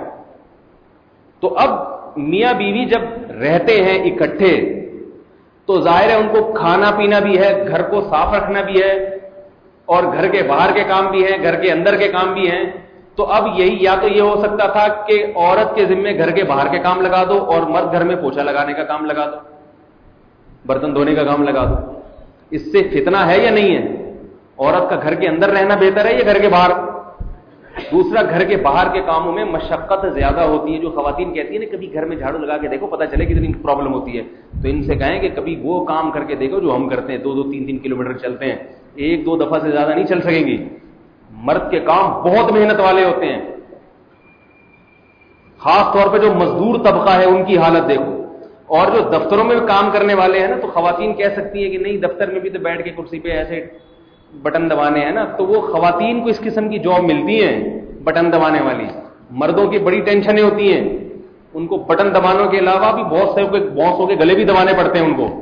تو اب میاں بیوی جب رہتے ہیں اکٹھے تو ظاہر ہے ان کو کھانا پینا بھی ہے، گھر کو صاف رکھنا بھی ہے، اور گھر کے باہر کے کام بھی ہیں، گھر کے اندر کے کام بھی ہیں. تو اب یہی یا تو یہ ہو سکتا تھا کہ عورت کے ذمے گھر کے باہر کے کام لگا دو اور مرد گھر میں پوچھا لگانے کا کام لگا دو، برتن دھونے کا کام لگا دو. اس سے فتنہ ہے یا نہیں ہے؟ عورت کا گھر کے اندر رہنا بہتر ہے یا گھر کے باہر؟ دوسرا، گھر کے باہر کے کاموں میں مشقت زیادہ ہوتی ہے. جو خواتین کہتی ہیں نا کبھی گھر میں جھاڑو لگا کے دیکھو پتہ چلے کتنی پرابلم ہوتی ہے، تو ان سے کہیں کہ کبھی وہ کام کر کے دیکھو جو ہم کرتے ہیں، دو دو تین تین کلو میٹر چلتے ہیں، ایک دو دفعہ سے زیادہ نہیں چل سکیں گی. مرد کے کام بہت محنت والے ہوتے ہیں، خاص طور پہ جو مزدور طبقہ ہے ان کی حالت دیکھو. اور جو دفتروں میں کام کرنے والے ہیں نا، تو خواتین کہہ سکتی ہیں کہ نہیں دفتر میں بھی تو بیٹھ کے کرسی پہ ایسے بٹن دبانے ہیں نا، تو وہ خواتین کو اس قسم کی جاب ملتی ہیں بٹن دبانے والی. مردوں کی بڑی ٹینشنیں ہوتی ہیں، ان کو بٹن دبانوں کے علاوہ بھی بہت سے بہت کے گلے بھی دبانے پڑتے ہیں ان کو.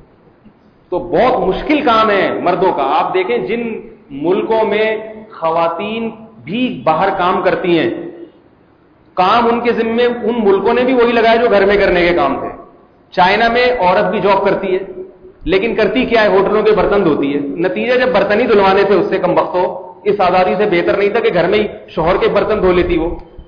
تو بہت مشکل کام ہے مردوں کا. آپ دیکھیں جن ملکوں میں خواتین بھی باہر کام کرتی ہیں، کام ان کے ذمے ان ملکوں نے بھی وہی لگائے جو گھر میں کرنے کے کام تھے. چائنا میں عورت بھی جاب کرتی ہے، لیکن کرتی کیا ہے؟ ہوٹلوں کے برتن دھوتی ہے. نتیجہ جب برتن ہی دھلوانے تھے اس سے کم وقت ہو، اس آزادی سے بہتر نہیں تھا کہ گھر میں ہی شوہر کے برتن دھو لیتی. وہ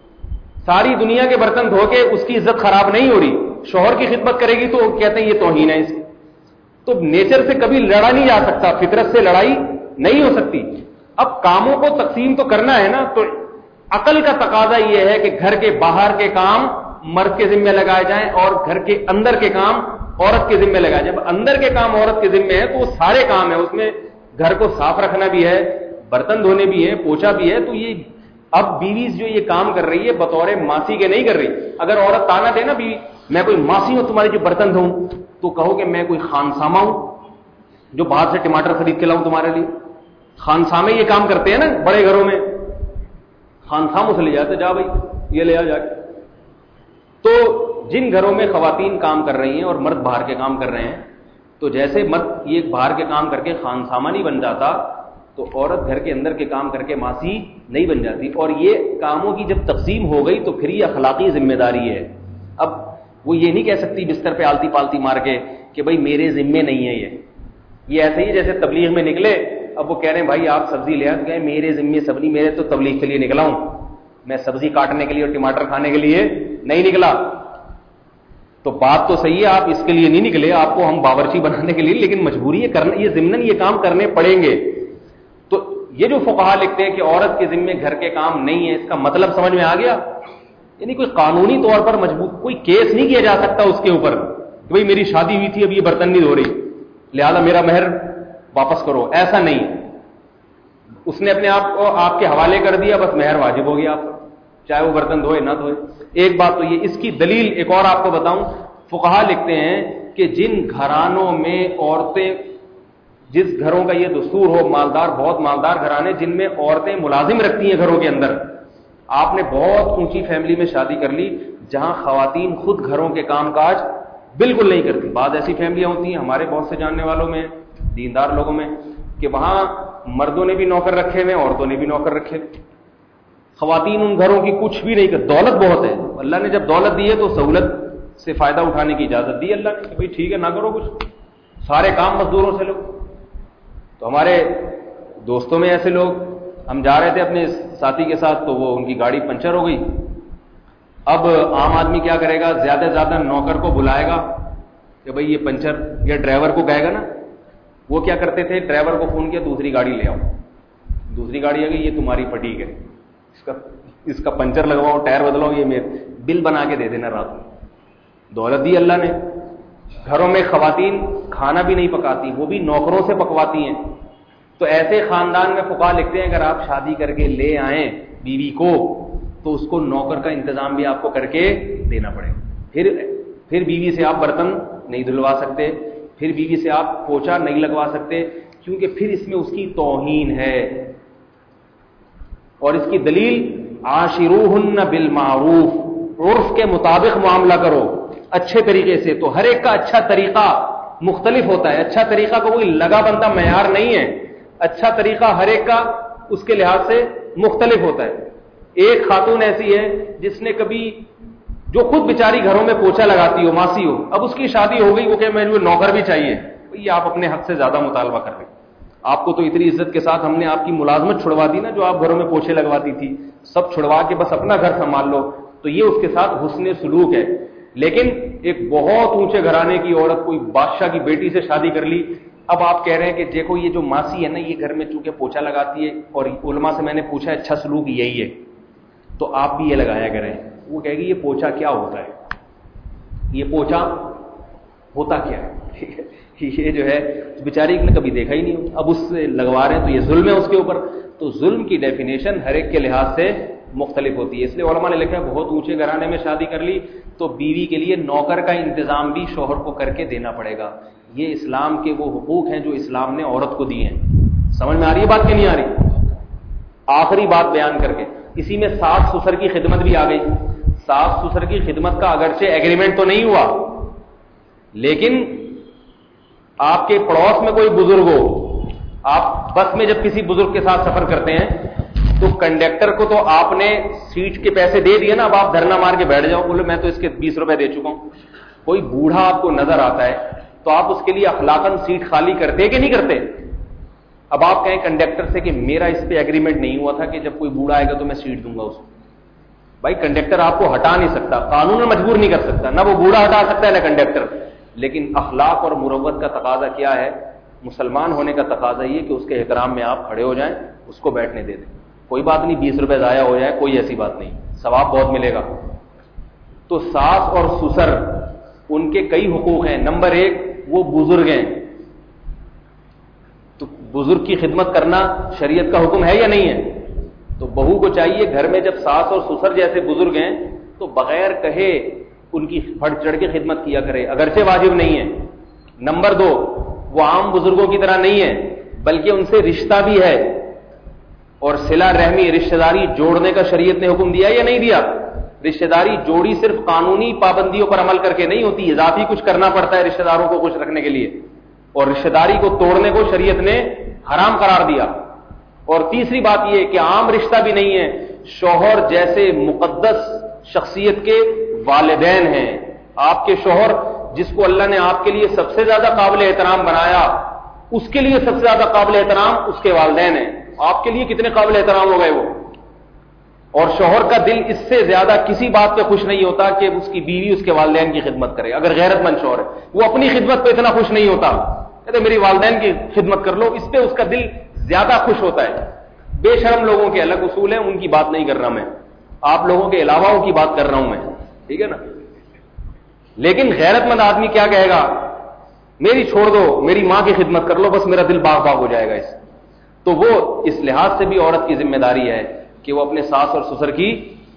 ساری دنیا کے برتن دھو کے اس کی عزت خراب نہیں ہو رہی، شوہر کی خدمت کرے گی تو کہتے ہیں یہ توہین ہے اس کی. تو نیچر سے کبھی لڑا نہیں جا سکتا، فطرت سے لڑائی نہیں ہو سکتی. اب کاموں کو تقسیم تو کرنا ہے نا، تو عقل کا تقاضا یہ ہے کہ گھر کے باہر کے کام مرد کے ذمہ لگائے جائیں اور گھر کے اندر کے کام عورت کے ذمہ لگائے جائیں. جب اندر کے کام عورت کے ذمہ ہے تو وہ سارے کام ہیں، اس میں گھر کو صاف رکھنا بھی ہے، برتن دھونے بھی ہے، پوچھا بھی ہے. تو یہ اب بیویز جو یہ کام کر رہی ہے بطور ماسی کے نہیں کر رہی. اگر عورت تانا دے نا بیوی میں کوئی ماسی ہوں تمہاری جو برتن دھوں، تو کہو کہ میں کوئی خانسامہ ہوں جو باہر سے ٹماٹر خرید کے لاؤں تمہارے لیے. خانسامے یہ کام کرتے ہیں نا بڑے گھروں میں، خانساموں سے لے جاتے جا بھائی یہ لے آ جا کے. تو جن گھروں میں خواتین کام کر رہی ہیں اور مرد باہر کے کام کر رہے ہیں، تو جیسے مرد یہ باہر کے کام کر کے خانسامہ نہیں بن جاتا، تو عورت گھر کے اندر کے کام کر کے ماسی نہیں بن جاتی. اور یہ کاموں کی جب تقسیم ہو گئی تو پھر یہ اخلاقی ذمہ داری ہے. اب وہ یہ نہیں کہہ سکتی بستر پہ آلتی پالتی مار کے کہ بھائی میرے ذمے نہیں ہے. یہ یہ ایسے ہی جیسے تبلیغ میں نکلے، اب وہ کہہ رہے ہیں بھائی آپ سبزی لے آئے، تو کہیں میرے ذمے سبزی، میرے تو تبلیغ کے لیے نکلا ہوں، میں سبزی کاٹنے کے لیے اور ٹماٹر کھانے کے لیے نہیں نکلا. تو بات تو صحیح ہے، آپ اس کے لیے نہیں نکلے، آپ کو ہم باورچی بنانے کے لیے، لیکن مجبوری ہے کرنا، یہ ضمناً یہ کام کرنے پڑیں گے. تو یہ جو فقہا لکھتے ہیں کہ عورت کے ذمے گھر کے کام نہیں ہے، اس کا مطلب سمجھ میں آ گیا؟ یعنی کوئی قانونی طور پر مجبور کوئی کیس نہیں کیا جا سکتا اس کے اوپر کہ بھئی میری شادی ہوئی تھی اب یہ برتن نہیں دھو رہی لہذا میرا مہر واپس کرو، ایسا نہیں. اس نے اپنے آپ کو آپ کے حوالے کر دیا، بس مہر واجب ہو گیا آپ پر، چاہے وہ برتن دھوئے نہ دھوئے. ایک بات تو یہ, اس کی دلیل ایک اور آپ کو بتاؤں. فقہا لکھتے ہیں کہ جن گھرانوں میں عورتیں, جس گھروں کا یہ دستور ہو, مالدار, بہت مالدار گھرانے جن میں عورتیں ملازم رکھتی ہیں گھروں کے اندر. آپ نے بہت اونچی فیملی میں شادی کر لی جہاں خواتین خود گھروں کے کام کاج بالکل نہیں کرتی. بعض ایسی فیملیاں ہوتی ہیں ہمارے بہت سے جاننے والوں میں, دیندار لوگوں میں, کہ وہاں مردوں نے بھی نوکر رکھے ہوئے, عورتوں نے بھی نوکر رکھے ہوئے. خواتین ان گھروں کی کچھ بھی نہیں کرتی. دولت بہت ہے, اللہ نے جب دولت دی ہے تو سہولت سے فائدہ اٹھانے کی اجازت دی اللہ نے کہ بھائی ٹھیک ہے نہ کرو کچھ, سارے کام مزدوروں سے لو. تو ہمارے دوستوں میں ایسے لوگ, ہم جا رہے تھے اپنے ساتھی کے ساتھ تو وہ ان کی گاڑی پنچر ہو گئی. اب عام آدمی کیا کرے گا, زیادہ سے زیادہ نوکر کو بلائے گا کہ بھائی یہ پنچر, یا ڈرائیور کو کہے گا نا. وہ کیا کرتے تھے, ڈرائیور کو فون کیا دوسری گاڑی لے آؤ, دوسری گاڑی آ گئی, یہ تمہاری فٹیگ ہے, اس کا اس کا پنچر لگواؤ, ٹائر بدلاؤ, یہ میرے بل بنا کے دے دینا رات میں. دولت دی اللہ نے. گھروں میں خواتین کھانا بھی نہیں پکاتی, وہ بھی نوکروں سے پکواتی ہیں. تو ایسے خاندان میں فقہا لکھتے ہیں اگر آپ شادی کر کے لے آئیں بیوی کو تو اس کو نوکر کا انتظام بھی آپ کو کر کے دینا پڑے گا. پھر پھر بیوی سے آپ برتن نہیں دھلوا سکتے, پھر بیوی سے آپ پوچھا نہیں لگوا سکتے, کیونکہ پھر اس میں اس کی توہین ہے. اور اس کی دلیل عاشروہن بالمعروف, عرف کے مطابق معاملہ کرو اچھے طریقے سے. تو ہر ایک کا اچھا طریقہ مختلف ہوتا ہے. اچھا طریقہ کو کوئی لگا بندہ معیار نہیں ہے. اچھا طریقہ ہر ایک کا اس کے لحاظ سے مختلف ہوتا ہے. ایک خاتون ایسی ہے جس نے کبھی, جو خود بیچاری گھروں میں پوچھا لگاتی ہو, ماسی ہو, اب اس کی شادی ہو گئی, وہ کہ میں نوکر بھی چاہیے. یہ آپ اپنے حق سے زیادہ مطالبہ کر رہے ہیں. آپ کو تو اتنی عزت کے ساتھ ہم نے آپ کی ملازمت چھڑوا دی نا, جو آپ گھروں میں پوچھے لگواتی تھی, سب چھڑوا کے بس اپنا گھر سنبھال لو. تو یہ اس کے ساتھ حسن سلوک ہے. لیکن ایک بہت اونچے گھرانے کی عورت, کوئی بادشاہ کی بیٹی سے شادی کر لی, اب آپ کہہ رہے ہیں کہ دیکھو یہ جو ماسی ہے نا, یہ گھر میں چونکہ پوچھا لگاتی ہے اور علماء سے میں نے پوچھا اچھا سلوک یہی ہے, تو آپ بھی یہ لگایا کریں. وہ کہے گی یہ پوچھا کیا ہوتا ہے, یہ پوچھا ہوتا کیا ہے, یہ جو ہے بیچاری نے کبھی دیکھا ہی نہیں. اب اس سے لگوا رہے ہیں تو یہ ظلم ہے اس کے اوپر. تو ظلم کی ڈیفینیشن ہر ایک کے لحاظ سے مختلف ہوتی ہے. اس لیے علماء نے لکھا ہے بہت اونچے گھرانے میں شادی کر لی تو بیوی کے لیے نوکر کا انتظام بھی شوہر کو کر کے دینا پڑے گا. یہ اسلام کے وہ حقوق ہیں جو اسلام نے عورت کو دی ہیں. سمجھ میں آ رہی ہے بات کہ نہیں آ رہی؟ آخری بات بیان کر کے, اسی میں ساس سسر کی خدمت بھی آ گئی. ساس سسر کی خدمت کا اگرچہ ایگریمنٹ تو نہیں ہوا, لیکن آپ کے پڑوس میں کوئی بزرگ ہو, آپ بس میں جب کسی بزرگ کے ساتھ سفر کرتے ہیں تو کنڈکٹر کو تو آپ نے سیٹ کے پیسے دے دیے نا, اب آپ دھرنا مار کے بیٹھ جاؤ, بولے میں تو اس کے بیس روپے دے چکا ہوں. کوئی بوڑھا آپ کو نظر آتا ہے تو آپ اس کے لیے اخلاقاً سیٹ خالی کرتے کہ نہیں کرتے؟ اب آپ کہیں کنڈکٹر سے کہ میرا اس پہ ایگریمنٹ نہیں ہوا تھا کہ جب کوئی بوڑھا آئے گا تو میں سیٹ دوں گا اس کو. بھائی کنڈکٹر آپ کو ہٹا نہیں سکتا, قانون مجبور نہیں کر سکتا, نہ وہ بوڑھا ہٹا سکتا ہے نہ کنڈکٹر. لیکن اخلاق اور مروت کا تقاضا کیا ہے؟ مسلمان ہونے کا تقاضا یہ کہ اس کے احترام میں آپ کھڑے ہو جائیں, اس کو بیٹھنے دے دیں. کوئی بات نہیں بیس روپے ضائع ہو جائے, کوئی ایسی بات نہیں, ثواب بہت ملے گا. تو ساس اور سسر ان کے کئی حقوق ہیں. نمبر ایک, وہ بزرگ ہیں, تو بزرگ کی خدمت کرنا شریعت کا حکم ہے یا نہیں ہے؟ تو بہو کو چاہیے گھر میں جب ساس اور سسر جیسے بزرگ ہیں تو بغیر کہے ان کی بڑھ چڑھ کے خدمت کیا کرے, اگرچہ واجب نہیں ہے. نمبر دو, وہ عام بزرگوں کی طرح نہیں ہے بلکہ ان سے رشتہ بھی ہے, اور صلہ رحمی رشتہ داری جوڑنے کا شریعت نے حکم دیا یا نہیں دیا؟ رشتہ داری جوڑی صرف قانونی پابندیوں پر عمل کر کے نہیں ہوتی, اضافی کچھ کرنا پڑتا ہے رشتہ داروں کو خوش رکھنے کے لیے, اور رشتہ داری کو توڑنے کو شریعت نے حرام قرار دیا. اور تیسری بات یہ کہ عام رشتہ بھی نہیں ہے, شوہر جیسے مقدس شخصیت کے والدین ہیں. آپ کے شوہر جس کو اللہ نے آپ کے لیے سب سے زیادہ قابل احترام بنایا, اس کے لیے سب سے زیادہ قابل احترام اس کے والدین ہیں. آپ کے لیے کتنے قابل احترام ہو گئے وہ. اور شوہر کا دل اس سے زیادہ کسی بات پہ خوش نہیں ہوتا کہ اس کی بیوی اس کے والدین کی خدمت کرے. اگر غیرت مند شوہر ہے وہ اپنی خدمت پہ اتنا خوش نہیں ہوتا, کہتے میری والدین کی خدمت کر لو, اس پہ اس کا دل زیادہ خوش ہوتا ہے. بے شرم لوگوں کے الگ اصول ہیں, ان کی بات نہیں کر رہا میں, آپ لوگوں کے علاوہ کی بات کر رہا ہوں میں, ٹھیک ہے نا. لیکن غیرت مند آدمی کیا کہے گا, میری چھوڑ دو, میری ماں کی خدمت کر لو, بس میرا دل باغ باغ ہو جائے گا اس. تو وہ اس لحاظ سے بھی عورت کی ذمہ داری ہے کہ وہ اپنے ساس اور سسر کی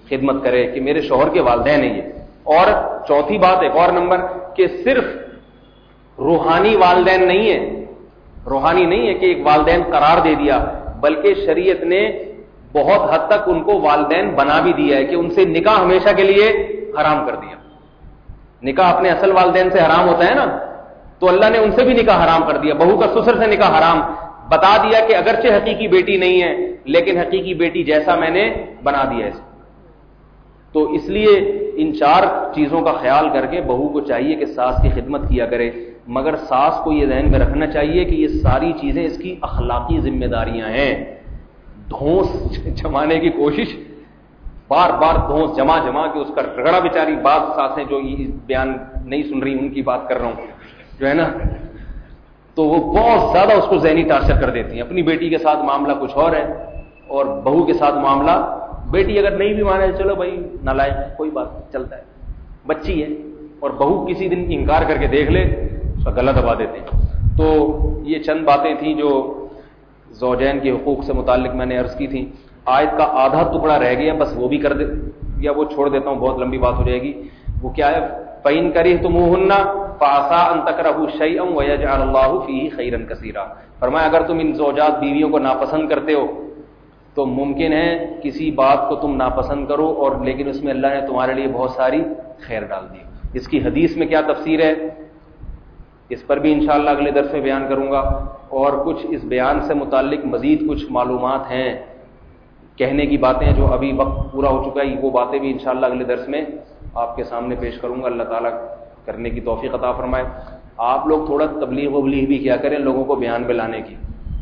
خدمت کرے کہ میرے شوہر کے والدین ہیں یہ. اور چوتھی بات ایک اور نمبر کہ صرف روحانی والدین نہیں ہے، روحانی نہیں ہے کہ ایک والدین قرار دے دیا، بلکہ شریعت نے بہت حد تک ان کو والدین بنا بھی دیا ہے کہ ان سے نکاح ہمیشہ کے لیے حرام کر دیا. نکاح اپنے اصل والدین سے حرام ہوتا ہے نا، تو اللہ نے ان سے بھی نکاح حرام کر دیا. بہو کا سسر سے نکاح حرام، بتا دیا کہ اگرچہ حقیقی بیٹی نہیں ہے لیکن حقیقی بیٹی جیسا میں نے بنا دیا ہے. تو اس لیے ان چار چیزوں کا خیال کر کے بہو کو چاہیے کہ ساس کی خدمت کیا کرے، مگر ساس کو یہ ذہن میں رکھنا چاہیے کہ یہ ساری چیزیں اس کی اخلاقی ذمہ داریاں ہیں. دھونس جمانے کی کوشش، بار بار دھونس جما جما کے اس کا رگڑا، بیچاری بعض ساسیں جو یہ بیان نہیں سن رہی ان کی بات کر رہا ہوں جو ہے نا، تو وہ بہت زیادہ اس کو ذہنی ٹارچر کر دیتی ہیں. اپنی بیٹی کے ساتھ معاملہ کچھ اور ہے اور بہو کے ساتھ معاملہ، بیٹی اگر نہیں بھی مانے چلو بھائی نالائق ہے کوئی بات چلتا ہے، بچی ہے، اور بہو کسی دن انکار کر کے دیکھ لے اس کا گلا دبا دیتے ہیں. تو یہ چند باتیں تھیں جو زوجین کے حقوق سے متعلق میں نے عرض کی تھیں. آیت کا آدھا ٹکڑا رہ گیا، بس وہ بھی کر دے یا وہ چھوڑ دیتا ہوں، بہت لمبی بات ہو جائے گی. وہ کیا ہے؟ فَإِن كَرِهْتُمُوهُنَّ فَعَسَىٰ أَن تَكْرَهُوا شَيْئًا وَيَجْعَلَ اللَّهُ فِيهِ خَيْرًا كَثِيرًا. فرمایا اگر تم ان زوجات بیویوں کو ناپسند کرتے ہو تو ممکن ہے کسی بات کو تم ناپسند کرو اور لیکن اس میں اللہ نے تمہارے لیے بہت ساری خیر ڈال دی. اس کی حدیث میں کیا تفسیر ہے اس پر بھی انشاءاللہ اگلے درس میں بیان کروں گا. اور کچھ اس بیان سے متعلق مزید کچھ معلومات ہیں، کہنے کی باتیں جو ابھی وقت پورا ہو چکا ہے، وہ باتیں بھی انشاءاللہ اگلے درس میں آپ کے سامنے پیش کروں گا. اللہ تعالیٰ کرنے کی توفیق عطا فرمائے. آپ لوگ تھوڑا تبلیغ وبلیغ بھی کیا کریں لوگوں کو بیان پہ لانے کی.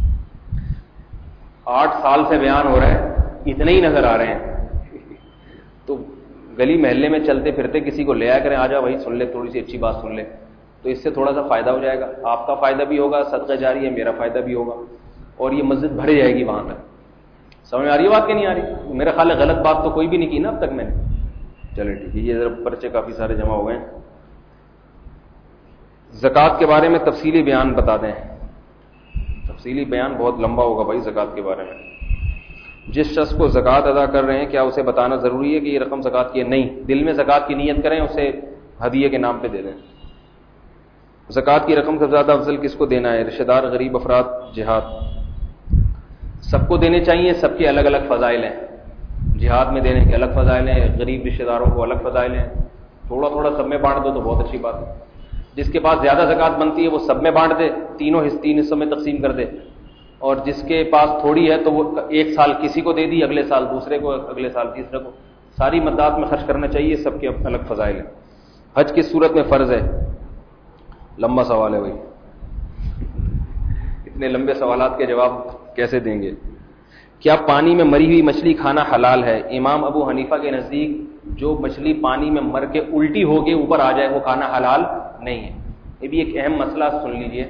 آٹھ سال سے بیان ہو رہا ہے، اتنے ہی نظر آ رہے ہیں. تو گلی محلے میں چلتے پھرتے کسی کو لے آیا کریں، آ جا بھائی سن لے، تھوڑی سی اچھی بات سن لے، تو اس سے تھوڑا سا فائدہ ہو جائے گا. آپ کا فائدہ بھی ہوگا، صدقہ جاری ہے، میرا فائدہ بھی ہوگا، اور یہ مسجد بھر جائے گی وہاں تک. سمجھ میں آ رہی ہے بات کہ نہیں آ رہی؟ میرا خیال ہے غلط بات تو کوئی بھی نہیں کی نا اب تک میں نے. چلے ٹھیک ہے، یہ ذرا پرچے کافی سارے جمع ہو گئے ہیں. زکوٰۃ کے بارے میں تفصیلی بیان بتا دیں. تفصیلی بیان بہت لمبا ہوگا بھائی زکوٰۃ کے بارے میں. جس شخص کو زکوٰۃ ادا کر رہے ہیں کیا اسے بتانا ضروری ہے کہ یہ رقم زکوٰۃ کی ہے؟ نہیں، دل میں زکوٰۃ کی نیت کریں، اسے ہدیے کے نام پہ دے دیں. زکوٰۃ کی رقم سب سے زیادہ افضل کس کو دینا ہے؟ رشتہ دار، غریب افراد، جہاد؟ سب کو دینے چاہیے، سب کے الگ الگ فضائل ہیں. جہاد میں دینے کے الگ فضائل ہیں، غریب رشتہ داروں کو الگ فضائل ہیں. تھوڑا تھوڑا سب میں بانٹ دو تو بہت اچھی بات ہے. جس کے پاس زیادہ زکوٰۃ بنتی ہے وہ سب میں بانٹ دے، تینوں حص تین حصوں میں تقسیم کر دے. اور جس کے پاس تھوڑی ہے تو وہ ایک سال کسی کو دے دی، اگلے سال دوسرے کو، اگلے سال تیسرے کو. ساری مدات میں خرچ کرنا چاہیے، سب کے الگ فضائل ہیں. حج کس صورت میں فرض ہے؟ لمبا سوال ہے بھائی، اتنے لمبے سوالات کے جواب کیسے دیں گے؟ کیا پانی میں مری ہوئی مچھلی کھانا حلال ہے؟ امام ابو حنیفہ کے نزدیک جو مچھلی پانی میں مر کے الٹی ہو کے اوپر آ جائے وہ کھانا حلال نہیں ہے. یہ بھی ایک اہم مسئلہ سن لیجئے.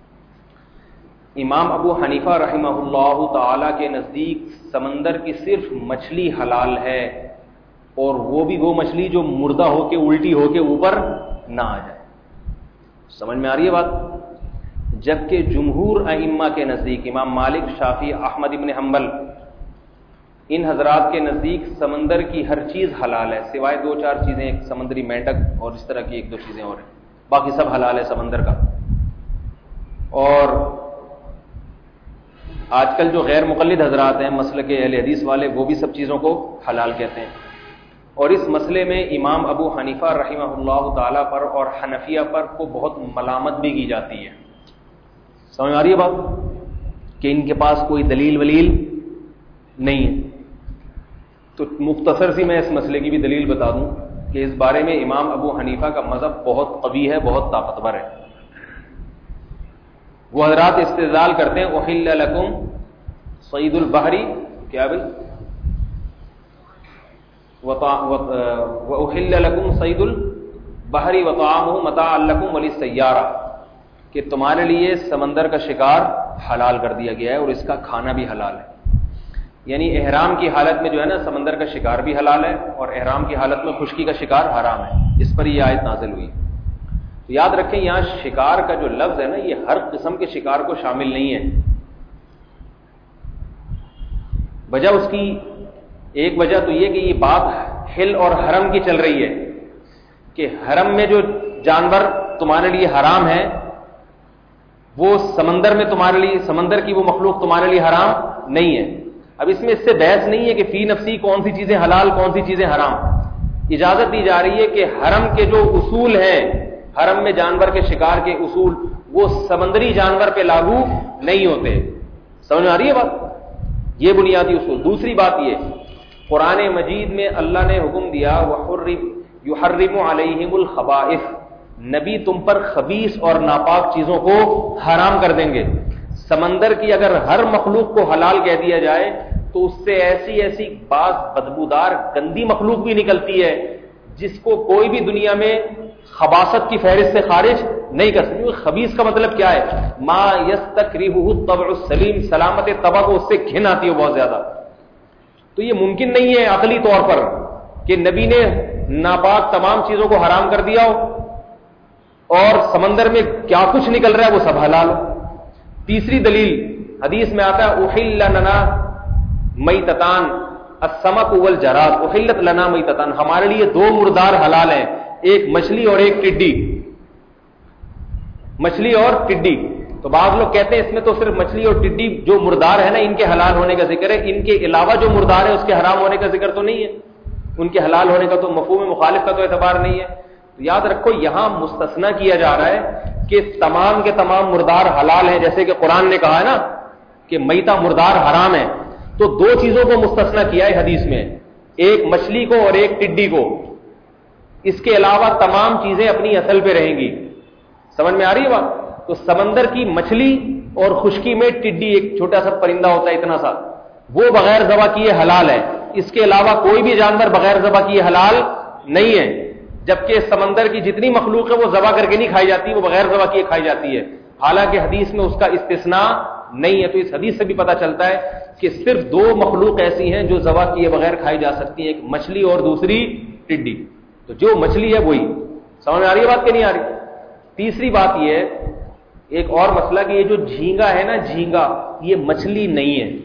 امام ابو حنیفہ رحمہ اللہ تعالی کے نزدیک سمندر کی صرف مچھلی حلال ہے، اور وہ بھی وہ مچھلی جو مردہ ہو کے الٹی ہو کے اوپر نہ آ جائے. سمجھ میں آ رہی ہے بات؟ جبکہ جمہور ائمہ کے نزدیک، امام مالک، شافعی، احمد ابن حنبل، ان حضرات کے نزدیک سمندر کی ہر چیز حلال ہے سوائے دو چار چیزیں، ایک سمندری مینڈک اور اس طرح کی ایک دو چیزیں اور ہیں، باقی سب حلال ہے سمندر کا. اور آج کل جو غیر مقلد حضرات ہیں مسلک اہل حدیث والے، وہ بھی سب چیزوں کو حلال کہتے ہیں. اور اس مسئلے میں امام ابو حنیفہ رحمہ اللہ تعالی پر اور حنفیہ پر کو بہت ملامت بھی کی جاتی ہے. سمجھ آ رہی ہے بات؟ کہ ان کے پاس کوئی دلیل ولیل نہیں ہے. تو مختصر سی میں اس مسئلے کی بھی دلیل بتا دوں کہ اس بارے میں امام ابو حنیفہ کا مذہب بہت قوی ہے، بہت طاقتور ہے. وہ حضرات استدلال کرتے ہیں احل لکم صید البحری، کیا بھائی، وَأُحِلَّ لَكُمْ صَيْدُ الْبَحْرِ وَطَعَامُهُ مَتَاعًا لَكُمْ وَلِلسَّيَّارَةِ، کہ تمہارے لیے سمندر کا شکار حلال کر دیا گیا ہے اور اس کا کھانا بھی حلال ہے. یعنی احرام کی حالت میں جو ہے نا سمندر کا شکار بھی حلال ہے، اور احرام کی حالت میں خشکی کا شکار حرام ہے. اس پر یہ آیت نازل ہوئی. تو یاد رکھیں یہاں شکار کا جو لفظ ہے نا، یہ ہر قسم کے شکار کو شامل نہیں ہے. وجہ اس کی ایک وجہ تو یہ کہ یہ بات حل اور حرم کی چل رہی ہے کہ حرم میں جو جانور تمہارے لیے حرام ہے وہ سمندر میں تمہارے لیے سمندر کی وہ مخلوق تمہارے لیے حرام نہیں ہے. اب اس میں اس سے بحث نہیں ہے کہ فی نفسی کون سی چیزیں حلال کون سی چیزیں حرام. اجازت دی جا رہی ہے کہ حرم کے جو اصول ہیں, حرم میں جانور کے شکار کے اصول, وہ سمندری جانور پہ لاگو نہیں ہوتے. سمجھ میں آ رہی ہے بات؟ یہ بنیادی اصول. دوسری بات یہ, قرآن مجید میں اللہ نے حکم دیا یحرم علیہم الخبائث, نبی تم پر خبیث اور ناپاک چیزوں کو حرام کر دیں گے. سمندر کی اگر ہر مخلوق کو حلال کہہ دیا جائے تو اس سے ایسی ایسی بعض بدبودار گندی مخلوق بھی نکلتی ہے جس کو کوئی بھی دنیا میں خباثت کی فہرست سے خارج نہیں کر سکتی. خبیث کا مطلب کیا ہے؟ ما یستکرہہ الطبع السلیم, سلامت طبع کو اس سے گھن آتی ہے بہت زیادہ. تو یہ ممکن نہیں ہے عقلی طور پر کہ نبی نے ناپاک تمام چیزوں کو حرام کر دیا ہو اور سمندر میں کیا کچھ نکل رہا ہے وہ سب حلال ہو. تیسری دلیل حدیث میں آتا ہے احل لنا میتتان السمک والجراد, احلت لنا میتتان, ہمارے لیے دو مردار حلال ہیں, ایک مچھلی اور ایک ٹڈی. مچھلی اور ٹڈی. تو بعض لوگ کہتے ہیں اس میں تو صرف مچھلی اور ٹڈی جو مردار ہے نا ان کے حلال ہونے کا ذکر ہے, ان کے علاوہ جو مردار ہے اس کے حرام ہونے کا ذکر تو نہیں ہے, ان کے حلال ہونے کا تو مفہوم مخالف کا تو اعتبار نہیں ہے. تو یاد رکھو یہاں مستثنا کیا جا رہا ہے کہ تمام کے تمام مردار حلال ہیں, جیسے کہ قرآن نے کہا ہے نا کہ میتا مردار حرام ہے. تو دو چیزوں کو مستثنا کیا ہے حدیث میں, ایک مچھلی کو اور ایک ٹڈی کو. اس کے علاوہ تمام چیزیں اپنی اصل پہ رہیں گی. سمجھ میں آ رہی ہے بات؟ تو سمندر کی مچھلی اور خشکی میں ٹڈی, ایک چھوٹا سا پرندہ ہوتا ہے اتنا سا, وہ بغیر ذبح کیے حلال ہے. اس کے علاوہ کوئی بھی جانور بغیر ذبح کیے حلال نہیں ہے. جبکہ سمندر کی جتنی مخلوق ہے وہ ذبح کر کے نہیں کھائی جاتی, وہ بغیر ذبح کیے کھائی جاتی ہے. حالانکہ حدیث میں اس کا استثناء نہیں ہے. تو اس حدیث سے بھی پتہ چلتا ہے کہ صرف دو مخلوق ایسی ہیں جو ذبح کیے بغیر کھائی جا سکتی ہیں, ایک مچھلی اور دوسری ٹڈی. تو جو مچھلی ہے وہی. سمجھ میں آ رہی ہے بات کہ نہیں آ رہی؟ تیسری بات یہ ہے, ایک اور مسئلہ کہ یہ جو جھینگا ہے نا, جھینگا یہ مچھلی نہیں ہے,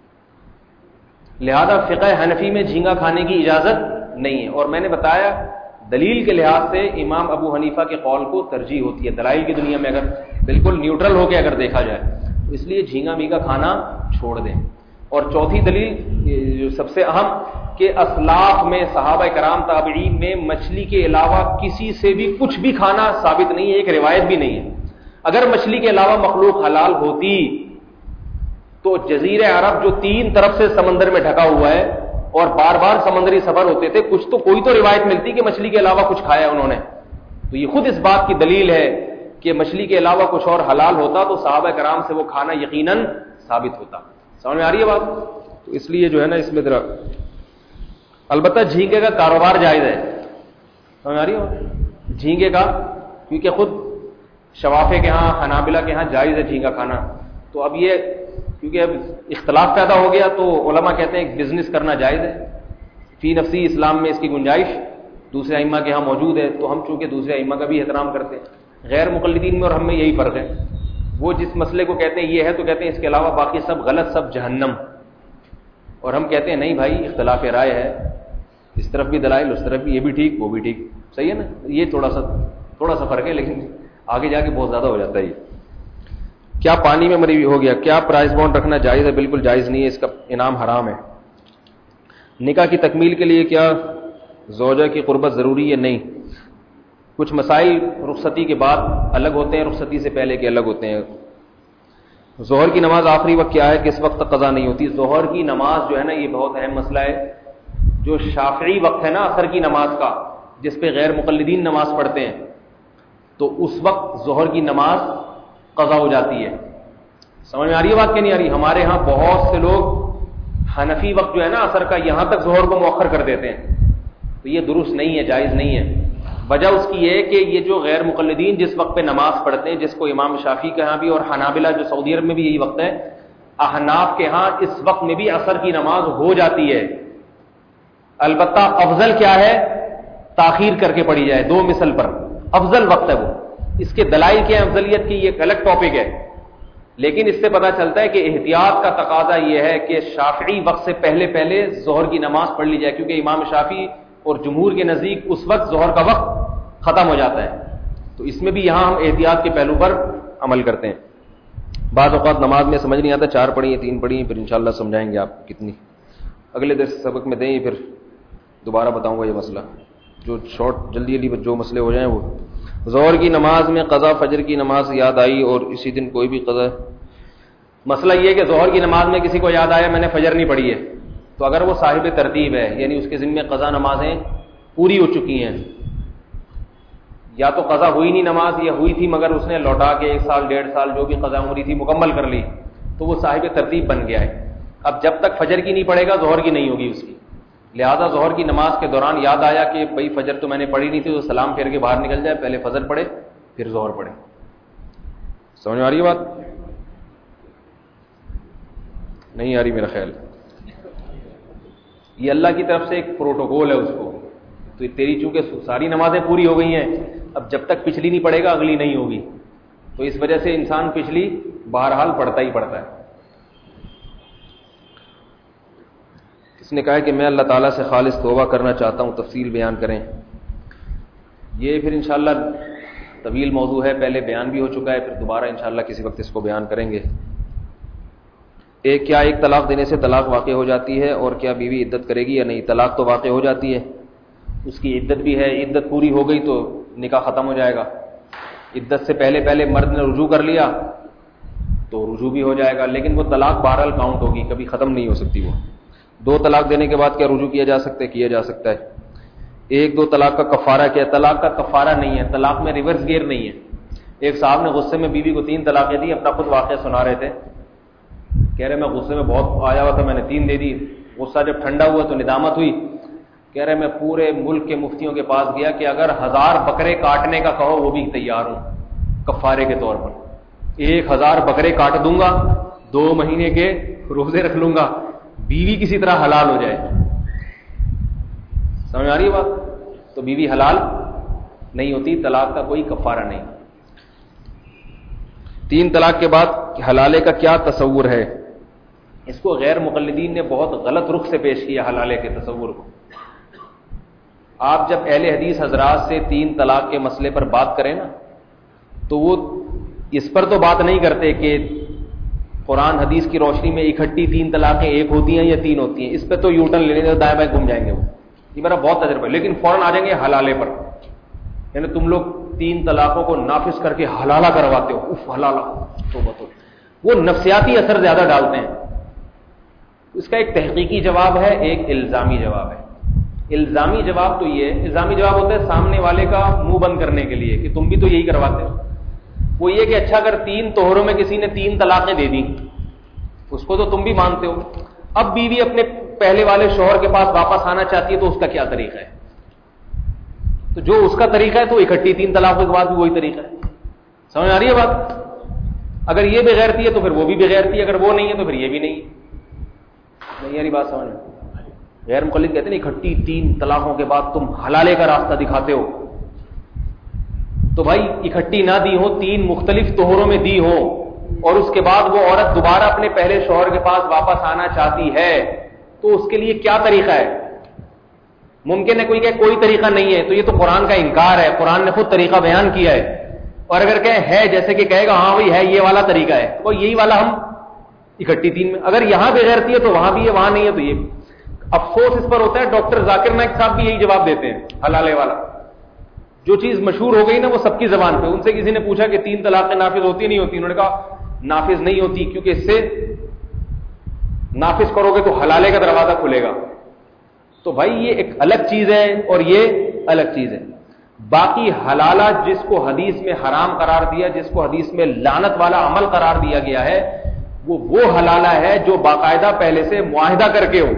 لہذا فقہ حنفی میں جھینگا کھانے کی اجازت نہیں ہے. اور میں نے بتایا دلیل کے لحاظ سے امام ابو حنیفہ کے قول کو ترجیح ہوتی ہے دلائل کی دنیا میں, اگر بالکل نیوٹرل ہو کے اگر دیکھا جائے, اس لیے جھینگا میگا کھانا چھوڑ دیں. اور چوتھی دلیل سب سے اہم کہ اسلاف میں صحابہ کرام تابعین میں مچھلی کے علاوہ کسی سے بھی کچھ بھی کھانا ثابت نہیں ہے, ایک روایت بھی نہیں ہے. اگر مچھلی کے علاوہ مخلوق حلال ہوتی تو جزیرہ عرب جو تین طرف سے سمندر میں ڈھکا ہوا ہے اور بار بار سمندری سفر ہوتے تھے, کچھ تو کوئی تو روایت ملتی کہ مچھلی کے علاوہ کچھ کھایا انہوں نے. تو یہ خود اس بات کی دلیل ہے کہ مچھلی کے علاوہ کچھ اور حلال ہوتا تو صحابہ کرام سے وہ کھانا یقیناً ثابت ہوتا. سمجھ میں آ رہی ہے بات؟ تو اس لیے جو ہے نا اس میں ذرا, البتہ جھینگے کا کاروبار جائز ہے. سمجھ میں آ رہی ہے جھینگے کا, کیونکہ خود شوافے کے ہاں حنابلہ کے ہاں جائز ہے جھینگا کھانا. تو اب یہ کیونکہ اب اختلاف پیدا ہو گیا تو علماء کہتے ہیں ایک بزنس کرنا جائز ہے. فی نفسی اسلام میں اس کی گنجائش دوسرے ائمہ کے ہاں موجود ہے, تو ہم چونکہ دوسرے ائمہ کا بھی احترام کرتے ہیں. غیر مقلدین میں اور ہم میں یہی فرق ہے, وہ جس مسئلے کو کہتے ہیں یہ ہے تو کہتے ہیں اس کے علاوہ باقی سب غلط, سب جہنم. اور ہم کہتے ہیں نہیں بھائی اختلاف رائے ہے, اس طرف بھی دلائل اس طرف بھی, یہ بھی ٹھیک وہ بھی ٹھیک. صحیح ہے نا؟ یہ تھوڑا سا تھوڑا سا فرق ہے, لیکن آگے جا کے بہت زیادہ ہو جاتا ہے. یہ کیا پانی میں مری ہو گیا, کیا پرائز بانڈ رکھنا جائز ہے؟ بالکل جائز نہیں ہے, اس کا انعام حرام ہے. نکاح کی تکمیل کے لیے کیا زوجہ کی قربت ضروری ہے؟ نہیں. کچھ مسائل رخصتی کے بعد الگ ہوتے ہیں, رخصتی سے پہلے کے الگ ہوتے ہیں. ظہر کی نماز آخری وقت کیا ہے, کس وقت تک قضا نہیں ہوتی؟ ظہر کی نماز جو ہے نا یہ بہت اہم مسئلہ ہے. جو شافعی وقت ہے نا عصر کی نماز کا, جس پہ غیر مقلدین نماز پڑھتے ہیں, تو اس وقت ظہر کی نماز قضا ہو جاتی ہے. سمجھ میں آ رہی ہے بات کہ نہیں آ رہی؟ ہمارے ہاں بہت سے لوگ حنفی وقت جو ہے نا عصر کا, یہاں تک ظہر کو مؤخر کر دیتے ہیں. تو یہ درست نہیں ہے, جائز نہیں ہے. وجہ اس کی یہ کہ یہ جو غیر مقلدین جس وقت پہ نماز پڑھتے ہیں, جس کو امام شافعی کے ہاں بھی اور حنابلہ جو سعودی عرب میں بھی یہی وقت ہے, احناف کے ہاں اس وقت میں بھی عصر کی نماز ہو جاتی ہے. البتہ افضل کیا ہے, تاخیر کر کے پڑھی جائے دو مثل پر, افضل وقت ہے وہ. اس کے دلائل کیا ہیں افضلیت کی, یہ ایک الگ ٹاپک ہے. لیکن اس سے پتہ چلتا ہے کہ احتیاط کا تقاضا یہ ہے کہ شافعی وقت سے پہلے پہلے ظہر کی نماز پڑھ لی جائے، کیونکہ امام شافعی اور جمہور کے نزدیک اس وقت ظہر کا وقت ختم ہو جاتا ہے. تو اس میں بھی یہاں ہم احتیاط کے پہلو پر عمل کرتے ہیں. بعض اوقات نماز میں سمجھ نہیں آتا، چار پڑھی ہیں تین پڑھی ہیں، پھر انشاءاللہ سمجھائیں گے آپ کتنی اگلے درس سبق میں دیں، پھر دوبارہ بتاؤں گا یہ مسئلہ، جو شارٹ جلدی جلدی جو مسئلے ہو جائیں وہ. ظہر کی نماز میں قضا فجر کی نماز یاد آئی اور اسی دن کوئی بھی قضا. مسئلہ یہ ہے کہ ظہر کی نماز میں کسی کو یاد آیا میں نے فجر نہیں پڑھی ہے، تو اگر وہ صاحب ترتیب ہے یعنی اس کے ذمے قضا نمازیں پوری ہو چکی ہیں، یا تو قضا ہوئی نہیں نماز یا ہوئی تھی مگر اس نے لوٹا کے ایک سال ڈیڑھ سال جو بھی قضا ہو رہی تھی مکمل کر لی، تو وہ صاحب ترتیب بن گیا ہے. اب جب تک فجر کی نہیں پڑھے گا ظہر کی نہیں ہوگی اس کی. لہذا ظہر کی نماز کے دوران یاد آیا کہ بھئی فجر تو میں نے پڑھی نہیں تھی، تو سلام پھیر کے باہر نکل جائے، پہلے فجر پڑھے پھر ظہر پڑھے. سمجھ میں آ رہی ہے بات؟ نہیں آ رہی میرا خیال. یہ اللہ کی طرف سے ایک پروٹوکول ہے اس کو. تو تیری چونکہ ساری نمازیں پوری ہو گئی ہیں، اب جب تک پچھلی نہیں پڑھے گا اگلی نہیں ہوگی، تو اس وجہ سے انسان پچھلی بہرحال پڑھتا ہی پڑھتا ہے. اس نے کہا کہ میں اللہ تعالیٰ سے خالص توبہ کرنا چاہتا ہوں، تفصیل بیان کریں. یہ پھر انشاءاللہ طویل موضوع ہے، پہلے بیان بھی ہو چکا ہے، پھر دوبارہ انشاءاللہ کسی وقت اس کو بیان کریں گے. ایک کیا ایک طلاق دینے سے طلاق واقع ہو جاتی ہے اور کیا بیوی عدت کرے گی یا نہیں؟ طلاق تو واقع ہو جاتی ہے، اس کی عدت بھی ہے. عدت پوری ہو گئی تو نکاح ختم ہو جائے گا. عدت سے پہلے پہلے مرد نے رجوع کر لیا تو رجوع بھی ہو جائے گا، لیکن وہ طلاق بہرحال کاؤنٹ ہوگی، کبھی ختم نہیں ہو سکتی وہ. دو طلاق دینے کے بعد کیا رجوع کیا جا سکتا ہے؟ کیا جا سکتا ہے. ایک دو طلاق کا کفارہ کیا ہے؟ طلاق کا کفارہ نہیں ہے، طلاق میں ریورس گیئر نہیں ہے. ایک صاحب نے غصے میں بیوی کو تین طلاقیں دی، اپنا خود واقعہ سنا رہے تھے. کہہ رہے میں غصے میں بہت آیا ہوا تھا، میں نے تین دے دی. غصہ جب ٹھنڈا ہوا تو ندامت ہوئی. کہہ رہے میں پورے ملک کے مفتیوں کے پاس گیا کہ اگر ہزار بکرے کاٹنے کا کہو وہ بھی تیار ہوں کفارے کے طور پر. ایک ہزار بکرے کاٹ دوں گا، دو مہینے کے روزے رکھ لوں گا، بیوی کسی طرح حلال ہو جائے. سمجھ آ رہی ہے بات؟ تو بیوی حلال نہیں ہوتی، طلاق کا کوئی کفارہ نہیں. تین طلاق کے بعد حلالے کا کیا تصور ہے؟ اس کو غیر مقلدین نے بہت غلط رخ سے پیش کیا حلالے کے تصور کو. آپ جب اہل حدیث حضرات سے تین طلاق کے مسئلے پر بات کریں نا، تو وہ اس پر تو بات نہیں کرتے کہ قرآن حدیث کی روشنی میں اکٹھی تین طلاقیں ایک ہوتی ہیں یا تین ہوتی ہیں. اس پہ تو یوٹرن لینے سے دائیں بائیں گھوم جائیں گے وہ. یہ میرا بہت تجربہ ہے. لیکن فوراً آ جائیں گے حلالے پر، یعنی تم لوگ تین طلاقوں کو نافذ کر کے حلالہ کرواتے ہو. اف حلالہ تو بتو. وہ نفسیاتی اثر زیادہ ڈالتے ہیں. اس کا ایک تحقیقی جواب ہے، ایک الزامی جواب ہے. الزامی جواب تو یہ الزامی جواب ہوتا ہے سامنے والے کا منہ بند کرنے کے لیے کہ تم بھی تو یہی کرواتے ہو. وہ یہ کہ اچھا اگر تین توہروں میں کسی نے تین طلاقیں دے دی، اس کو تو تم بھی مانتے ہو. اب بیوی اپنے پہلے والے شوہر کے پاس واپس آنا چاہتی ہے تو اس کا کیا طریقہ ہے؟ تو جو اس کا طریقہ ہے تو اکٹھی تین طلاقوں کے بعد بھی وہی طریقہ ہے. سمجھ آ رہی ہے بات؟ اگر یہ بغیرتی ہے تو پھر وہ بھی بغیرتی ہے، اگر وہ نہیں ہے تو پھر یہ بھی نہیں. نہیں یاری بات سمجھ میں؟ غیر مقلد کہتے ہیں اکٹھی تین طلاقوں کے بعد تم حلالے کا راستہ دکھاتے ہو. تو بھائی اکٹھی نہ دی ہو، تین مختلف توہروں میں دی ہو، اور اس کے بعد وہ عورت دوبارہ اپنے پہلے شوہر کے پاس واپس آنا چاہتی ہے، تو اس کے لیے کیا طریقہ ہے؟ ممکن ہے کوئی کہ کوئی طریقہ نہیں ہے، تو یہ تو قرآن کا انکار ہے. قرآن نے خود طریقہ بیان کیا ہے. اور اگر کہ ہے جیسے کہ کہے گا ہاں بھائی ہے یہ والا طریقہ ہے، تو یہی والا ہم اکٹھی تین میں. اگر یہاں بغیرتی ہے تو وہاں بھی ہے، وہاں نہیں ہے تو یہ. افسوس اس پر ہوتا ہے ڈاکٹر ذاکر نائک صاحب بھی یہی جواب دیتے ہیں حلالے والا. جو چیز مشہور ہو گئی نا وہ سب کی زبان پہ. ان سے کسی نے پوچھا کہ تین طلاقیں نافذ ہوتی نہیں ہوتی؟ انہوں نے کہا نافذ نہیں ہوتی کیونکہ اس سے نافذ کرو گے تو حلالے کا دروازہ کھلے گا. تو بھائی یہ ایک الگ چیز ہے اور یہ الگ چیز ہے. باقی حلالہ جس کو حدیث میں حرام قرار دیا، جس کو حدیث میں لعنت والا عمل قرار دیا گیا ہے، وہ وہ حلالہ ہے جو باقاعدہ پہلے سے معاہدہ کر کے ہو.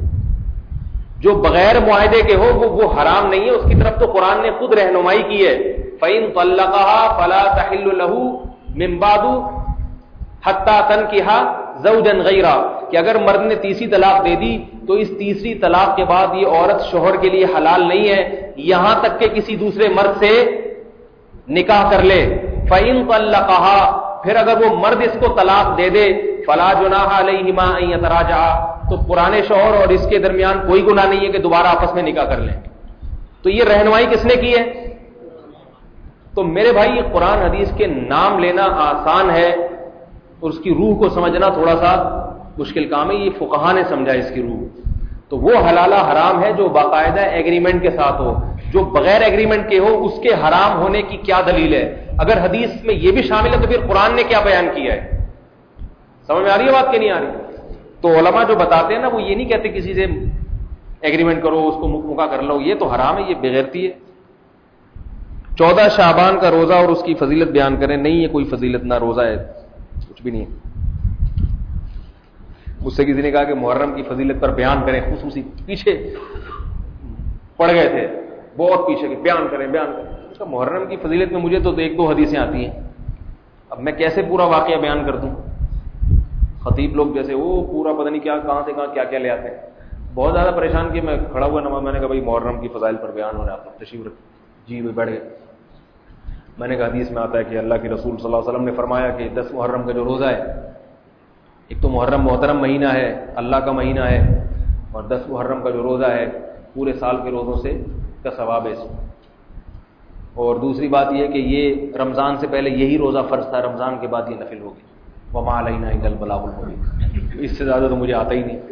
جو بغیر معاہدے کے ہو وہ وہ حرام نہیں ہے. اس کی طرف تو قرآن نے خود رہنمائی کی ہے. فَإِن طَلَّقَهَا فَلَا تَحِلُّ لَهُ مِن بَعْدُ حَتَّى تَنكِحَ زَوْجًا غَيْرَهُ، کہ اگر مرد نے تیسری طلاق دے دی تو اس تیسری طلاق کے بعد یہ عورت شوہر کے لیے حلال نہیں ہے یہاں تک کہ کسی دوسرے مرد سے نکاح کر لے. فَإِن طَلَّقَهَا، پھر اگر وہ مرد اس کو طلاق دے دے فلا جناح علیہما ان یتراجعا، تو پرانے شوہر اور اس کے درمیان کوئی گناہ نہیں ہے کہ دوبارہ آپس میں نکاح کر لیں. تو یہ رہنمائی کس نے کی ہے؟ تو میرے بھائی یہ قرآن حدیث کے نام لینا آسان ہے اور اس کی روح کو سمجھنا تھوڑا سا مشکل کام ہے. یہ فقہا نے سمجھا اس کی روح. تو وہ حلالہ حرام ہے جو باقاعدہ ایگریمنٹ کے ساتھ ہو، جو بغیر ایگریمنٹ کے ہو اس کے حرام ہونے کی کیا دلیل ہے؟ اگر حدیث میں یہ بھی شامل ہے تو پھر قرآن نے کیا بیان کیا ہے؟ سمجھ میں آ رہی ہے بات کہ نہیں آ رہی؟ تو علماء جو بتاتے ہیں نا وہ یہ نہیں کہتے کسی سے ایگریمنٹ کرو اس کو مکہ کر لو، یہ تو حرام ہے، یہ بغیرتی ہے. چودہ شعبان کا روزہ اور اس کی فضیلت بیان کریں. نہیں ہے کوئی فضیلت، نہ روزہ ہے، کچھ بھی نہیں ہے. مجھ سے کسی نے کہا کہ محرم کی فضیلت پر بیان کریں، خصوصی پیچھے پڑ گئے تھے بہت پیچھے، کہ بیان کریں بیان کریں. محرم کی فضیلت میں مجھے تو ایک دو حدیثیں آتی ہیں، اب میں کیسے پورا واقعہ بیان کر دوں؟ خطیب لوگ جیسے وہ پورا پتہ نہیں کیا کہاں سے کہاں کیا کیا لے آتے ہیں. بہت زیادہ پریشان کیا. میں کھڑا ہوا نماز، میں نے کہا بھائی محرم کی فضائل پر بیان ہو رہا ہے، آپ تشریف رکھ. جی وہ بیٹھ گئے. میں نے کہا حدیث میں آتا ہے کہ اللہ کے رسول صلی اللہ علیہ وسلم نے فرمایا کہ دس محرم کا جو روزہ ہے، ایک تو محرم محترم مہینہ ہے، اللہ کا مہینہ ہے، اور دس محرم کا جو روزہ ہے پورے سال کے روزوں سے کا ثواب ہے اس میں. اور دوسری بات یہ ہے کہ یہ رمضان سے پہلے یہی روزہ فرض تھا، رمضان کے بعد یہ نفل ہو گئی. وما علینا الا البلاغ المبین. اس سے زیادہ تو مجھے آتا ہی نہیں.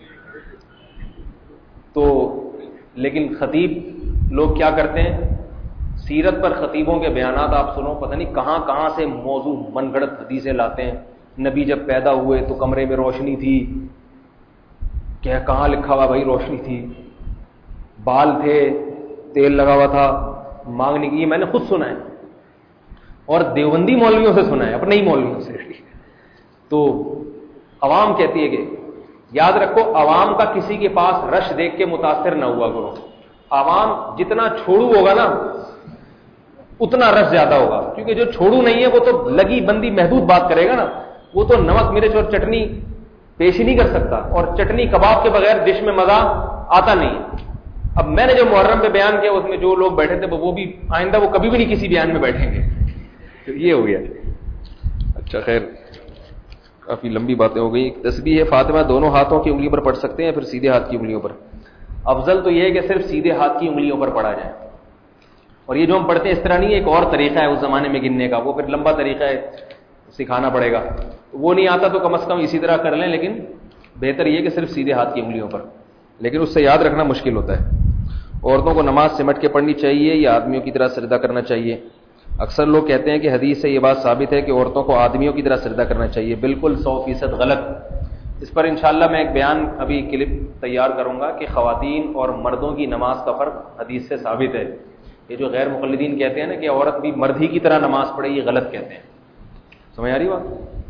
تو لیکن خطیب لوگ کیا کرتے ہیں، سیرت پر خطیبوں کے بیانات آپ سنو، پتہ نہیں کہاں کہاں سے موضوع من گھڑت حدیثیں لاتے ہیں. نبی جب پیدا ہوئے تو کمرے میں روشنی تھی، کیا کہاں لکھا ہوا بھائی روشنی تھی؟ بال تھے، تیل لگا ہوا تھا، مانگنے کی. یہ میں نے خود سنا ہے اور دیوبندی مولویوں سے سنا ہے، اپنے ہی مولویوں سے. تو عوام کہتی ہے کہ یاد رکھو عوام کا کسی کے پاس رش دیکھ کے متاثر نہ ہوا کرو. عوام جتنا چھوڑو ہوگا نا اتنا رش زیادہ ہوگا، کیونکہ جو چھوڑو نہیں ہے وہ تو لگی بندی محدود بات کرے گا نا. وہ تو نمک مرچ اور چٹنی پیش ہی نہیں کر سکتا، اور چٹنی کباب کے بغیر ڈش میں مزہ آتا نہیں ہے. اب میں نے جو محرم پہ بیان کیا اس میں جو لوگ بیٹھے تھے وہ بھی آئندہ وہ کبھی بھی نہیں کسی بیان میں بیٹھیں گے. یہ ہو گیا. اچھا خیر، کافی لمبی باتیں ہو گئی. تسبیح فاطمہ دونوں ہاتھوں کی انگلیوں پر پڑھ سکتے ہیں یا پھر سیدھے ہاتھ کی انگلیوں پر؟ افضل تو یہ ہے کہ صرف سیدھے ہاتھ کی انگلیوں پر پڑھا جائے. اور یہ جو ہم پڑھتے ہیں اس طرح نہیں ہے، ایک اور طریقہ ہے اس زمانے میں گننے کا، وہ پھر لمبا طریقہ ہے، سکھانا پڑے گا. وہ نہیں آتا تو کم از کم اسی طرح کر لیں، لیکن بہتر یہ کہ صرف سیدھے ہاتھ کی انگلیوں پر. لیکن اس سے یاد رکھنا مشکل ہوتا ہے. عورتوں کو نماز سمٹ کے پڑھنی چاہیے یا آدمیوں کی طرح سجدہ کرنا چاہیے؟ اکثر لوگ کہتے ہیں کہ حدیث سے یہ بات ثابت ہے کہ عورتوں کو آدمیوں کی طرح سجدہ کرنا چاہیے. بالکل سو فیصد غلط. اس پر انشاءاللہ میں ایک بیان ابھی کلپ تیار کروں گا کہ خواتین اور مردوں کی نماز کا فرق حدیث سے ثابت ہے. یہ جو غیر مقلدین کہتے ہیں نا کہ عورت بھی مرد ہی کی طرح نماز پڑھے، یہ غلط کہتے ہیں. سمجھ آ رہی بات؟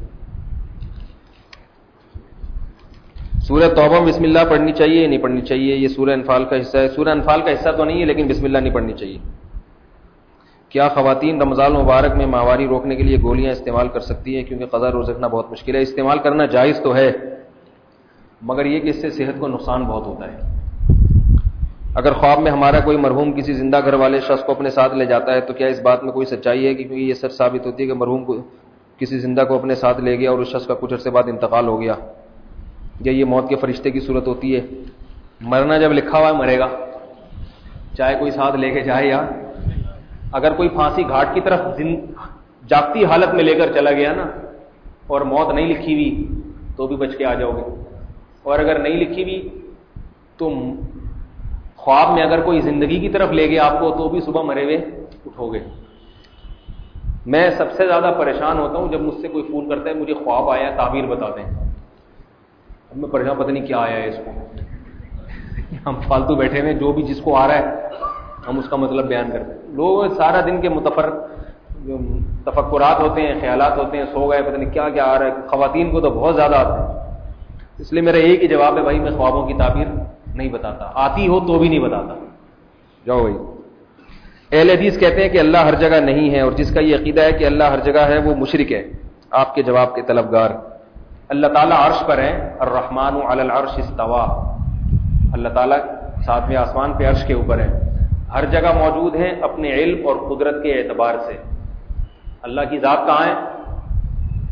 سورہ توبہ میں بسم اللہ پڑھنی چاہیے یا نہیں پڑھنی چاہیے؟ یہ سورہ انفال کا حصہ ہے. سورہ انفال کا حصہ تو نہیں ہے لیکن بسم اللہ نہیں پڑھنی چاہیے. کیا خواتین رمضان مبارک میں ماہواری روکنے کے لیے گولیاں استعمال کر سکتی ہیں؟ کیونکہ قضا روزہ رکھنا بہت مشکل ہے. استعمال کرنا جائز تو ہے، مگر یہ کہ اس سے صحت کو نقصان بہت ہوتا ہے. اگر خواب میں ہمارا کوئی مرحوم کسی زندہ گھر والے شخص کو اپنے ساتھ لے جاتا ہے تو کیا اس بات میں کوئی سچائی ہے کہ کیونکہ یہ سچ ثابت ہوتی ہے کہ مرحوم کو کسی زندہ کو اپنے ساتھ لے گیا اور اس شخص کا کچھ عرصے بعد انتقال ہو گیا، یا یہ موت کے فرشتے کی صورت ہوتی ہے؟ مرنا جب لکھا ہوا ہے مرے گا، چاہے کوئی ساتھ لے کے جائے. یا اگر کوئی پھانسی گھاٹ کی طرف جاگتی حالت میں لے کر چلا گیا نا اور موت نہیں لکھی ہوئی تو بھی بچ کے آ جاؤ گے، اور اگر نہیں لکھی ہوئی تو خواب میں اگر کوئی زندگی کی طرف لے گیا آپ کو تو بھی صبح مرے ہوئے اٹھو گے. میں سب سے زیادہ پریشان ہوتا ہوں جب مجھ سے کوئی فون کرتا ہے مجھے خواب آیا ہے تعبیر بتا دیں. اب میں پریشان، پتہ نہیں کیا آیا ہے اس کو. ہم فالتو بیٹھے ہوئے، جو بھی جس کو آ رہا ہے ہم اس کا مطلب بیان کرتے ہیں. لوگ سارا دن کے متفر تفکرات ہوتے ہیں، خیالات ہوتے ہیں، سو گئے پتہ نہیں کیا کیا آ رہا ہے. خواتین کو تو بہت زیادہ آتا ہے. اس لیے میرا ایک ہی جواب ہے، بھائی میں خوابوں کی تعبیر نہیں بتاتا، آتی ہو تو بھی نہیں بتاتا. جاؤ بھائی. اہل حدیث کہتے ہیں کہ اللہ ہر جگہ نہیں ہے، اور جس کا یہ عقیدہ ہے کہ اللہ ہر جگہ ہے وہ مشرک ہے. آپ کے جواب کے طلبگار. اللہ تعالیٰ عرش پر ہے، الرحمن علی العرش استوى. اللہ تعالیٰ ساتویں آسمان پہ عرش کے اوپر ہے، ہر جگہ موجود ہیں اپنے علم اور قدرت کے اعتبار سے. اللہ کی ذات کہاں ہے؟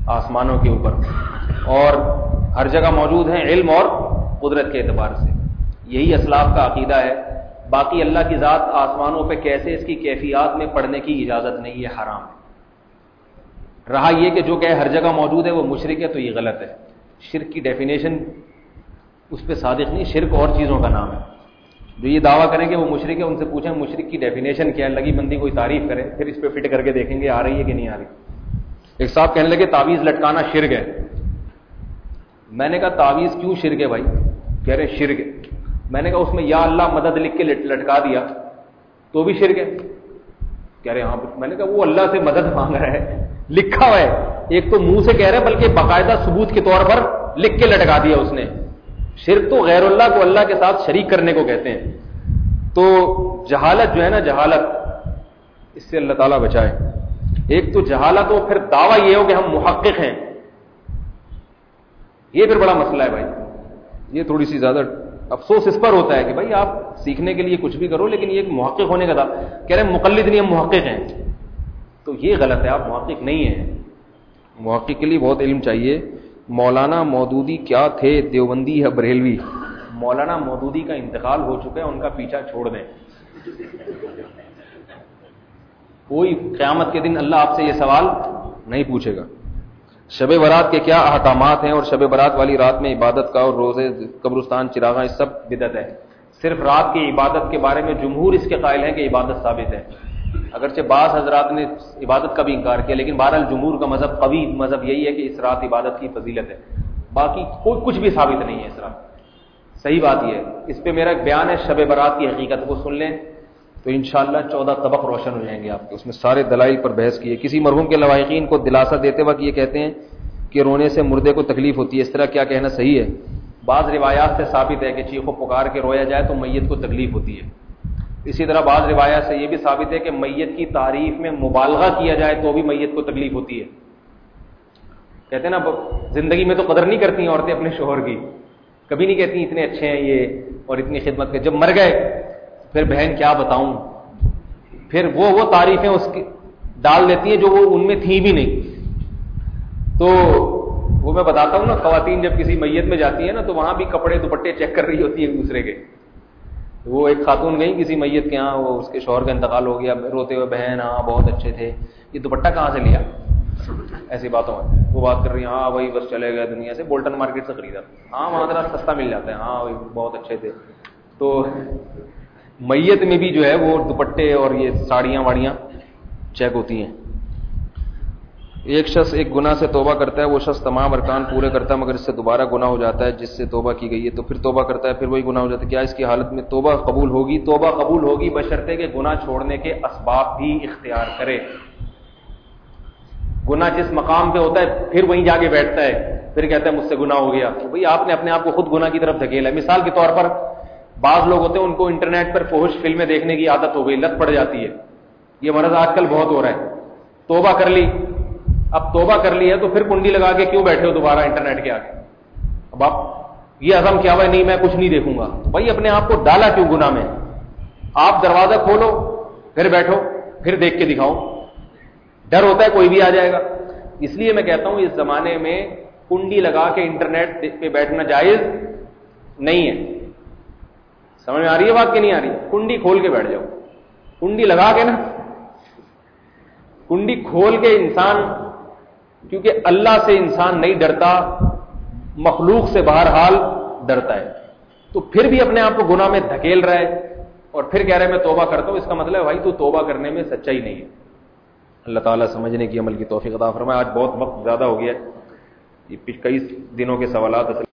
آسمانوں کے اوپر اور ہر جگہ موجود ہیں علم اور قدرت کے اعتبار سے. یہی اسلاف کا عقیدہ ہے. باقی اللہ کی ذات آسمانوں پہ کیسے اس کی کیفیات میں پڑھنے کی اجازت نہیں ہے، حرام ہے. رہا یہ کہ جو کہ ہر جگہ موجود ہے وہ مشرک ہے، تو یہ غلط ہے. شرک کی ڈیفینیشن اس پہ صادق نہیں. شرک اور چیزوں کا نام ہے. جو یہ دعویٰ کریں کہ وہ مشرک ہے ان سے پوچھیں مشرک کی ڈیفینیشن کیا ہے، لگی بندی کوئی تعریف کرے پھر اس پہ فٹ کر کے دیکھیں گے آ رہی ہے کہ نہیں آ رہی. ایک صاحب کہنے لگے تعویذ لٹکانا شرک ہے. میں نے کہا تعویذ کیوں شرک ہے بھائی؟ کہہ رہے شرک ہے. میں نے کہا اس میں یا اللہ مدد لکھ کے لٹکا دیا تو بھی شرک ہے؟ کہہ رہے ہاں. میں نے کہا وہ اللہ سے مدد مانگ رہا ہے، لکھا ہوا ہے. ایک تو منہ سے کہہ رہے بلکہ باقاعدہ ثبوت کے طور پر لکھ کے لٹکا دیا اس نے. شرک تو غیر اللہ کو اللہ کے ساتھ شریک کرنے کو کہتے ہیں. تو جہالت جو ہے نا، جہالت اس سے اللہ تعالیٰ بچائے. ایک تو جہالت ہو، پھر دعویٰ یہ ہو کہ ہم محقق ہیں، یہ پھر بڑا مسئلہ ہے بھائی. یہ تھوڑی سی زیادہ افسوس اس پر ہوتا ہے کہ بھائی آپ سیکھنے کے لیے کچھ بھی کرو لیکن یہ محقق ہونے کا تھا. کہہ رہے ہیں مقلد نہیں، ہم محقق ہیں. تو یہ غلط ہے، آپ محقق نہیں ہیں. محقق کے لیے بہت علم چاہیے. مولانا مودودی کیا تھے؟ دیوبندی ہے بریلوی. مولانا مودودی کا انتقال ہو چکا ہے، ان کا پیچھا چھوڑ دیں. کوئی قیامت کے دن اللہ آپ سے یہ سوال نہیں پوچھے گا. شب برات کے کیا احکامات ہیں؟ اور شب برات والی رات میں عبادت کا اور روزے قبرستان چراغاں یہ سب بدعت ہے. صرف رات کی عبادت کے بارے میں جمہور اس کے قائل ہیں کہ عبادت ثابت ہے. اگرچہ بعض حضرات نے عبادت کا بھی انکار کیا لیکن بہرحال جمہور کا مذہب قوی مذہب یہی ہے کہ اس رات عبادت کی فضیلت ہے. باقی کوئی کچھ بھی ثابت نہیں ہے اس رات. صحیح بات یہ ہے. اس پہ میرا ایک بیان ہے شب برات کی حقیقت کو سن لیں تو انشاءاللہ چودہ طبق روشن ہو جائیں گے آپ کے. اس میں سارے دلائل پر بحث کی ہے. کسی مرحوم کے لواحقین کو دلاسا دیتے وقت یہ کہتے ہیں کہ رونے سے مردے کو تکلیف ہوتی ہے، اس طرح کیا کہنا صحیح ہے؟ بعض روایات سے ثابت ہے کہ چیخ و پکار کے رویا جائے تو میت کو تکلیف ہوتی ہے. اسی طرح بعض روایات سے یہ بھی ثابت ہے کہ میت کی تعریف میں مبالغہ کیا جائے تو بھی میت کو تکلیف ہوتی ہے. کہتے ہیں نا زندگی میں تو قدر نہیں کرتی ہیں عورتیں اپنے شوہر کی، کبھی نہیں کہتی اتنے اچھے ہیں یہ اور اتنی خدمت کے. جب مر گئے پھر بہن کیا بتاؤں، پھر وہ وہ تعریفیں اس کی ڈال دیتی ہیں جو وہ ان میں تھیں بھی نہیں. تو وہ میں بتاتا ہوں نا، خواتین جب کسی میت میں جاتی ہیں نا تو وہاں بھی کپڑے دوپٹے چیک کر رہی ہوتی ہیں ایک دوسرے کے. وہ ایک خاتون گئی کسی میت کے ہاں، وہ اس کے شوہر کا انتقال ہو گیا، روتے ہوئے بہن ہاں بہت اچھے تھے، یہ دوپٹہ کہاں سے لیا؟ ایسی باتوں میں وہ بات کر رہی ہیں ہاں بھائی بس چلے گئے دنیا سے، بولٹن مارکیٹ سے خریدا، ہاں وہاں ذرا سستا مل جاتا ہے، ہاں بھائی بہت اچھے تھے. تو میت میں بھی جو ہے وہ دوپٹے اور یہ ساڑیاں واڑیاں چیک ہوتی ہیں. ایک شخص ایک گناہ سے توبہ کرتا ہے، وہ شخص تمام ارکان پورے کرتا ہے مگر اس سے دوبارہ گناہ ہو جاتا ہے جس سے توبہ کی گئی ہے، تو پھر توبہ کرتا ہے پھر وہی گناہ ہو جاتا ہے. کیا اس کی حالت میں توبہ قبول ہوگی؟ توبہ قبول ہوگی بشرطے کہ گناہ چھوڑنے کے اسباب بھی اختیار کرے. گناہ جس مقام پہ ہوتا ہے پھر وہیں جا کے بیٹھتا ہے، پھر کہتا ہے مجھ سے گناہ ہو گیا. بھئی آپ نے اپنے آپ کو خود گناہ کی طرف دھکیلا ہے. مثال کے طور پر بعض لوگ ہوتے ہیں ان کو انٹرنیٹ پر فحش فلمیں دیکھنے کی عادت ہو گئی، لت پڑ جاتی ہے. یہ مرض آج کل بہت ہو رہا ہے. توبہ کر لی، اب توبہ کر لی ہے تو پھر کنڈی لگا کے کیوں بیٹھے ہو دوبارہ انٹرنیٹ کے آگے؟ اب آپ یہ عزم کیا ہوا ہے نہیں میں کچھ نہیں دیکھوں گا، بھائی اپنے آپ کو ڈالا کیوں گناہ میں؟ آپ دروازہ کھولو پھر بیٹھو پھر دیکھ کے دکھاؤ. ڈر ہوتا ہے کوئی بھی آ جائے گا. اس لیے میں کہتا ہوں اس زمانے میں کنڈی لگا کے انٹرنیٹ پہ بیٹھنا جائز نہیں ہے. سمجھ میں آ رہی ہے بات کہ نہیں آ رہی؟ کنڈی کھول کے بیٹھ جاؤ. کنڈی لگا کے نا، کنڈی کھول کے انسان، کیونکہ اللہ سے انسان نہیں ڈرتا، مخلوق سے بہرحال ڈرتا ہے. تو پھر بھی اپنے آپ کو گناہ میں دھکیل رہا ہے اور پھر کہہ رہا ہے میں توبہ کرتا ہوں، اس کا مطلب ہے بھائی تو توبہ کرنے میں سچا ہی نہیں ہے. اللہ تعالیٰ سمجھنے کی عمل کی توفیق عطا فرمائے. آج بہت وقت زیادہ ہو گیا ہے، یہ کئی دنوں کے سوالات